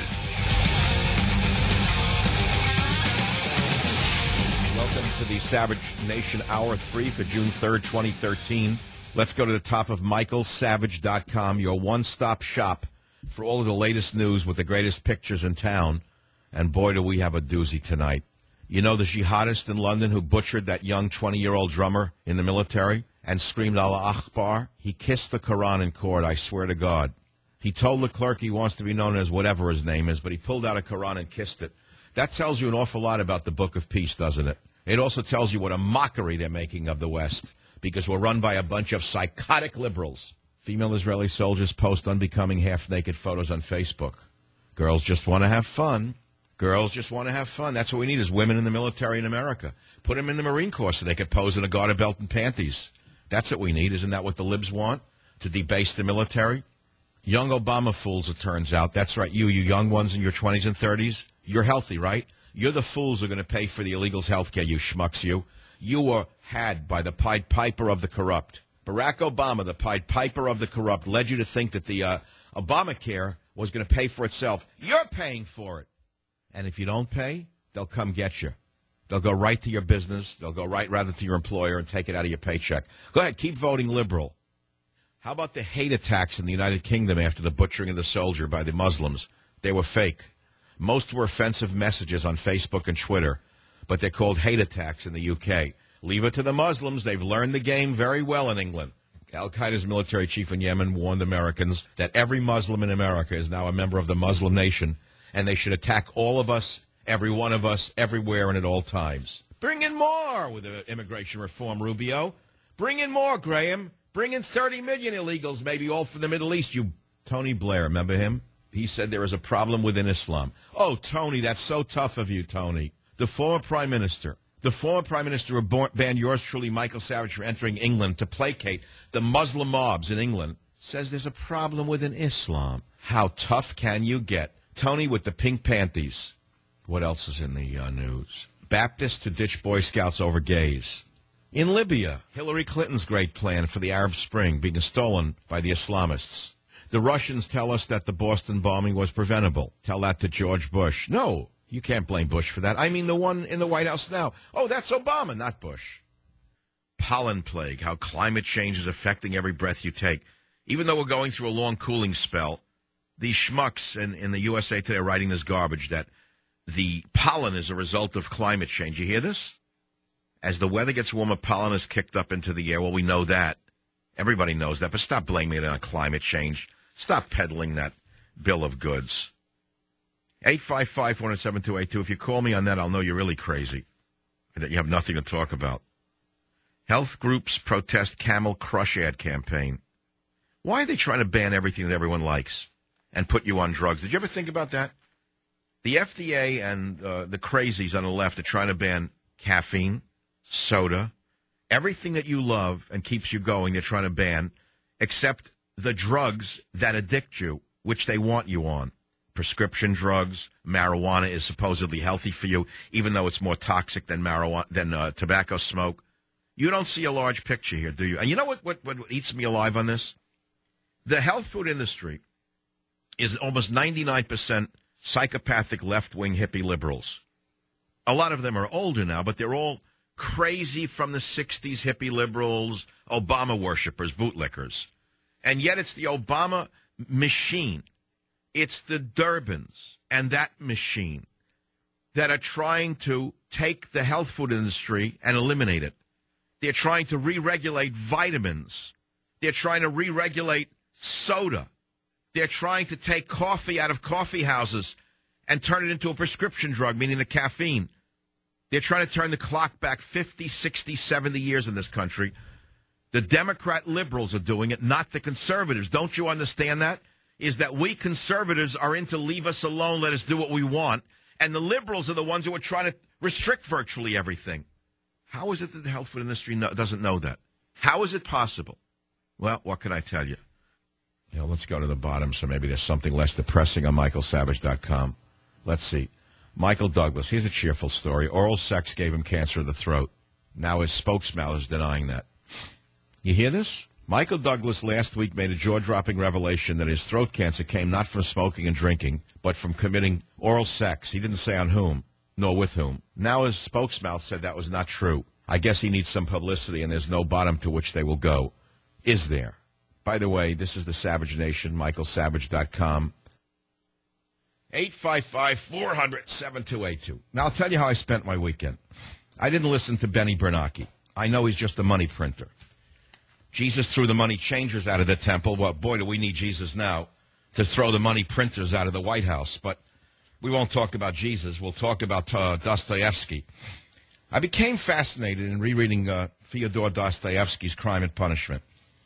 Welcome to the Savage Nation Hour three for June third, twenty thirteen. Let's go to the top of michael savage dot com, your one-stop shop for all of the latest news with the greatest pictures in town. And boy, do we have a doozy tonight. You know the jihadist in London who butchered that young twenty-year-old drummer in the military and screamed Allah Akbar? He kissed the Quran in court, I swear to God. He told the clerk he wants to be known as whatever his name is, but he pulled out a Quran and kissed it. That tells you an awful lot about the Book of Peace, doesn't it? It also tells you what a mockery they're making of the West, because we're run by a bunch of psychotic liberals. Female Israeli soldiers post unbecoming half-naked photos on Facebook. Girls just want to have fun. Girls just want to have fun. That's what we need is women in the military in America. Put them in the Marine Corps so they could pose in a garter belt and panties. That's what we need. Isn't that what the libs want? To debase the military? Young Obama fools, it turns out. That's right. You, you young ones in your twenties and thirties, you're healthy, right? You're the fools who are going to pay for the illegals' health care, you schmucks, you. You were had by the Pied Piper of the corrupt. Barack Obama, the Pied Piper of the corrupt, led you to think that the uh, Obamacare was going to pay for itself. You're paying for it. And if you don't pay, they'll come get you. They'll go right to your business. They'll go right rather to your employer and take it out of your paycheck. Go ahead, keep voting liberal. How about the hate attacks in the United Kingdom after the butchering of the soldier by the Muslims? They were fake. Most were offensive messages on Facebook and Twitter, but they're called hate attacks in the U K. Leave it to the Muslims. They've learned the game very well in England. Al-Qaeda's military chief in Yemen warned Americans that every Muslim in America is now a member of the Muslim nation, and they should attack all of us, every one of us, everywhere and at all times. Bring in more with the immigration reform, Rubio. Bring in more, Graham. Bring in thirty million illegals, maybe all from the Middle East. You, Tony Blair, remember him? He said there is a problem within Islam. Oh, Tony, that's so tough of you, Tony. The former prime minister, the former prime minister who banned yours truly, Michael Savage, from entering England to placate the Muslim mobs in England, says there's a problem within Islam. How tough can you get? Tony with the pink panties. What else is in the uh, news? Baptists to ditch Boy Scouts over gays. In Libya, Hillary Clinton's great plan for the Arab Spring being stolen by the Islamists. The Russians tell us that the Boston bombing was preventable. Tell that to George Bush. No, you can't blame Bush for that. I mean the one in the White House now. Oh, that's Obama, not Bush. Pollen plague, how climate change is affecting every breath you take. Even though we're going through a long cooling spell, these schmucks in, in the U S A Today are writing this garbage that the pollen is a result of climate change. You hear this? As the weather gets warmer, pollen is kicked up into the air. Well, we know that. Everybody knows that, but stop blaming it on climate change. Stop peddling that bill of goods. eight five five, four zero seven, two eight two. If you call me on that, I'll know you're really crazy, that you have nothing to talk about. Health groups protest Camel Crush ad campaign. Why are they trying to ban everything that everyone likes and put you on drugs? Did you ever think about that? The F D A and uh, the crazies on the left are trying to ban caffeine, soda, everything that you love and keeps you going, they're trying to ban, except the drugs that addict you, which they want you on. Prescription drugs, marijuana is supposedly healthy for you, even though it's more toxic than marijuana than uh, tobacco smoke. You don't see a large picture here, do you? And you know what, what, what eats me alive on this? The health food industry is almost ninety-nine percent psychopathic left-wing hippie liberals. A lot of them are older now, but they're all crazy from the sixties hippie liberals, Obama worshippers, bootlickers. And yet it's the Obama machine. It's the Durbins and that machine that are trying to take the health food industry and eliminate it. They're trying to re-regulate vitamins. They're trying to re-regulate soda. They're trying to take coffee out of coffee houses and turn it into a prescription drug, meaning the caffeine. They're trying to turn the clock back fifty, sixty, seventy years in this country. The Democrat liberals are doing it, not the conservatives. Don't you understand that? Is that we conservatives are into leave us alone, let us do what we want, and the liberals are the ones who are trying to restrict virtually everything. How is it that the health food industry no, doesn't know that? How is it possible? Well, what can I tell you? You know, let's go to the bottom so maybe there's something less depressing on Michael Savage dot com. Let's see. Michael Douglas, here's a cheerful story. Oral sex gave him cancer of the throat. Now his spokesmouth is denying that. You hear this? Michael Douglas last week made a jaw-dropping revelation that his throat cancer came not from smoking and drinking, but from committing oral sex. He didn't say on whom, nor with whom. Now his spokesmouth said that was not true. I guess he needs some publicity, and there's no bottom to which they will go. Is there? By the way, this is the Savage Nation, Michael Savage dot com. eight five five, four hundred, seven two eight two. Now, I'll tell you how I spent my weekend. I didn't listen to Benny Bernanke. I know he's just a money printer. Jesus threw the money changers out of the temple. Well, boy, do we need Jesus now to throw the money printers out of the White House. But we won't talk about Jesus. We'll talk about uh, Dostoevsky. I became fascinated in rereading uh, Fyodor Dostoevsky's Crime and Punishment.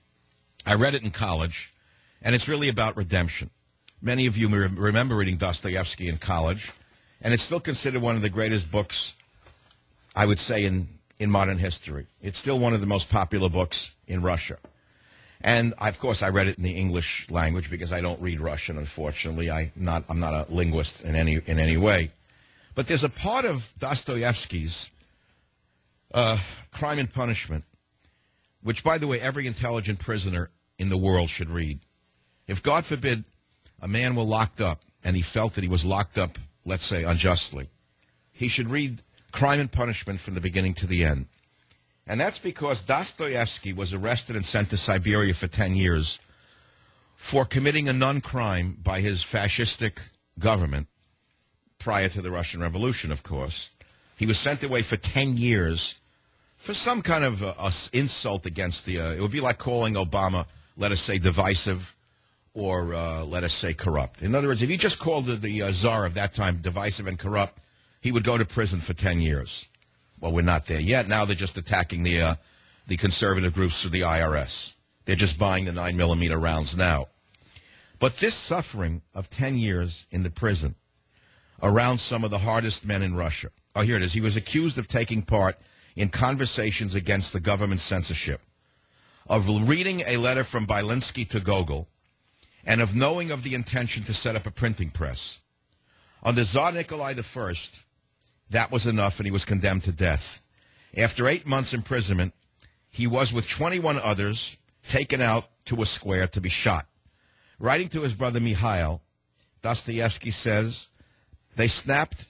I read it in college, and it's really about redemption. Many of you may remember reading Dostoevsky in college, and it's still considered one of the greatest books, I would say, in, in modern history. It's still one of the most popular books in Russia. And, of course, I read it in the English language because I don't read Russian, unfortunately. I not, I'm not a linguist in any, in any way. But there's a part of Dostoevsky's uh, Crime and Punishment, which, by the way, every intelligent prisoner in the world should read. If, God forbid, a man were locked up and he felt that he was locked up, let's say, unjustly, he should read Crime and Punishment from the beginning to the end. And that's because Dostoevsky was arrested and sent to Siberia for ten years for committing a non-crime by his fascistic government prior to the Russian Revolution, of course. He was sent away for ten years for some kind of uh, uh, insult against the, uh, it would be like calling Obama, let us say, divisive or, uh, let us say, corrupt. In other words, if you just called the, the uh, czar of that time divisive and corrupt, he would go to prison for ten years. Well, we're not there yet. Now they're just attacking the uh, the conservative groups through the I R S. They're just buying the nine millimeter rounds now. But this suffering of ten years in the prison around some of the hardest men in Russia. Oh, here it is. He was accused of taking part in conversations against the government censorship, of reading a letter from Belinsky to Gogol, and of knowing of the intention to set up a printing press. Under Tsar Nikolai the First, that was enough, and he was condemned to death. After eight months' imprisonment, he was, with twenty-one others, taken out to a square to be shot. Writing to his brother Mikhail, Dostoevsky says, they snapped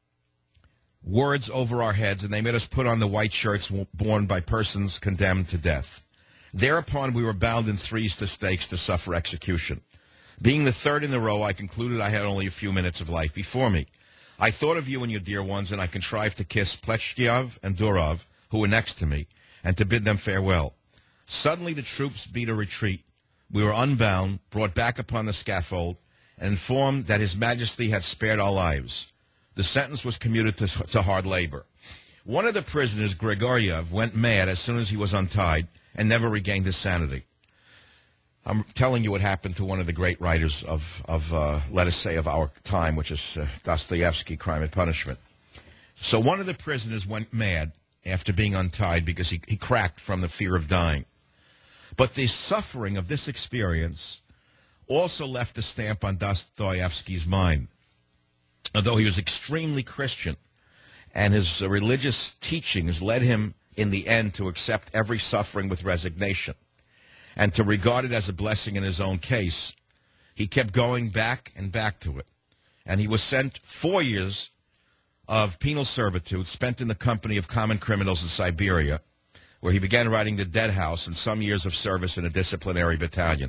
words over our heads, and they made us put on the white shirts worn by persons condemned to death. Thereupon we were bound in threes to stakes to suffer execution. Being the third in the row, I concluded I had only a few minutes of life before me. I thought of you and your dear ones, and I contrived to kiss Pleshkiov and Durov, who were next to me, and to bid them farewell. Suddenly the troops beat a retreat. We were unbound, brought back upon the scaffold, and informed that His Majesty had spared our lives. The sentence was commuted to, to hard labor. One of the prisoners, Grigoriev, went mad as soon as he was untied and never regained his sanity. I'm telling you what happened to one of the great writers of, of uh, let us say, of our time, which is uh, Dostoevsky, Crime and Punishment. So one of the prisoners went mad after being untied because he, he cracked from the fear of dying. But the suffering of this experience also left a stamp on Dostoevsky's mind. Although he was extremely Christian, and his uh, religious teachings led him in the end to accept every suffering with resignation, and to regard it as a blessing in his own case, He kept going back and back to it. And he was sent four years of penal servitude spent in the company of common criminals in Siberia, where he began writing The Dead House and some years of service in a disciplinary battalion.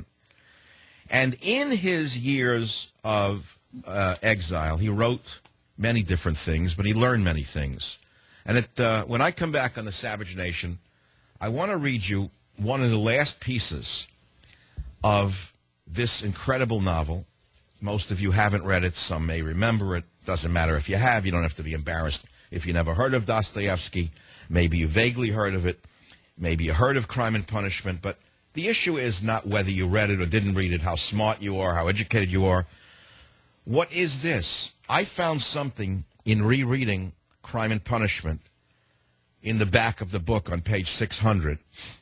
And in his years of uh, exile, he wrote many different things, but he learned many things. And it, uh, when I come back on the Savage Nation, I want to read you one of the last pieces of this incredible novel. Most of you haven't read it. Some may remember it. Doesn't matter if you have. You don't have to be embarrassed if you never heard of Dostoevsky. Maybe you vaguely heard of it. Maybe you heard of Crime and Punishment. But the issue is not whether you read it or didn't read it, how smart you are, how educated you are. What is this? I found something in rereading Crime and Punishment in the back of the book on page six hundred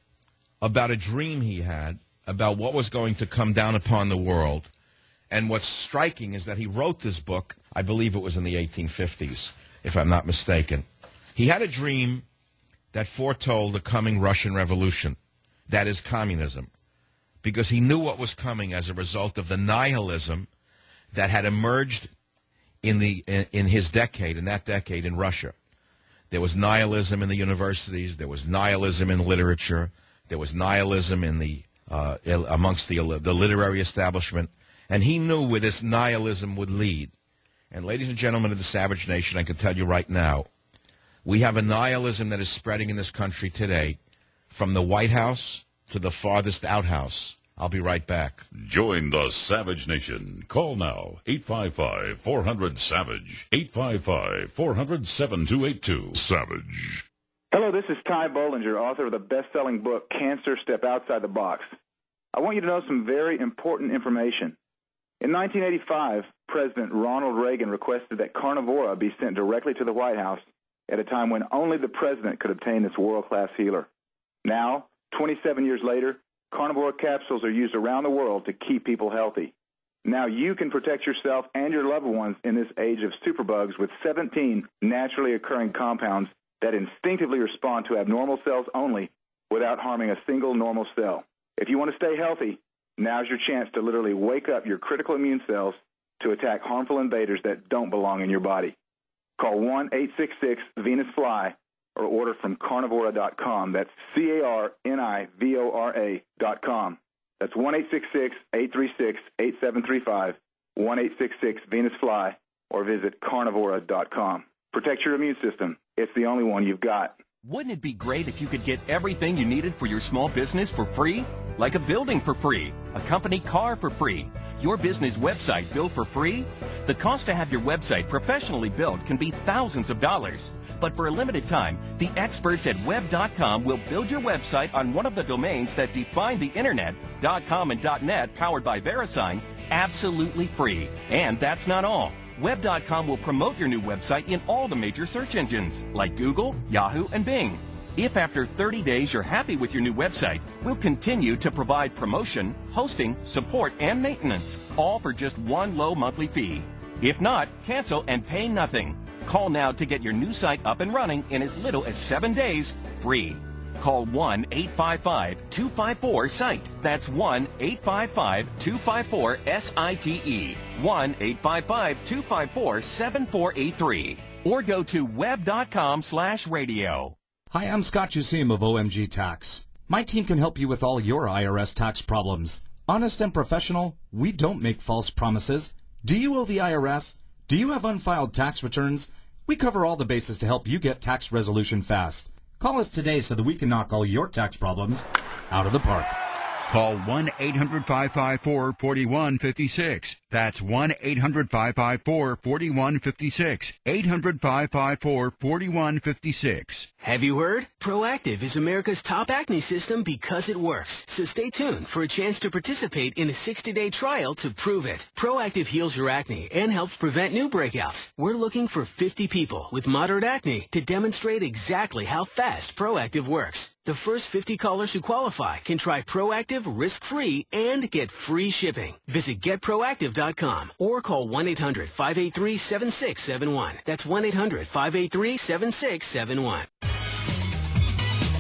about a dream he had about what was going to come down upon the world. And what's striking is that he wrote this book, I believe it was in the eighteen fifties, if I'm not mistaken. He had a dream that foretold the coming Russian Revolution, that is communism, because he knew what was coming as a result of the nihilism that had emerged in the in, in his decade, in that decade in Russia. There was nihilism in the universities, there was nihilism in literature, there was nihilism in the uh, amongst the the literary establishment. And he knew where this nihilism would lead. And ladies and gentlemen of the Savage Nation, I can tell you right now, we have a nihilism that is spreading in this country today, from the White House to the farthest outhouse. I'll be right back. Join the Savage Nation. Call now, eight five five, four hundred, SAVAGE, eight five five, four hundred, seven two eight two. Savage. Hello, this is Ty Bollinger, author of the best-selling book, Cancer, Step Outside the Box. I want you to know some very important information. In nineteen eighty-five, President Ronald Reagan requested that Carnivora be sent directly to the White House at a time when only the president could obtain this world-class healer. Now, twenty-seven years later, Carnivora capsules are used around the world to keep people healthy. Now you can protect yourself and your loved ones in this age of superbugs with seventeen naturally occurring compounds that instinctively respond to abnormal cells only without harming a single normal cell. If you want to stay healthy, now's your chance to literally wake up your critical immune cells to attack harmful invaders that don't belong in your body. Call one eight six six Venus Fly or order from carnivora dot com. That's C A R N I V O R A dot com. That's one eight six six, eight three six, eight seven three five, one eight six six Venus Fly, or visit carnivora dot com. Protect your immune system. It's the only one you've got. Wouldn't it be great if you could get everything you needed for your small business for free? Like a building for free, a company car for free, your business website built for free? The cost to have your website professionally built can be thousands of dollars. But for a limited time, the experts at web dot com will build your website on one of the domains that define the internet, .com and .net, powered by VeriSign, absolutely free. And that's not all. web dot com will promote your new website in all the major search engines, like Google, Yahoo, and Bing. If after thirty days you're happy with your new website, we'll continue to provide promotion, hosting, support, and maintenance, all for just one low monthly fee. If not, cancel and pay nothing. Call now to get your new site up and running in as little as seven days, free. Call one eight five five, two five four, SITE. That's one eight five five, two five four, S I T E. one eight five five, two five four, seven four eight three. Or go to web dot com slash radio. Hi, I'm Scott Jusim of O M G Tax. My team can help you with all your I R S tax problems. Honest and professional, we don't make false promises. Do you owe the I R S? Do you have unfiled tax returns? We cover all the bases to help you get tax resolution fast. Call us today so that we can knock all your tax problems out of the park. Call one eight hundred, five five four, four one five six. That's one eight hundred, five five four, four one five six. eight hundred, five five four, four one five six. Have you heard? Proactive is America's top acne system because it works. So stay tuned for a chance to participate in a sixty-day trial to prove it. Proactive heals your acne and helps prevent new breakouts. We're looking for fifty people with moderate acne to demonstrate exactly how fast Proactive works. The first fifty callers who qualify can try Proactive risk-free and get free shipping. Visit get proactive dot com or call one eight hundred, five eight three, seven six seven one. That's one eight hundred, five eight three, seven six seven one.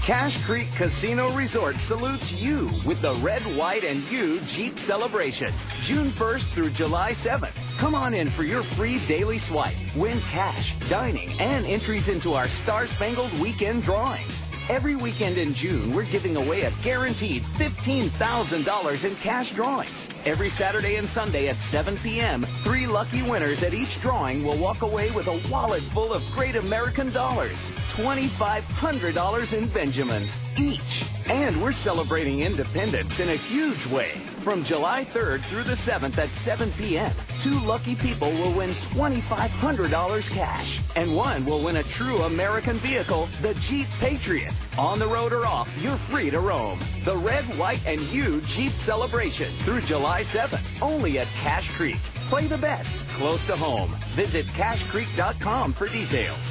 Cache Creek Casino Resort salutes you with the Red, White, and You Jeep Celebration, June first through July seventh. Come on in for your free daily swipe. Win cash, dining, and entries into our Star-Spangled Weekend drawings. Every weekend in June, we're giving away a guaranteed fifteen thousand dollars in cash drawings. Every Saturday and Sunday at seven p.m., three lucky winners at each drawing will walk away with a wallet full of great American dollars, twenty-five hundred dollars in Benjamins each. And we're celebrating independence in a huge way. From July third through the seventh at seven p.m., two lucky people will win twenty-five hundred dollars cash, and one will win a true American vehicle, the Jeep Patriot. On the road or off, you're free to roam. The Red, White, and You Jeep Celebration through July seventh, only at Cache Creek. Play the best, close to home. Visit cache creek dot com for details.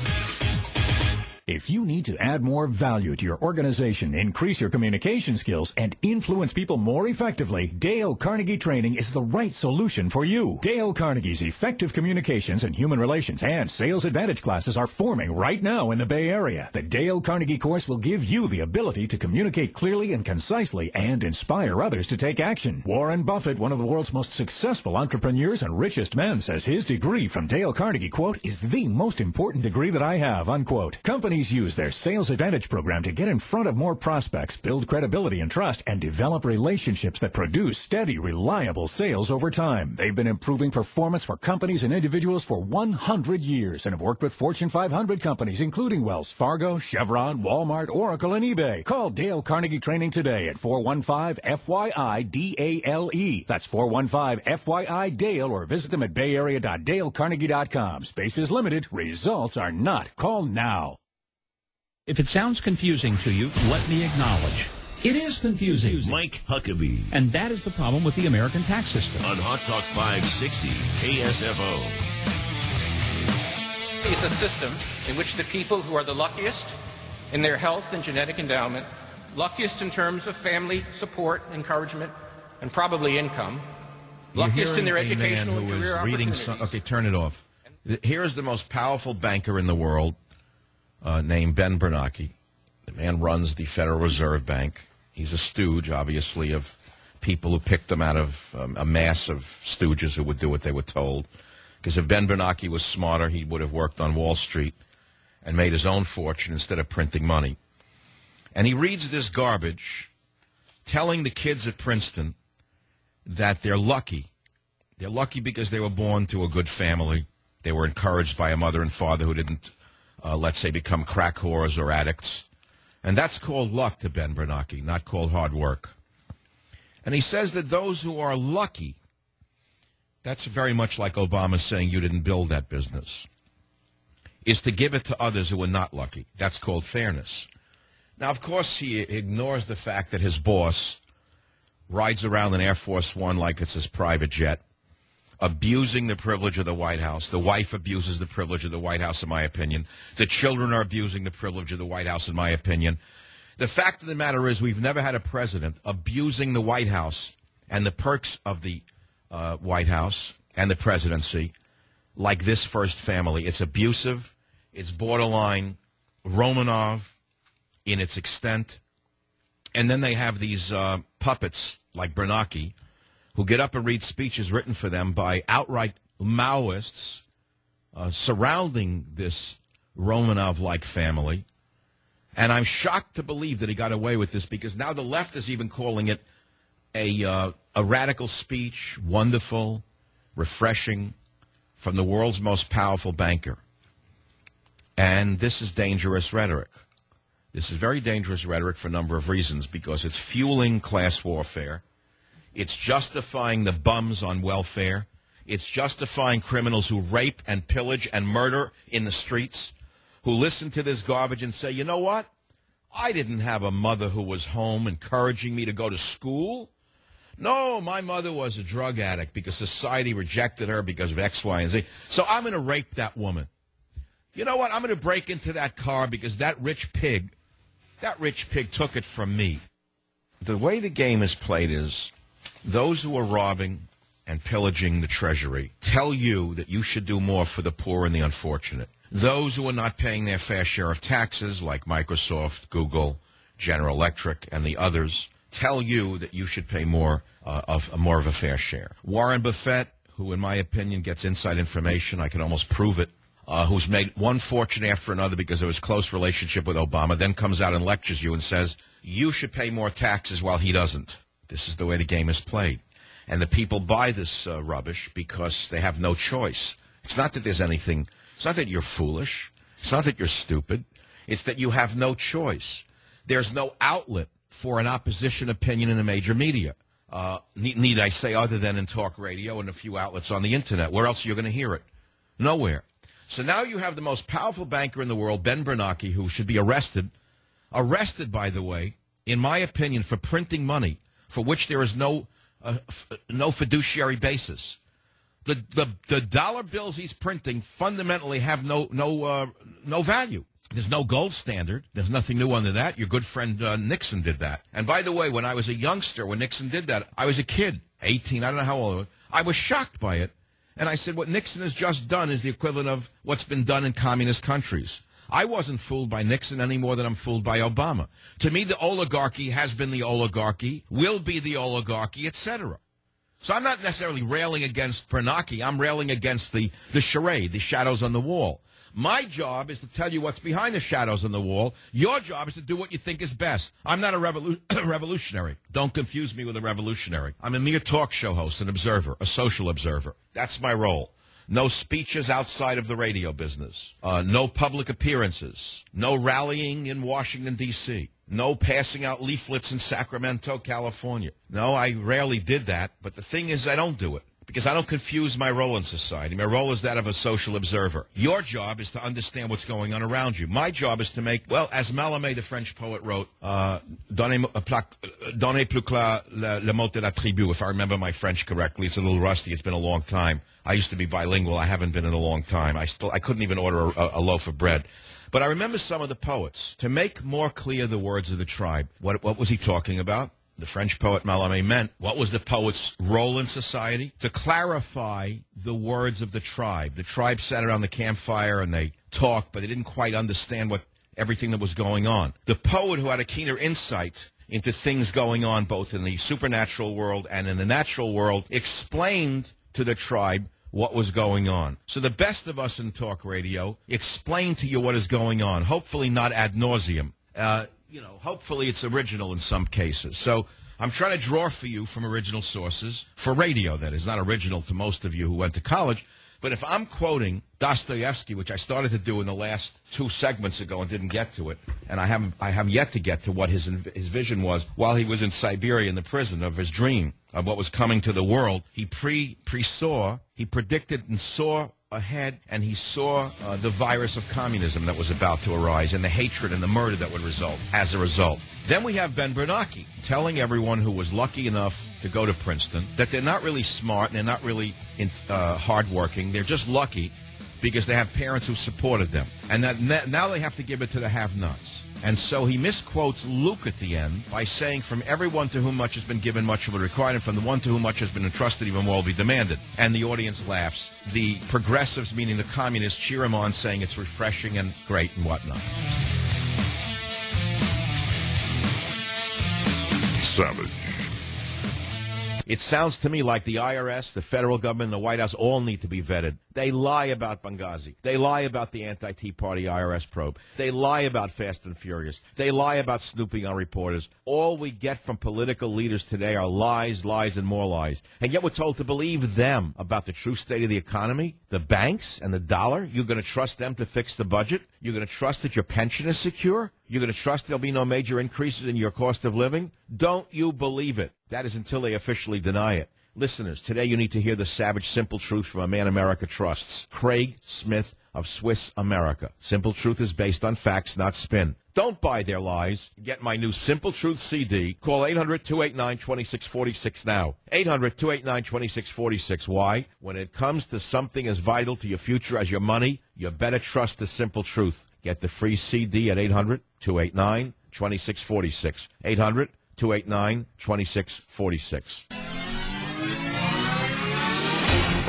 If you need to add more value to your organization, increase your communication skills, and influence people more effectively, Dale Carnegie Training is the right solution for you. Dale Carnegie's Effective Communications and Human Relations and Sales Advantage classes are forming right now in the Bay Area. The Dale Carnegie course will give you the ability to communicate clearly and concisely and inspire others to take action. Warren Buffett, one of the world's most successful entrepreneurs and richest men, says his degree from Dale Carnegie, quote, is the most important degree that I have, unquote. Companies use their Sales Advantage program to get in front of more prospects, build credibility and trust, and develop relationships that produce steady, reliable sales over time. They've been improving performance for companies and individuals for one hundred years and have worked with Fortune five hundred companies, including Wells Fargo, Chevron, Walmart, Oracle, and eBay. Call Dale Carnegie Training today at four one five F Y I D A L E. That's four one five F Y I Dale, or visit them at bay area dot dale carnegie dot com. Space is limited. Results are not. Call now. If it sounds confusing to you, let me acknowledge. It is confusing. Mike Huckabee. And that is the problem with the American tax system. On Hot Talk five sixty, K S F O. It's a system in which the people who are the luckiest in their health and genetic endowment, luckiest in terms of family support, encouragement, and probably income, You're luckiest in their hearing a educational man and who is career reading opportunities. some, okay, turn it off. Here is the most powerful banker in the world, uh, named Ben Bernanke. The man runs the Federal Reserve Bank. He's a stooge, obviously, of people who picked him out of um, a mass of stooges who would do what they were told. Because if Ben Bernanke was smarter, he would have worked on Wall Street and made his own fortune instead of printing money. And he reads this garbage, telling the kids at Princeton that they're lucky. They're lucky because they were born to a good family. They were encouraged by a mother and father who didn't, uh, let's say, become crack whores or addicts. And that's called luck to Ben Bernanke, not called hard work. And he says that those who are lucky, that's very much like Obama saying you didn't build that business, is to give it to others who are not lucky. That's called fairness. Now, of course, he ignores the fact that his boss rides around in Air Force One like it's his private jet, abusing the privilege of the White House. The wife abuses the privilege of the White House, in my opinion. The children are abusing the privilege of the White House, in my opinion. The fact of the matter is we've never had a president abusing the White House and the perks of the uh, White House and the presidency like this first family. It's abusive. It's borderline Romanov in its extent. And then they have these uh, puppets like Bernanke who get up and read speeches written for them by outright Maoists uh, surrounding this Romanov-like family. And I'm shocked to believe that he got away with this, because now the left is even calling it a, uh, a radical speech, wonderful, refreshing, from the world's most powerful banker. And this is dangerous rhetoric. This is very dangerous rhetoric for a number of reasons, because it's fueling class warfare. It's justifying the bums on welfare. It's justifying criminals who rape and pillage and murder in the streets, who listen to this garbage and say, you know what? I didn't have a mother who was home encouraging me to go to school. No, my mother was a drug addict because society rejected her because of X, Y, and Z. So I'm going to rape that woman. You know what? I'm going to break into that car because that rich pig, that rich pig took it from me. The way the game is played is those who are robbing and pillaging the Treasury tell you that you should do more for the poor and the unfortunate. Those who are not paying their fair share of taxes, like Microsoft, Google, General Electric, and the others tell you that you should pay more uh, of uh, more of a fair share. Warren Buffett, who in my opinion gets inside information, I can almost prove it, uh, who's made one fortune after another because of his close relationship with Obama, then comes out and lectures you and says, you should pay more taxes while he doesn't. This is the way the game is played. And the people buy this uh, rubbish because they have no choice. It's not that there's anything, it's not that you're foolish, it's not that you're stupid, it's that you have no choice. There's no outlet for an opposition opinion in the major media. Uh, need, need I say other than in talk radio and a few outlets on the Internet? Where else are you going to hear it? Nowhere. So now you have the most powerful banker in the world, Ben Bernanke, who should be arrested. Arrested, by the way, in my opinion, for printing money for which there is no uh, f- no fiduciary basis. The, the the dollar bills he's printing fundamentally have no no uh, no value. There's no gold standard. There's nothing new under that. Your good friend uh, Nixon did that. And by the way, when I was a youngster, when Nixon did that, I was a kid, eighteen, I don't know how old I was. I was shocked by it. And I said, what Nixon has just done is the equivalent of what's been done in communist countries. I wasn't fooled by Nixon any more than I'm fooled by Obama. To me, the oligarchy has been the oligarchy, will be the oligarchy, et cetera. So I'm not necessarily railing against Bernanke. I'm railing against the, the charade, the shadows on the wall. My job is to tell you what's behind the shadows on the wall. Your job is to do what you think is best. I'm not a revolu- revolutionary. Don't confuse me with a revolutionary. I'm a mere talk show host, an observer, a social observer. That's my role. No speeches outside of the radio business. Uh, no public appearances. No rallying in Washington, D C No passing out leaflets in Sacramento, California. No, I rarely did that. But the thing is, I don't do it because I don't confuse my role in society. My role is that of a social observer. Your job is to understand what's going on around you. My job is to make, well, as Mallarmé, the French poet, wrote, uh, donnez, donnez plus clair le, le mot de la tribu, if I remember my French correctly. It's a little rusty. It's been a long time. I used to be bilingual. I haven't been in a long time. I still I couldn't even order a, a loaf of bread. But I remember some of the poets. To make more clear the words of the tribe, what, what was he talking about? The French poet Mallarmé meant, what was the poet's role in society? To clarify the words of the tribe. The tribe sat around the campfire and they talked, but they didn't quite understand what everything that was going on. The poet who had a keener insight into things going on both in the supernatural world and in the natural world explained to the tribe what was going on. So the best of us in talk radio explain to you what is going on, hopefully not ad nauseum. Uh, you know, hopefully it's original in some cases. So I'm trying to draw for you from original sources, for radio that is not original to most of you who went to college. But if I'm quoting Dostoevsky, which I started to do in the last two segments ago and didn't get to it, and I have I have yet to get to what his his vision was while he was in Siberia in the prison of his dream of what was coming to the world, he pre pre-saw, he predicted and saw ahead, and he saw uh, the virus of communism that was about to arise and the hatred and the murder that would result as a result. Then we have Ben Bernanke telling everyone who was lucky enough to go to Princeton that they're not really smart and they're not really in, uh, hardworking. They're just lucky because they have parents who supported them. And that now they have to give it to the have-nots. And so he misquotes Luke at the end by saying, from everyone to whom much has been given, much will be required, and from the one to whom much has been entrusted, even more will be demanded. And the audience laughs. The progressives, meaning the communists, cheer him on, saying it's refreshing and great and whatnot. Savage. It sounds to me like the I R S, the federal government, and the White House all need to be vetted. They lie about Benghazi. They lie about the anti-Tea Party I R S probe. They lie about Fast and Furious. They lie about snooping on reporters. All we get from political leaders today are lies, lies, and more lies. And yet we're told to believe them about the true state of the economy, the banks, and the dollar. You're going to trust them to fix the budget? You're going to trust that your pension is secure? You're going to trust there'll be no major increases in your cost of living? Don't you believe it? That is until they officially deny it. Listeners, today you need to hear the savage, simple truth from a man America trusts, Craig Smith of Swiss America. Simple truth is based on facts, not spin. Don't buy their lies. Get my new Simple Truth C D. Call eight hundred, two eight nine, two six four six now. eight hundred, two eight nine, two six four six. Why? When it comes to something as vital to your future as your money, you better trust the Simple Truth. Get the free C D at eight hundred, two eight nine, two six four six. eight hundred, two eight nine, two six four six.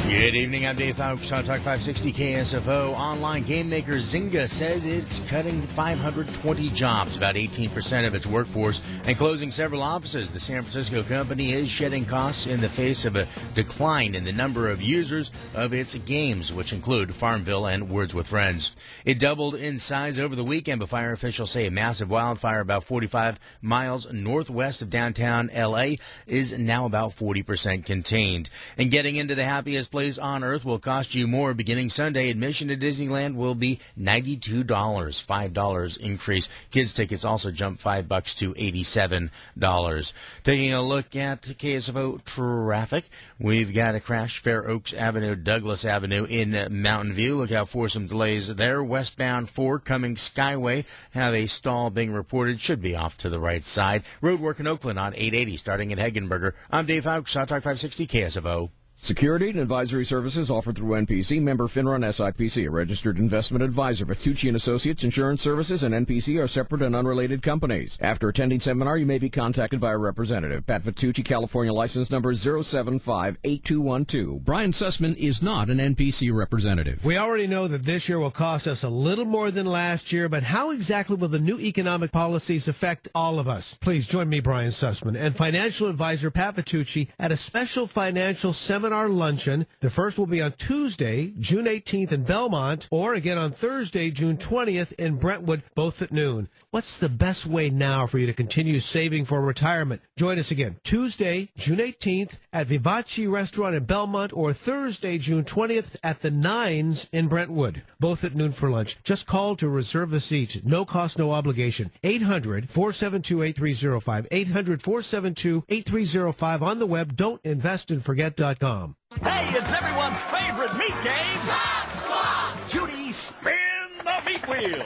Good evening, I'm Dave Fowles, Hot Talk five sixty K S F O. Online game maker Zynga says it's cutting five hundred twenty jobs, about eighteen percent of its workforce, and closing several offices. The San Francisco company is shedding costs in the face of a decline in the number of users of its games, which include Farmville and Words with Friends. It doubled in size over the weekend, but fire officials say a massive wildfire about forty-five miles northwest of downtown L A is now about forty percent contained. And getting into the happiest place on earth will cost you more. Beginning Sunday, admission to Disneyland will be ninety-two dollars, five dollars increase. Kids tickets also jump five bucks to eighty-seven dollars. Taking a look at K S F O traffic, we've got a crash Fair Oaks Avenue, Douglas Avenue in Mountain View. Look out for some delays there. Westbound four coming Skyway have a stall being reported. Should be off to the right side. Road work in Oakland on eight eighty starting at Hegenberger. I'm Dave Fowles, Hot Talk five sixty K S F O. Security and advisory services offered through N P C, member FINRA and S I P C, a registered investment advisor. Vitucci and Associates Insurance Services and N P C are separate and unrelated companies. After attending seminar, you may be contacted by a representative. Pat Vitucci, California license number zero seven five eight two one two. Brian Sussman is not an N P C representative. We already know that this year will cost us a little more than last year, but how exactly will the new economic policies affect all of us? Please join me, Brian Sussman, and financial advisor Pat Vitucci at a special financial seminar luncheon. The first will be on Tuesday, June eighteenth in Belmont, or again on Thursday, June twentieth in Brentwood, both at noon. What's the best way now for you to continue saving for retirement? Join us again Tuesday, June eighteenth at Vivace Restaurant in Belmont, or Thursday, June twentieth at the Nines in Brentwood, both at noon for lunch. Just call to reserve a seat. No cost, no obligation. eight hundred, four seven two, eight three zero five. eight hundred, four seven two, eight three zero five. On the web, don't invest and forget dot com. Hey, it's everyone's favorite meat game. Swap, swap. Judy, spin the meat wheel.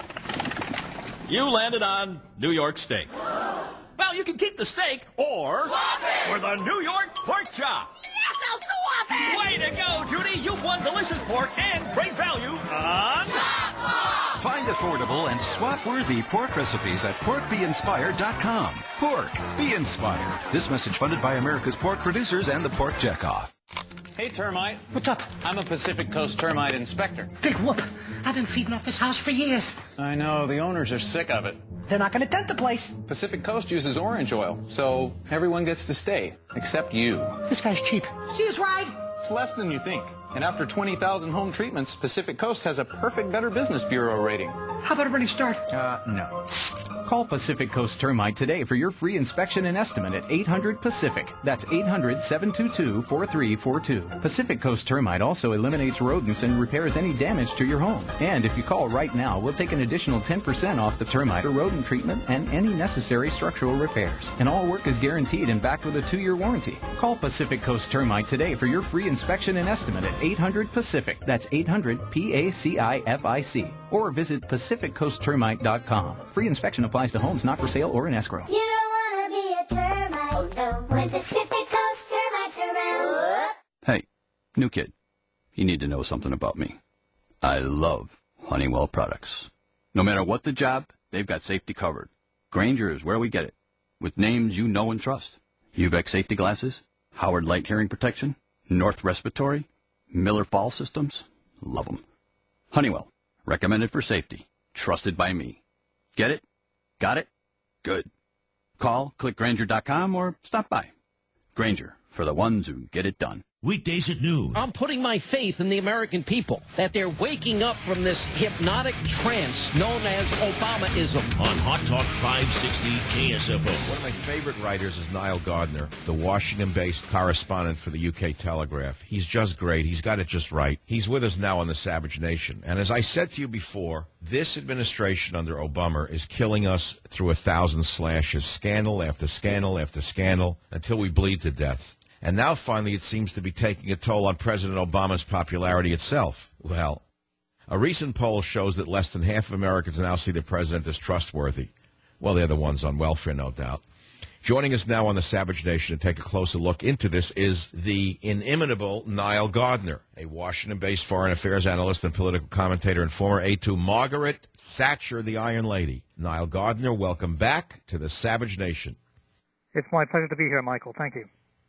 You landed on New York steak. Well, you can keep the steak or swap it for the New York pork chop. Yes, I'll swap it. Way to go, Judy. You won delicious pork and great value on swap, swap. Find affordable and swap-worthy pork recipes at pork be inspired dot com. Pork, be inspired. This message funded by America's pork producers and the Pork Checkoff. Hey, termite. What's up? I'm a Pacific Coast termite inspector. Big whoop. I've been feeding off this house for years. I know. The owners are sick of it. They're not going to dent the place. Pacific Coast uses orange oil, so everyone gets to stay, except you. This guy's cheap. See his ride? It's less than you think. And after twenty thousand home treatments, Pacific Coast has a perfect Better Business Bureau rating. How about a running start? Uh, no. Call Pacific Coast Termite today for your free inspection and estimate at eight hundred Pacific. That's eight hundred, seven two two, four three four two. Pacific Coast Termite also eliminates rodents and repairs any damage to your home. And if you call right now, we'll take an additional ten percent off the termite or rodent treatment and any necessary structural repairs. And all work is guaranteed and backed with a two-year warranty. Call Pacific Coast Termite today for your free inspection and estimate at eight hundred Pacific. That's eight hundred P A C I F I C. Or visit pacific coast termite dot com. Free inspection applies to homes not for sale or in escrow. You don't want to be a termite, no, when Pacific Coast Termites around. Hey, new kid, you need to know something about me. I love Honeywell products. No matter what the job, they've got safety covered. Grainger is where we get it, with names you know and trust. U V E C safety glasses, Howard Light hearing protection, North Respiratory, Miller Fall systems, love them. Honeywell, recommended for safety, trusted by me. Get it? Got it? Good. Call, click Grainger dot com, or stop by. Grainger, for the ones who get it done. Weekdays at noon. I'm putting my faith in the American people, that they're waking up from this hypnotic trance known as Obamaism. On Hot Talk five sixty K S F O. One of my favorite writers is Niall Gardner, the Washington-based correspondent for the U K Telegraph. He's just great. He's got it just right. He's with us now on the Savage Nation. And as I said to you before, this administration under Obama is killing us through a thousand slashes, scandal after scandal after scandal, until we bleed to death. And now, finally, it seems to be taking a toll on President Obama's popularity itself. Well, a recent poll shows that less than half of Americans now see the president as trustworthy. Well, they're the ones on welfare, no doubt. Joining us now on the Savage Nation to take a closer look into this is the inimitable Niall Gardner, a Washington-based foreign affairs analyst and political commentator and former aide to Margaret Thatcher, the Iron Lady. Niall Gardner, welcome back to the Savage Nation. It's my pleasure to be here, Michael. Thank you.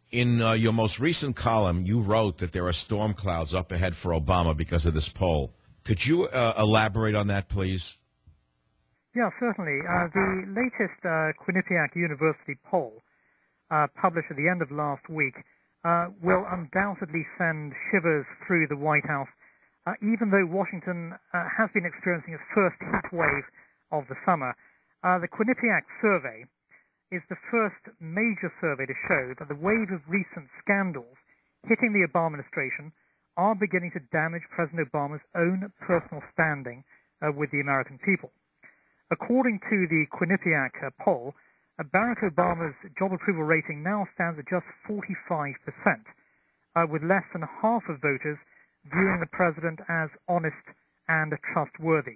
In uh, your most recent column, you wrote that there are storm clouds up ahead for Obama because of this poll. Could you uh, elaborate on that, please? Yeah, certainly. Uh, the latest uh, Quinnipiac University poll, uh, published at the end of last week, uh, will undoubtedly send shivers through the White House, uh, even though Washington uh, has been experiencing its first heat wave of the summer. Uh, the Quinnipiac survey is the first major survey to show that the wave of recent scandals hitting the Obama administration are beginning to damage President Obama's own personal standing uh, with the American people. According to the Quinnipiac uh, poll, uh, Barack Obama's job approval rating now stands at just forty-five percent, uh, with less than half of voters viewing the president as honest and trustworthy.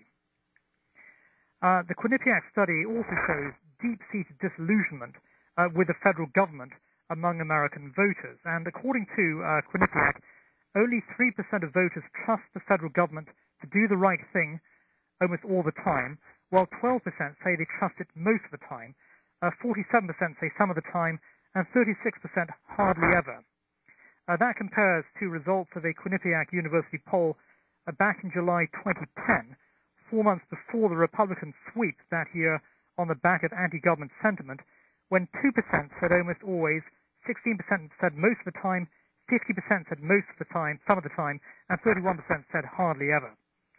Uh, the Quinnipiac study also shows deep-seated disillusionment uh, with the federal government among American voters. And according to uh, Quinnipiac, only three percent of voters trust the federal government to do the right thing almost all the time, while twelve percent say they trust it most of the time, uh, forty-seven percent say some of the time, and thirty-six percent hardly ever. Uh, that compares to results of a Quinnipiac University poll uh, back in July twenty ten, four months before the Republican sweep that year on the back of anti-government sentiment, when two percent said almost always, sixteen percent said most of the time, fifty percent said most of the time, some of the time, and thirty-one percent said hardly ever.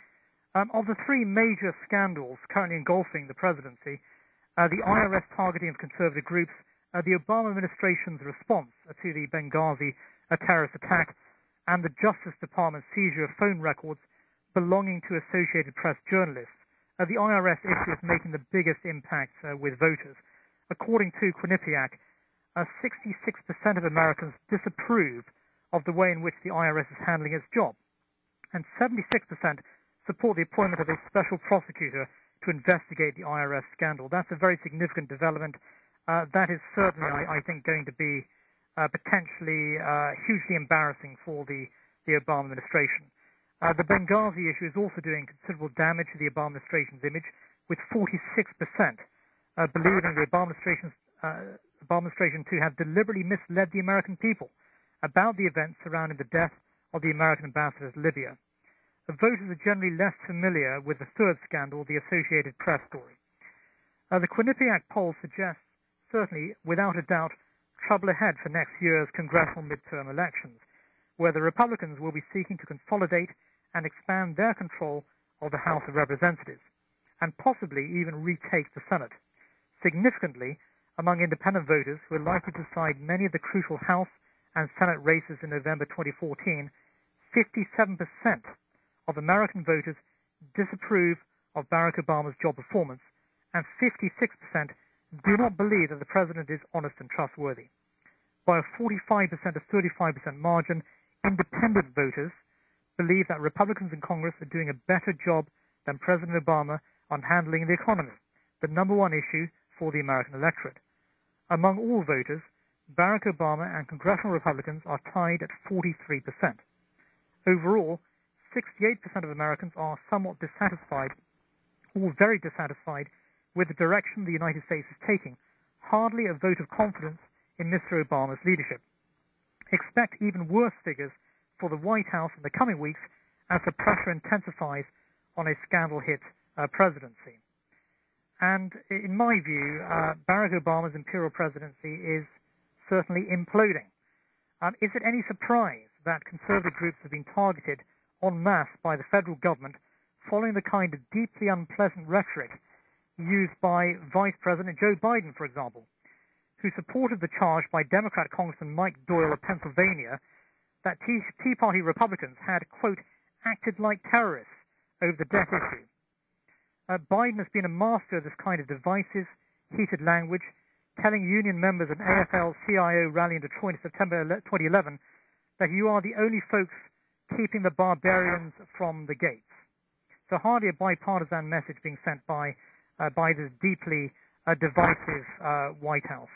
Um, of the three major scandals currently engulfing the presidency, uh, the I R S targeting of conservative groups, uh, the Obama administration's response uh, to the Benghazi uh, terrorist attack, and the Justice Department seizure of phone records belonging to Associated Press journalists, uh, the I R S issue is making the biggest impact uh, with voters. According to Quinnipiac, uh, sixty-six percent of Americans disapprove of the way in which the I R S is handling its job, and seventy-six percent support the appointment of a special prosecutor to investigate the I R S scandal. That's a very significant development. Uh, that is certainly, I, I think, going to be uh, potentially uh, hugely embarrassing for the, the Obama administration. Uh, the Benghazi issue is also doing considerable damage to the Obama administration's image, with forty-six percent uh, believing the Obama administration, uh, Obama administration to have deliberately misled the American people about the events surrounding the death of the American ambassador to Libya. The voters are generally less familiar with the third scandal, the Associated Press story. Uh, the Quinnipiac poll suggests, certainly, without a doubt, trouble ahead for next year's congressional midterm elections, where the Republicans will be seeking to consolidate and expand their control of the House of Representatives, and possibly even retake the Senate. Significantly, among independent voters who are likely to decide many of the crucial House and Senate races in November twenty fourteen, fifty-seven percent of American voters disapprove of Barack Obama's job performance, and fifty-six percent do not believe that the president is honest and trustworthy. By a forty-five percent to thirty-five percent margin, independent voters believe that Republicans in Congress are doing a better job than President Obama on handling the economy, the number one issue for the American electorate. Among all voters, Barack Obama and congressional Republicans are tied at forty-three percent. Overall, sixty-eight percent of Americans are somewhat dissatisfied, or very dissatisfied, with the direction the United States is taking, hardly a vote of confidence in Mister Obama's leadership. Expect even worse figures for the White House in the coming weeks as the pressure intensifies on a scandal-hit uh, presidency. And in my view, uh, Barack Obama's imperial presidency is certainly imploding. Um, is it any surprise that conservative groups have been targeted en masse by the federal government following the kind of deeply unpleasant rhetoric used by Vice President Joe Biden, for example, who supported the charge by Democrat Congressman Mike Doyle of Pennsylvania that Tea, Tea Party Republicans had, quote, acted like terrorists over the debt issue. Uh, Biden has been a master of this kind of divisive, heated language, telling union members at A F L C I O rally in Detroit in September twenty eleven that you are the only folks keeping the barbarians from the gates. So hardly a bipartisan message being sent by uh, by this deeply uh, divisive uh, White House.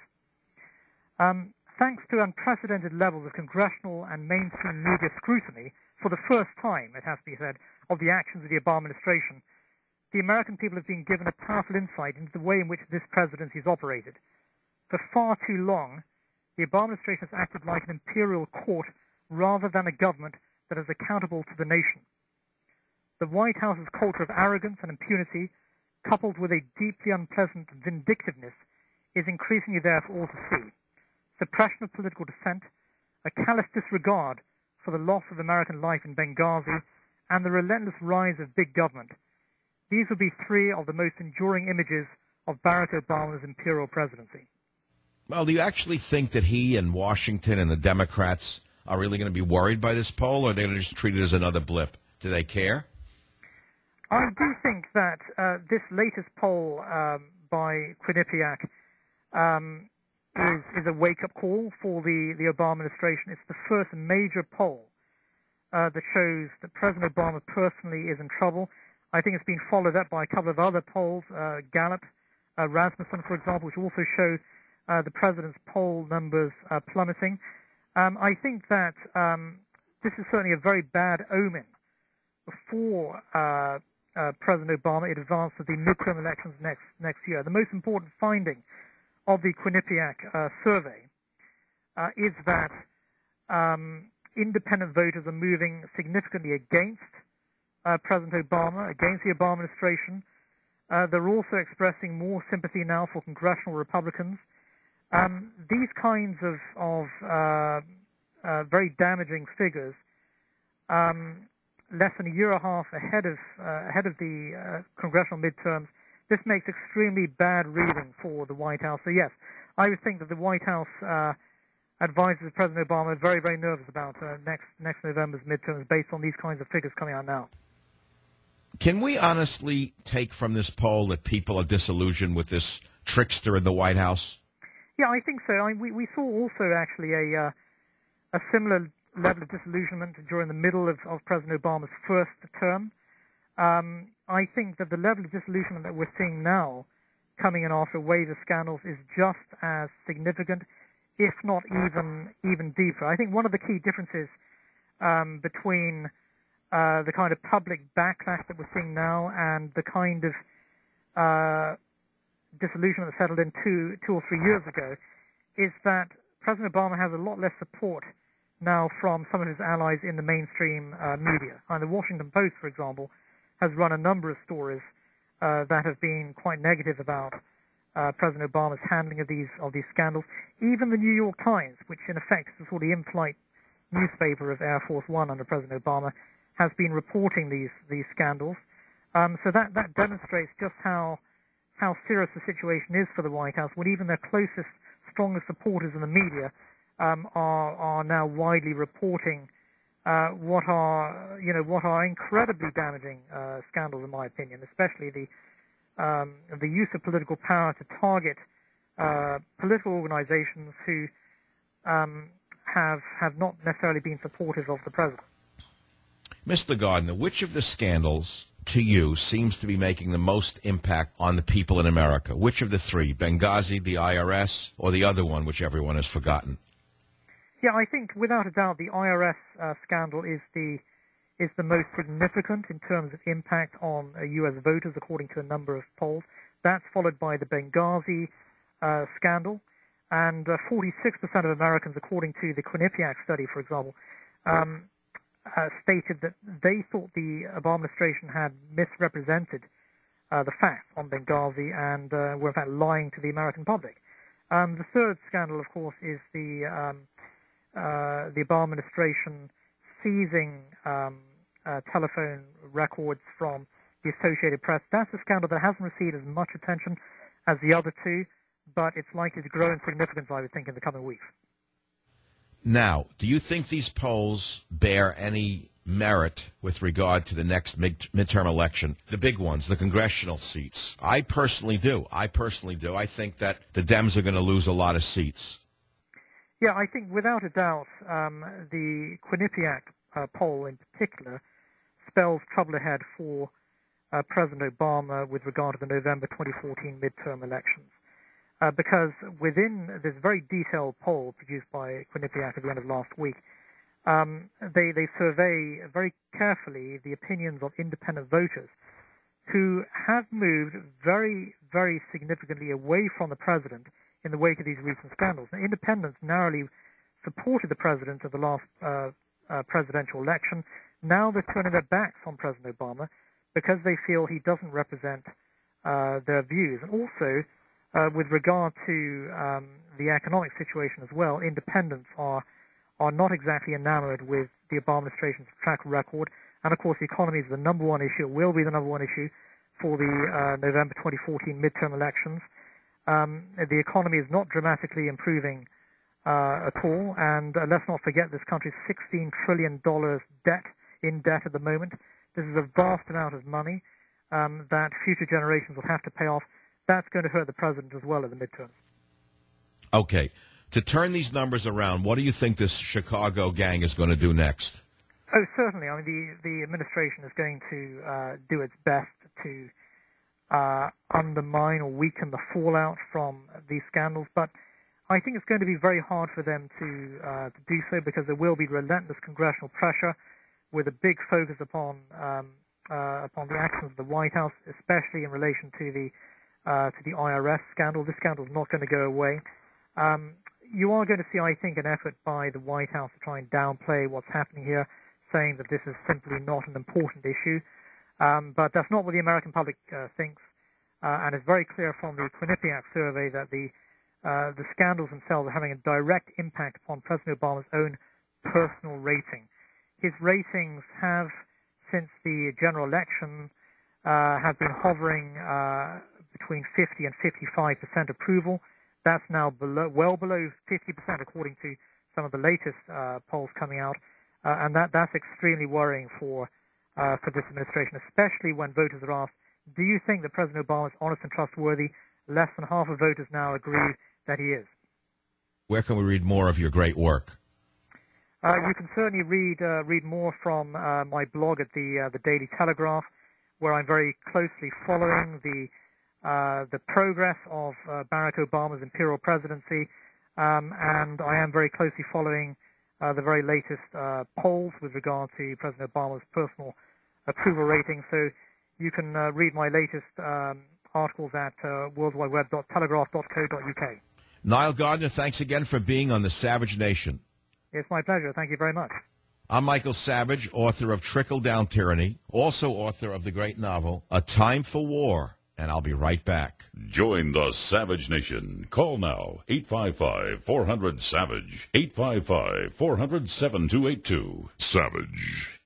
Um, thanks to unprecedented levels of congressional and mainstream media scrutiny, for the first time, it has to be said, of the actions of the Obama administration, the American people have been given a powerful insight into the way in which this presidency has operated. For far too long, the Obama administration has acted like an imperial court rather than a government that is accountable to the nation. The White House's culture of arrogance and impunity, coupled with a deeply unpleasant vindictiveness, is increasingly there for all to see. Suppression of political dissent, a callous disregard for the loss of American life in Benghazi, and the relentless rise of big government. These would be three of the most enduring images of Barack Obama's imperial presidency. Well, do you actually think that he and Washington and the Democrats are really going to be worried by this poll, or are they going to just treat it as another blip? Do they care? I do think that uh, this latest poll um, by Quinnipiac um, is, is a wake-up call for the, the Obama administration. It's the first major poll uh, that shows that President Obama personally is in trouble. I think it's been followed up by a couple of other polls, uh, Gallup, uh, Rasmussen, for example, which also show uh, the president's poll numbers uh, plummeting. Um, I think that um, this is certainly a very bad omen for uh, uh, President Obama in advance of the midterm elections next next year. The most important finding of the Quinnipiac uh, survey uh, is that um, independent voters are moving significantly against uh, President Obama, against the Obama administration. Uh, they're also expressing more sympathy now for congressional Republicans. Um, these kinds of, of uh, uh, very damaging figures, um, less than a year and a half ahead of uh, ahead of the uh, congressional midterms, this makes extremely bad reading for the White House. So yes, I would think that the White House uh, advisors of President Obama are very, very nervous about uh, next next November's midterms based on these kinds of figures coming out now. Can we honestly take from this poll that people are disillusioned with this trickster in the White House? Yeah, I think so. I mean, we, we saw also actually a uh, a similar level of disillusionment during the middle of, of President Obama's first term. Um, I think that the level of disillusionment that we're seeing now, coming in after a wave of scandals, is just as significant, if not even even deeper. I think one of the key differences um, between uh, the kind of public backlash that we're seeing now and the kind of uh, disillusionment that settled in two, two or three years ago is that President Obama has a lot less support now from some of his allies in the mainstream uh, media. And the Washington Post, for example, has run a number of stories uh, that have been quite negative about uh, President Obama's handling of these of these scandals. Even the New York Times, which in effect is the sort of in-flight newspaper of Air Force One under President Obama, has been reporting these these scandals. Um, so that, that demonstrates just how how serious the situation is for the White House, when even their closest, strongest supporters in the media um, are are now widely reporting uh, what are you know what are incredibly damaging uh, scandals, in my opinion, especially the um, the use of political power to target uh, political organizations who um, have have not necessarily been supportive of the president. Mister Gardner, which of the scandals to you seems to be making the most impact on the people in America? Which of the three, Benghazi, the I R S, or the other one, which everyone has forgotten? Yeah, I think without a doubt the I R S uh, scandal is the is the most significant in terms of impact on uh, U S voters, according to a number of polls. That's followed by the Benghazi uh, scandal, and uh, forty-six percent of Americans, according to the Quinnipiac study, for example, um, Uh, stated that they thought the Obama administration had misrepresented uh, the facts on Benghazi and uh, were in fact lying to the American public. Um, the third scandal, of course, is the um, uh, the Obama administration seizing um, uh, telephone records from the Associated Press. That's a scandal that hasn't received as much attention as the other two, but it's likely to grow in significance, I would think, in the coming weeks. Now, do you think these polls bear any merit with regard to the next mid midterm election, the big ones, the congressional seats? I personally do. I personally do. I think that the Dems are going to lose a lot of seats. Yeah, I think without a doubt um, the Quinnipiac uh, poll in particular spells trouble ahead for uh, President Obama with regard to the November twenty fourteen midterm elections. Uh, because within this very detailed poll produced by Quinnipiac at the end of last week, um, they, they survey very carefully the opinions of independent voters who have moved very, very significantly away from the president in the wake of these recent scandals. Now, independents narrowly supported the president of the last uh, uh, presidential election. Now they're turning their backs on President Obama because they feel he doesn't represent uh, their views. And also, uh, with regard to um, the economic situation as well, independents are are not exactly enamored with the Obama administration's track record. And of course, the economy is the number one issue. It will be the number one issue for the uh, November twenty fourteen midterm elections. Um, the economy is not dramatically improving uh, at all, and uh, let's not forget this country's sixteen trillion dollars debt in debt at the moment. This is a vast amount of money um, that future generations will have to pay off. That's going to hurt the president as well in the midterms. Okay. To turn these numbers around, what do you think this Chicago gang is going to do next? Oh, certainly. I mean, the, the administration is going to uh, do its best to uh, undermine or weaken the fallout from these scandals, but I think it's going to be very hard for them to, uh, to do so because there will be relentless congressional pressure with a big focus upon um, uh, upon the actions of the White House, especially in relation to the uh, to the I R S scandal. This scandal is not going to go away. Um, you are going to see, I think, an effort by the White House to try and downplay what's happening here, saying that this is simply not an important issue. Um, but that's not what the American public uh, thinks. Uh, and it's very clear from the Quinnipiac survey that the uh, the scandals themselves are having a direct impact upon President Obama's own personal rating. His ratings have, since the general election, uh, have been hovering uh, between fifty and fifty-five percent approval. That's now below, well below fifty percent, according to some of the latest uh, polls coming out, uh, and that that's extremely worrying for uh, for this administration, especially when voters are asked, "Do you think that President Obama is honest and trustworthy?" Less than half of voters now agree that he is. Where can we read more of your great work? Uh, you can certainly read uh, read more from uh, my blog at the uh, the Daily Telegraph, where I'm very closely following the uh, the progress of uh, Barack Obama's imperial presidency, um, and I am very closely following uh, the very latest uh, polls with regard to President Obama's personal approval rating. So you can uh, read my latest um, articles at uh, world wide web dot telegraph dot co dot U K. Niall Gardner, thanks again for being on the Savage Nation. It's my pleasure. Thank you very much. I'm Michael Savage, author of Trickle Down Tyranny, also author of the great novel A Time for War, and I'll be right back. Join the Savage Nation. Call now, eight five five, four hundred, SAVAGE, eight five five, four hundred, seven two eight two. Savage.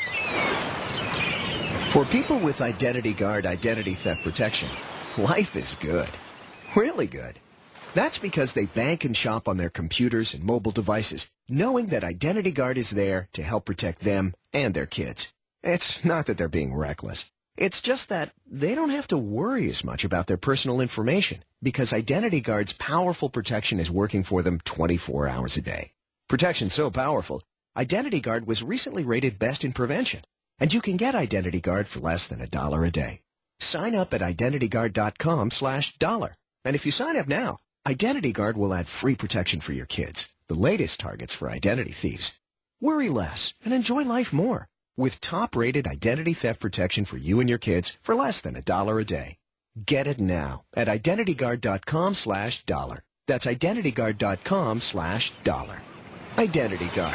For people with Identity Guard identity theft protection, life is good. Really good. That's because they bank and shop on their computers and mobile devices, knowing that Identity Guard is there to help protect them and their kids. It's not that they're being reckless. It's just that they don't have to worry as much about their personal information because Identity Guard's powerful protection is working for them twenty-four hours a day. Protection so powerful, Identity Guard was recently rated best in prevention, and you can get Identity Guard for less than a dollar a day. Sign up at identity guard dot com slash dollar. And if you sign up now, Identity Guard will add free protection for your kids, the latest targets for identity thieves. Worry less and enjoy life more with top-rated identity theft protection for you and your kids for less than a dollar a day. Get it now at identity guard dot com slash dollar. That's identity guard dot com slash dollar. Identity Guard.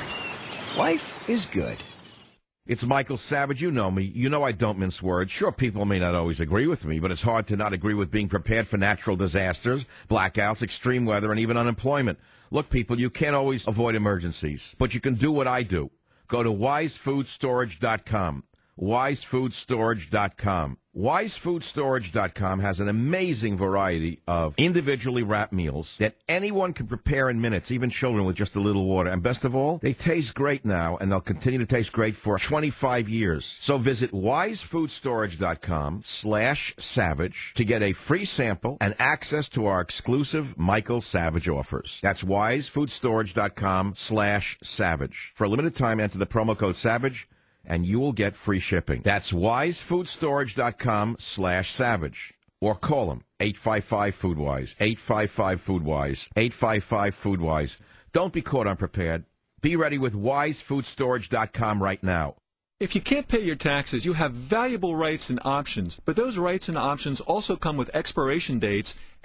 Life is good. It's Michael Savage. You know me. You know I don't mince words. Sure, people may not always agree with me, but it's hard to not agree with being prepared for natural disasters, blackouts, extreme weather, and even unemployment. Look, people, you can't always avoid emergencies, but you can do what I do. Go to wise food storage dot com. wise food storage dot com. wise food storage dot com has an amazing variety of individually wrapped meals that anyone can prepare in minutes, even children with just a little water. And best of all, they taste great now, and they'll continue to taste great for twenty-five years. So visit wise food storage dot com slash savage to get a free sample and access to our exclusive Michael Savage offers. That's wise food storage dot com slash savage. For a limited time, enter the promo code SAVAGE, and you will get free shipping. That's wise food storage dot com slash savage. Or call them, eight five five, food wise, eight five five, food wise, eight five five, food wise. Don't be caught unprepared. Be ready with wise food storage dot com right now. If you can't pay your taxes, you have valuable rights and options, but those rights and options also come with expiration dates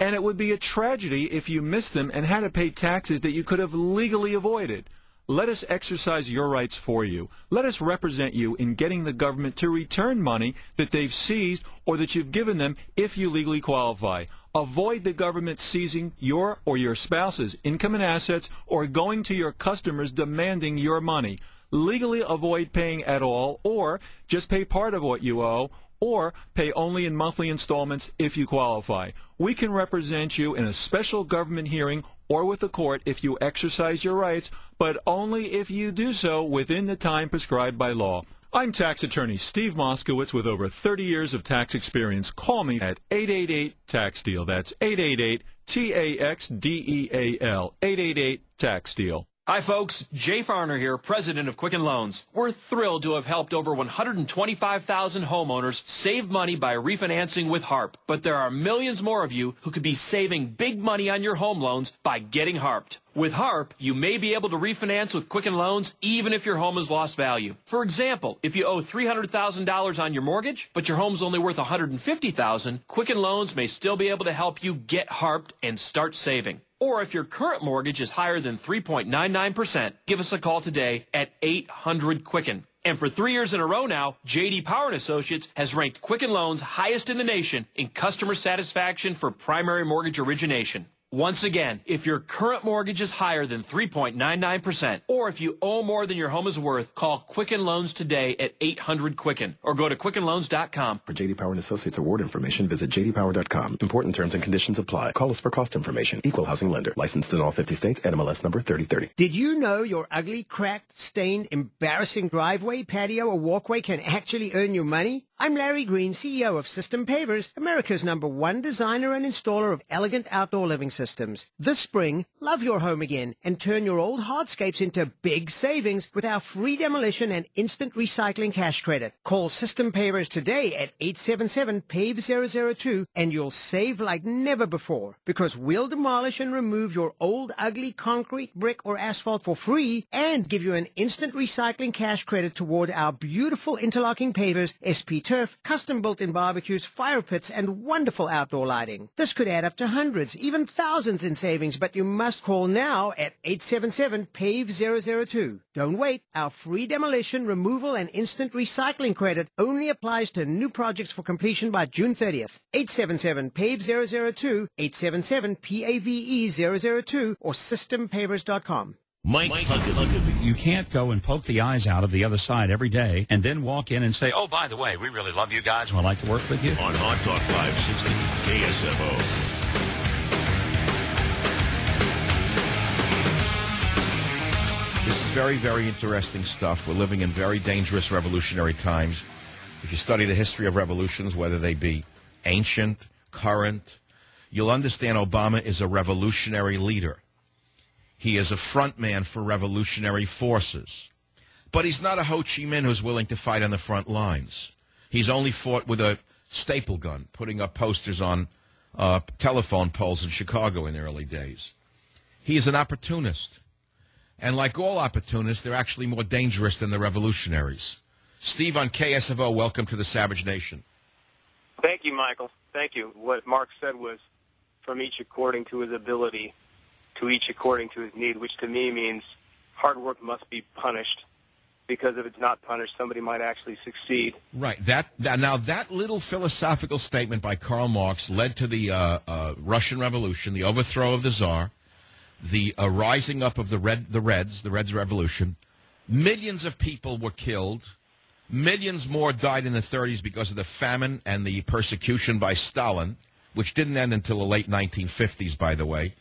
And it would be a tragedy if you missed them and had to pay taxes that you could have legally avoided. Let us exercise your rights for you. Let us represent you in getting the government to return money that they've seized or that you've given them if you legally qualify. Avoid the government seizing your or your spouse's income and assets or going to your customers demanding your money. Legally avoid paying at all, or just pay part of what you owe, or pay only in monthly installments if you qualify. We can represent you in a special government hearing or with the court if you exercise your rights, but only if you do so within the time prescribed by law. I'm tax attorney Steve Moskowitz with over thirty years of tax experience. Call me at eight eight eight, tax deal. That's eight eight eight, T A X D E A L, eight eight eight, tax deal. Hi, folks. Jay Farner here, president of Quicken Loans. We're thrilled to have helped over one hundred twenty-five thousand homeowners save money by refinancing with HARP. But there are millions more of you who could be saving big money on your home loans by getting HARPed. With HARP, you may be able to refinance with Quicken Loans even if your home has lost value. For example, if you owe three hundred thousand dollars on your mortgage, but your home's only worth one hundred fifty thousand dollars, Quicken Loans may still be able to help you get HARPed and start saving. Or if your current mortgage is higher than three point nine nine percent, give us a call today at eight hundred Quicken. And for three years in a row now, J D Power and Associates has ranked Quicken Loans highest in the nation in customer satisfaction for primary mortgage origination. Once again, if your current mortgage is higher than three point nine nine percent, or if you owe more than your home is worth, call Quicken Loans today at eight hundred Quicken or go to quicken loans dot com. For J D Power and Associates award information, visit j d power dot com. Important terms and conditions apply. Call us for cost information. Equal housing lender. Licensed in all fifty states. N M L S number thirty thirty. Did you know your ugly, cracked, stained, embarrassing driveway, patio, or walkway can actually earn you money? I'm Larry Green, C E O of System Pavers, America's number one designer and installer of elegant outdoor living systems. This spring, love your home again and turn your old hardscapes into big savings with our free demolition and instant recycling cash credit. Call System Pavers today at eight seven seven, pave zero zero two and you'll save like never before, because we'll demolish and remove your old, ugly concrete, brick, or asphalt for free and give you an instant recycling cash credit toward our beautiful interlocking pavers, S P turf, custom built-in barbecues, fire pits, and wonderful outdoor lighting. This could add up to hundreds, even thousands in savings, but you must call now at eight seven seven, pave zero zero two. Don't wait. Our free demolition, removal, and instant recycling credit only applies to new projects for completion by June thirtieth. eight seven seven, pave zero zero two, eight seven seven, P A V E zero zero two, or system pavers dot com. Mike, Mike Huckabee. You can't go and poke the eyes out of the other side every day and then walk in and say, oh, by the way, we really love you guys and would like to work with you. On Hot Talk five sixty, K S F O. This is very, very interesting stuff. We're living in very dangerous revolutionary times. If you study the history of revolutions, whether they be ancient, current, you'll understand Obama is a revolutionary leader. He is a front man for revolutionary forces. But he's not a Ho Chi Minh who's willing to fight on the front lines. He's only fought with a staple gun, putting up posters on uh, telephone poles in Chicago in the early days. He is an opportunist. And like all opportunists, they're actually more dangerous than the revolutionaries. Steve on K S F O, welcome to the Savage Nation. Thank you, Michael. Thank you. What Mark said was, from each according to his ability, to each according to his need, which to me means hard work must be punished, because if it's not punished, somebody might actually succeed. Right. That, that now that little philosophical statement by Karl Marx led to the uh, uh, Russian Revolution, the overthrow of the Tsar, the uh, rising up of the Red, the Reds, the Reds Revolution. Millions of people were killed. Millions more died in the thirties because of the famine and the persecution by Stalin, which didn't end until the late nineteen fifties, by the way.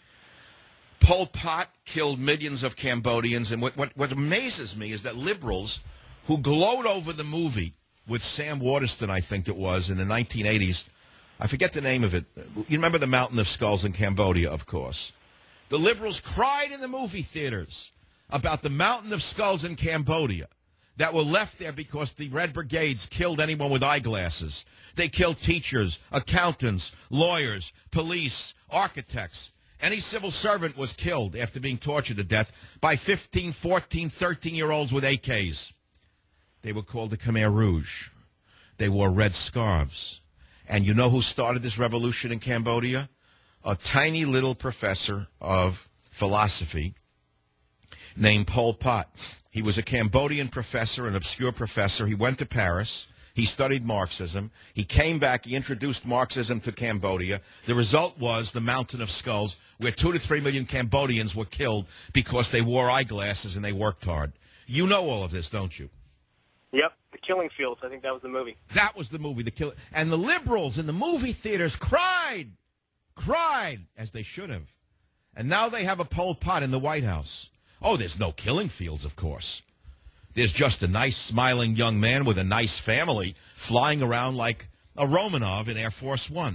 Pol Pot killed millions of Cambodians, and what, what, what amazes me is that liberals who glowed over the movie with Sam Waterston, I think it was, in the nineteen eighties, I forget the name of it. You remember the Mountain of Skulls in Cambodia, of course. The liberals cried in the movie theaters about the Mountain of Skulls in Cambodia that were left there because the Red Brigades killed anyone with eyeglasses. They killed teachers, accountants, lawyers, police, architects. Any civil servant was killed after being tortured to death by fifteen, fourteen, thirteen-year-olds with A Ks. They were called the Khmer Rouge. They wore red scarves. And you know who started this revolution in Cambodia? a tiny little professor of philosophy named Pol Pot. He was a Cambodian professor, an obscure professor. He went to Paris. He studied Marxism. He came back. He introduced Marxism to Cambodia. The result was the Mountain of Skulls, where two to three million Cambodians were killed because they wore eyeglasses and they worked hard. You know all of this, don't you? Yep, The Killing Fields. I think that was the movie. That was the movie, The Kill. And the liberals in the movie theaters cried, cried, as they should have. And now they have a Pol Pot in the White House. Oh, there's no killing fields, of course. There's just a nice, smiling young man with a nice family flying around like a Romanov in Air Force One.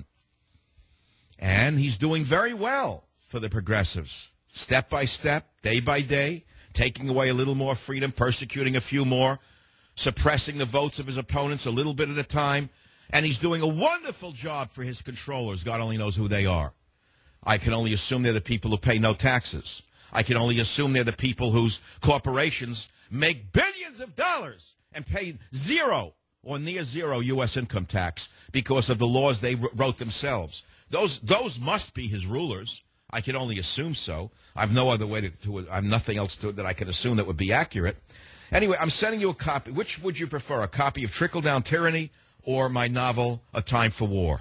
And he's doing very well for the progressives. Step by step, day by day, taking away a little more freedom, persecuting a few more, suppressing the votes of his opponents a little bit at a time. And he's doing a wonderful job for his controllers. God only knows who they are. I can only assume they're the people who pay no taxes. I can only assume they're the people whose corporations make billions of dollars and pay zero or near zero U S income tax because of the laws they wrote themselves. Those those must be his rulers. I can only assume so. I've no other way to, to I've nothing else to, that I can assume that would be accurate. Anyway, I'm sending you a copy. Which would you prefer, a copy of Trickle Down Tyranny or my novel, A Time for War?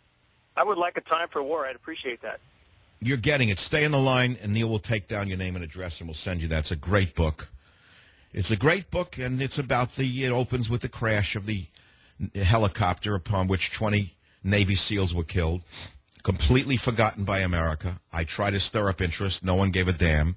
I would like A Time for War. I'd appreciate that. You're getting it. Stay on the line, and Neil will take down your name and address, and we'll send you that. It's a great book. It's a great book, and it's about the, it opens with the crash of the helicopter upon which twenty Navy SEALs were killed, completely forgotten by America. I tried to stir up interest. No one gave a damn.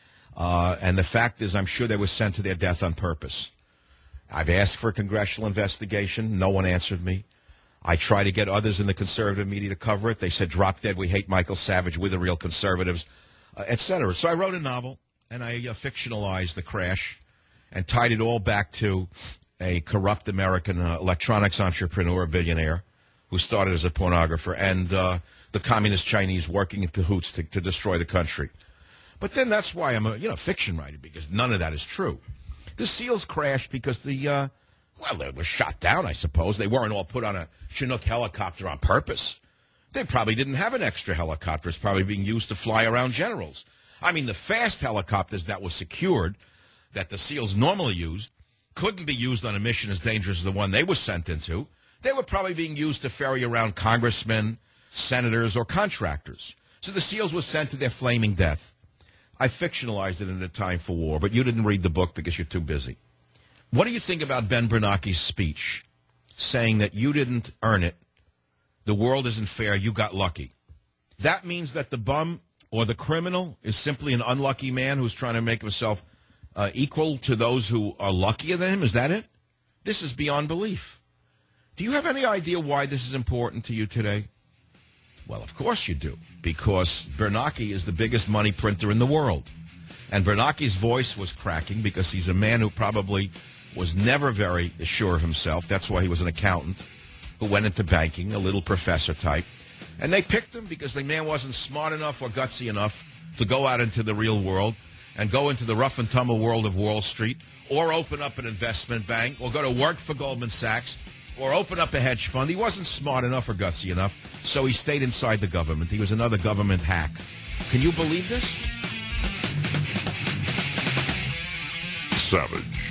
Uh, and the fact is, I'm sure they were sent to their death on purpose. I've asked for a congressional investigation. No one answered me. I tried to get others in the conservative media to cover it. They said, drop dead, we hate Michael Savage, we're the real conservatives, uh, et cetera. So I wrote a novel, and I uh, fictionalized the crash and tied it all back to a corrupt American uh, electronics entrepreneur, billionaire, who started as a pornographer, and uh, the communist Chinese working in cahoots to, to destroy the country. But then that's why I'm a you know fiction writer, because none of that is true. The SEALs crashed because the, uh, well, they were shot down, I suppose. They weren't all put on a Chinook helicopter on purpose. They probably didn't have an extra helicopter. It's probably being used to fly around generals. I mean, the fast helicopters that were secured, that the SEALs normally used, couldn't be used on a mission as dangerous as the one they were sent into. They were probably being used to ferry around congressmen, senators, or contractors. So the SEALs were sent to their flaming death. I fictionalized it in A Time for War, but you didn't read the book because you're too busy. What do you think about Ben Bernanke's speech saying that you didn't earn it, the world isn't fair, you got lucky? That means that the bum or the criminal is simply an unlucky man who's trying to make himself uh, equal to those who are luckier than him? Is that it? This is beyond belief. Do you have any idea why this is important to you today? Well, of course you do, because Bernanke is the biggest money printer in the world. And Bernanke's voice was cracking because he's a man who probably was never very sure of himself. That's why he was an accountant who went into banking, a little professor type. And they picked him because the man wasn't smart enough or gutsy enough to go out into the real world and go into the rough and tumble world of Wall Street, or open up an investment bank, or go to work for Goldman Sachs, or open up a hedge fund. He wasn't smart enough or gutsy enough, so he stayed inside the government. He was another government hack. Can you believe this? Savage.